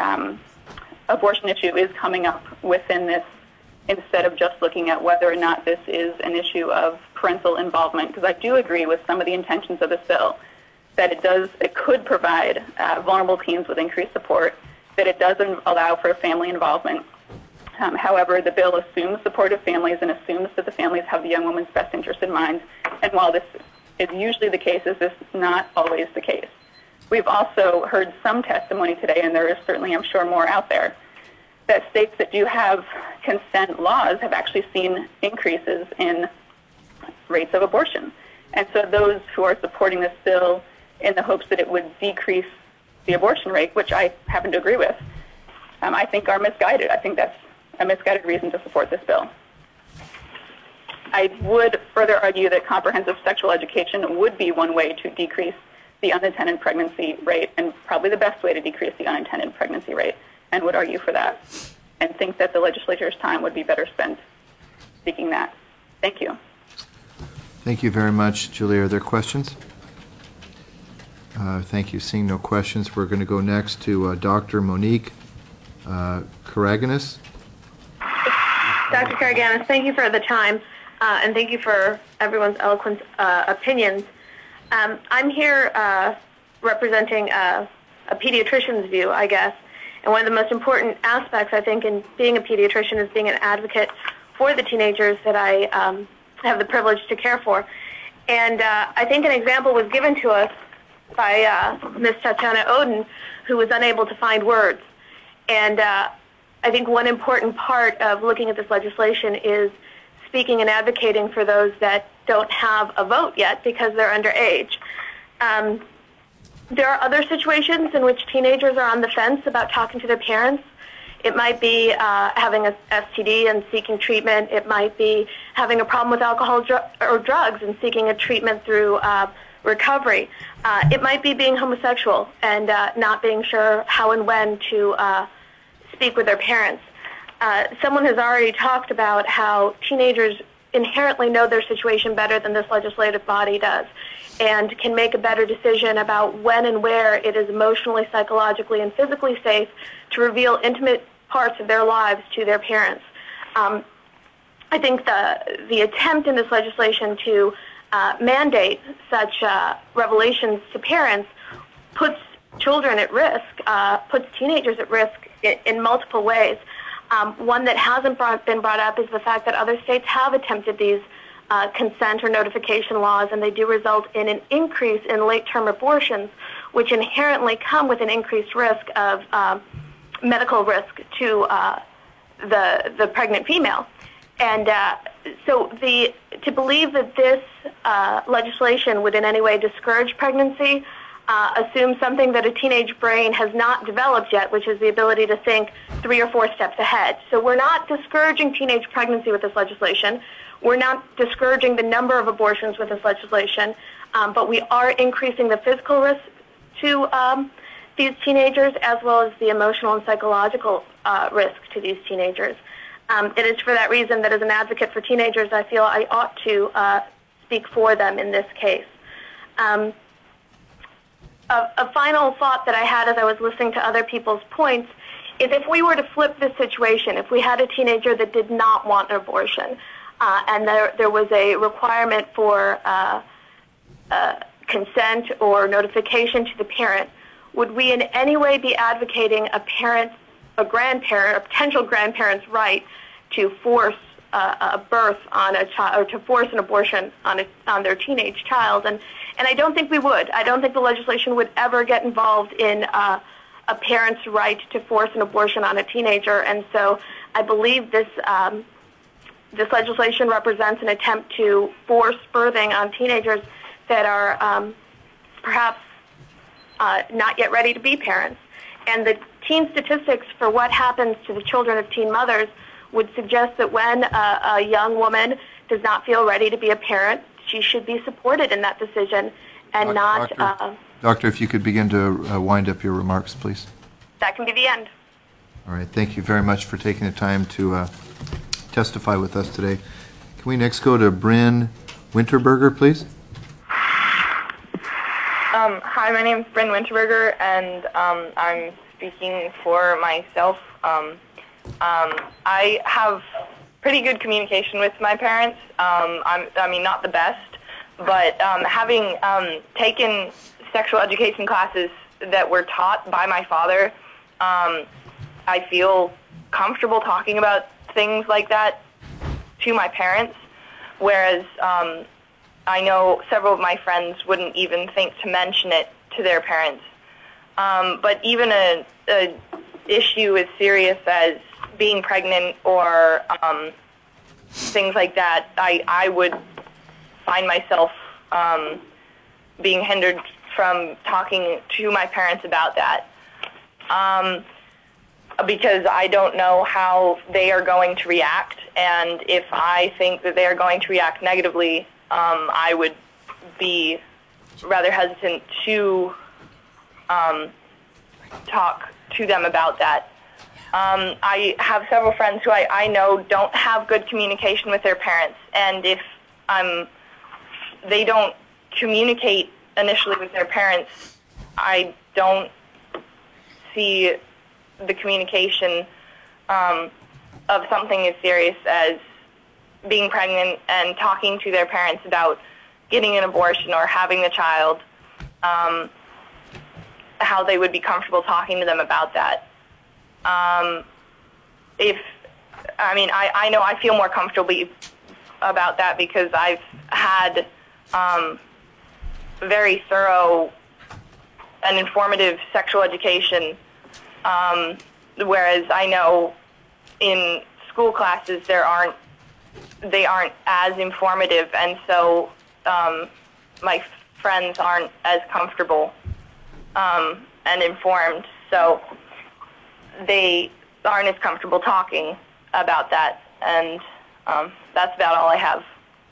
abortion issue is coming up within this, instead of just looking at whether or not this is an issue of parental involvement, because I do agree with some of the intentions of this bill, that it could provide vulnerable teens with increased support, that it doesn't allow for family involvement. However, the bill assumes supportive families and assumes that the families have the young woman's best interest in mind, and while this is usually the case, this is not always the case. We've also heard some testimony today, and there is certainly, I'm sure, more out there, that states that do have consent laws have actually seen increases in rates of abortion. And so those who are supporting this bill in the hopes that it would decrease the abortion rate, which I happen to agree with, I think are misguided. I think that's a misguided reason to support this bill. I would further argue that comprehensive sexual education would be one way to decrease the unintended pregnancy rate, and probably the best way to decrease the unintended pregnancy rate, and would argue for that, and think that the legislature's time would be better spent seeking that. Thank you. Thank you very much, Julie. Are there questions? Thank you. Seeing no questions, we're going to go next to Dr. Monique Karagianis. Dr. Karagianis, thank you for the time, and thank you for everyone's eloquent opinions. I'm here representing a pediatrician's view, I guess, and one of the most important aspects, I think, in being a pediatrician is being an advocate for the teenagers that I have the privilege to care for. And I think an example was given to us by Ms. Tatiana Oden, who was unable to find words. And I think one important part of looking at this legislation is speaking and advocating for those that don't have a vote yet because they're underage. There are other situations in which teenagers are on the fence about talking to their parents. It might be having a STD and seeking treatment. It might be having a problem with alcohol or drugs and seeking a treatment through recovery. It might be being homosexual and not being sure how and when to speak with their parents. Someone has already talked about how teenagers inherently know their situation better than this legislative body does and can make a better decision about when and where it is emotionally, psychologically, and physically safe to reveal intimate parts of their lives to their parents. I think the attempt in this legislation to mandate such revelations to parents puts children at risk, puts teenagers at risk in multiple ways. One that hasn't been brought up is the fact that other states have attempted these consent or notification laws, and they do result in an increase in late-term abortions, which inherently come with an increased risk of medical risk to the pregnant female. And so to believe that this legislation would in any way discourage pregnancy assumes something that a teenage brain has not developed yet, which is the ability to think 3 or 4 steps ahead. So we're not discouraging teenage pregnancy with this legislation. We're not discouraging the number of abortions with this legislation, but we are increasing the physical risk to these teenagers as well as the emotional and psychological risk to these teenagers. It is for that reason that as an advocate for teenagers, I feel I ought to speak for them in this case. A final thought that I had as I was listening to other people's points is if we were to flip this situation, if we had a teenager that did not want an abortion, and there was a requirement for consent or notification to the parent, would we in any way be advocating a grandparent, a potential grandparent's right to force a birth on a child, or to force an abortion on their teenage child? And I don't think we would. I don't think the legislation would ever get involved in a parent's right to force an abortion on a teenager. And so I believe this legislation represents an attempt to force birthing on teenagers that are perhaps not yet ready to be parents. And the teen statistics for what happens to the children of teen mothers would suggest that when a young woman does not feel ready to be a parent, she should be supported in that decision and not... Doctor, if you could begin to wind up your remarks, please. That can be the end. All right. Thank you very much for taking the time to testify with us today. Can we next go to Bryn Winterberger, please? Hi, my name is Bryn Winterberger, and I'm speaking for myself. I have pretty good communication with my parents. I mean, not the best, but having taken sexual education classes that were taught by my father, I feel comfortable talking about things like that to my parents, whereas I know several of my friends wouldn't even think to mention it to their parents. But even a issue as serious as being pregnant or things like that, I would find myself being hindered from talking to my parents about that because I don't know how they are going to react, and if I think that they are going to react negatively, I would be rather hesitant to talk to them about that. I have several friends who I know don't have good communication with their parents, and if they don't communicate initially with their parents I don't see the communication of something as serious as being pregnant and talking to their parents about getting an abortion or having the child, how they would be comfortable talking to them about that. I know I feel more comfortable about that because I've had very thorough and informative sexual education, whereas I know in school classes they aren't as informative, and so my friends aren't as comfortable and informed, so they aren't as comfortable talking about that, and that's about all I have.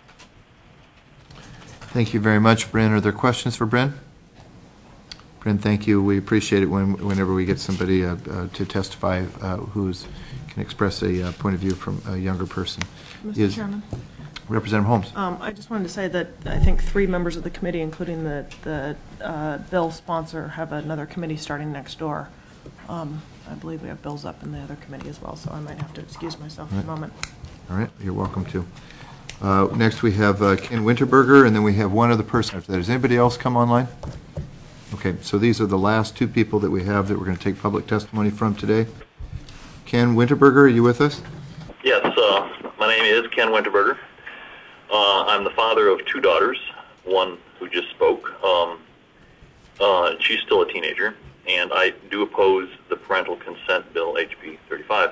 Thank you very much, Bryn. Are there questions for Bryn? Bryn, thank you. We appreciate it whenever we get somebody to testify who can express a point of view from a younger person. Mr. Chairman. Representative Holmes. I just wanted to say that I think 3 members of the committee, including the bill sponsor, have another committee starting next door. I believe we have bills up in the other committee as well, so I might have to excuse myself for a moment. All right, you're welcome to. Next we have Ken Winterberger, and then we have one other person after that. Does anybody else come online? Okay, so these are the last 2 people that we have that we're going to take public testimony from today. Ken Winterberger, are you with us? Yes, my name is Ken Winterberger. I'm the father of 2 daughters, one who just spoke. She's still a teenager, and I do oppose the parental consent bill, HB 35.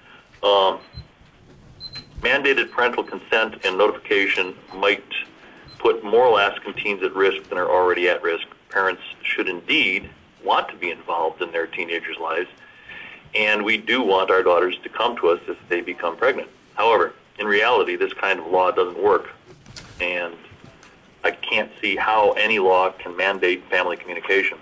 Mandated parental consent and notification might put more Alaskan teens at risk than are already at risk. Parents should indeed want to be involved in their teenagers' lives, and we do want our daughters to come to us if they become pregnant. However, in reality, this kind of law doesn't work, and I can't see how any law can mandate family communication.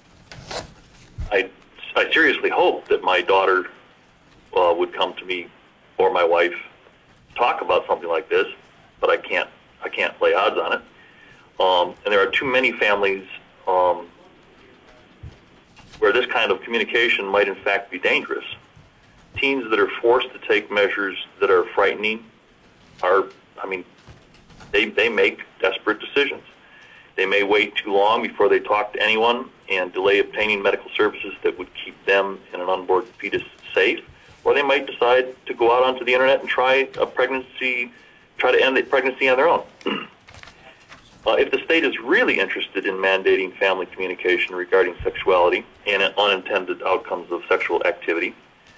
I seriously hope that my daughter would come to me or my wife talk about something like this, but I can't lay odds on it. And there are too many families where this kind of communication might in fact be dangerous. Teens that are forced to take measures that are frightening they make desperate decisions. They may wait too long before they talk to anyone and delay obtaining medical services that would keep them and an unborn fetus safe, or they might decide to go out onto the internet and try to end the pregnancy on their own. If the state is really interested in mandating family communication regarding sexuality and unintended outcomes of sexual activity,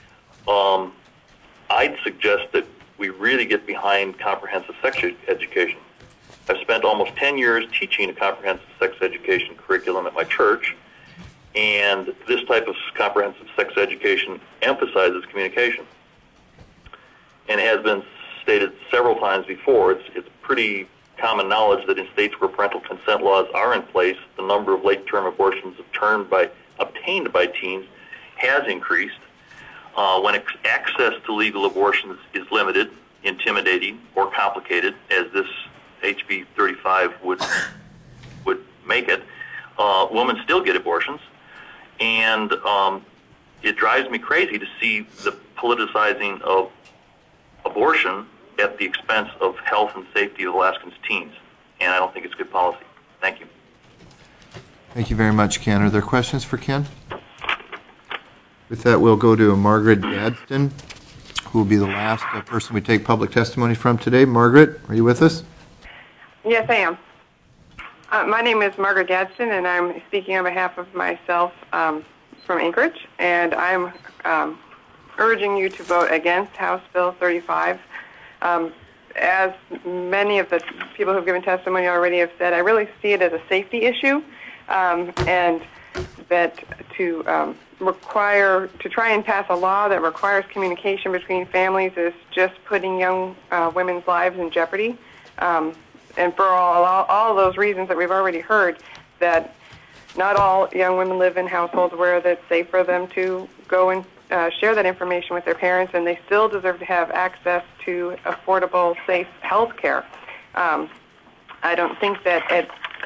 I'd suggest that we really get behind comprehensive sex education. I've spent almost 10 years teaching a comprehensive sex education curriculum at my church, and this type of comprehensive sex education emphasizes communication. And it has been stated several times before, it's pretty common knowledge that in states where parental consent laws are in place, the number of late-term abortions obtained by teens has increased. When access to legal abortions is limited, intimidating, or complicated, as this HB 35 would make it, women still get abortions, and it drives me crazy to see the politicizing of abortion at the expense of health and safety of Alaskans' teens, and I don't think it's good policy. Thank you. Thank you very much, Ken. Are there questions for Ken? With that, we'll go to Margaret Gadsden, who will be the last person we take public testimony from today. Margaret, are you with us? Yes, I am. My name is Margaret Gadsden, and I'm speaking on behalf of myself from Anchorage, and I'm urging you to vote against House Bill 35. As many of the people who have given testimony already have said, I really see it as a safety issue, and that to try and pass a law that requires communication between families is just putting young women's lives in jeopardy. And for all those reasons that we've already heard, that not all young women live in households where it's safe for them to go and share that information with their parents, and they still deserve to have access to affordable, safe health care. I don't think that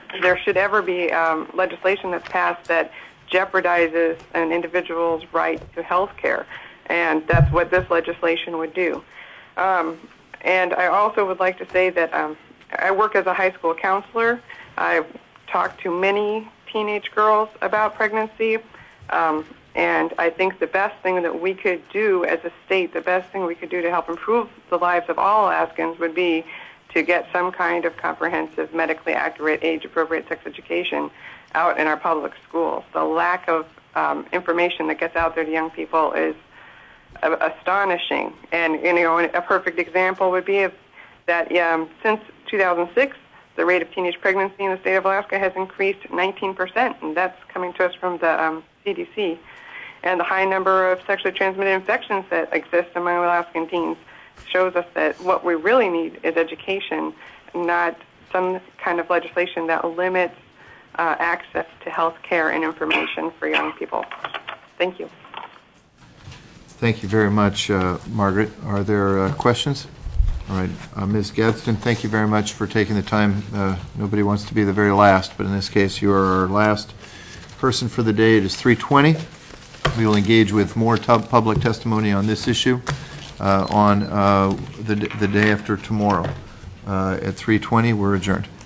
there should ever be legislation that's passed that jeopardizes an individual's right to health care. And that's what this legislation would do. And I also would like to say that I work as a high school counselor. I've talked to many teenage girls about pregnancy. And I think the best thing that we could do as a state, the best thing we could do to help improve the lives of all Alaskans would be to get some kind of comprehensive, medically accurate, age-appropriate sex education out in our public schools. The lack of information that gets out there to young people is astonishing. And, a perfect example would be that since 2006, the rate of teenage pregnancy in the state of Alaska has increased 19%, and that's coming to us from the CDC. And the high number of sexually transmitted infections that exist among Alaskan teens shows us that what we really need is education, not some kind of legislation that limits access to health care and information for young people. Thank you. Thank you very much, Margaret. Are there questions? All right. Ms. Gadsden, thank you very much for taking the time. Nobody wants to be the very last, but in this case, you are our last person for the day. It is 3:20. We will engage with more public testimony on this issue on the day after tomorrow. At 3:20, we're adjourned.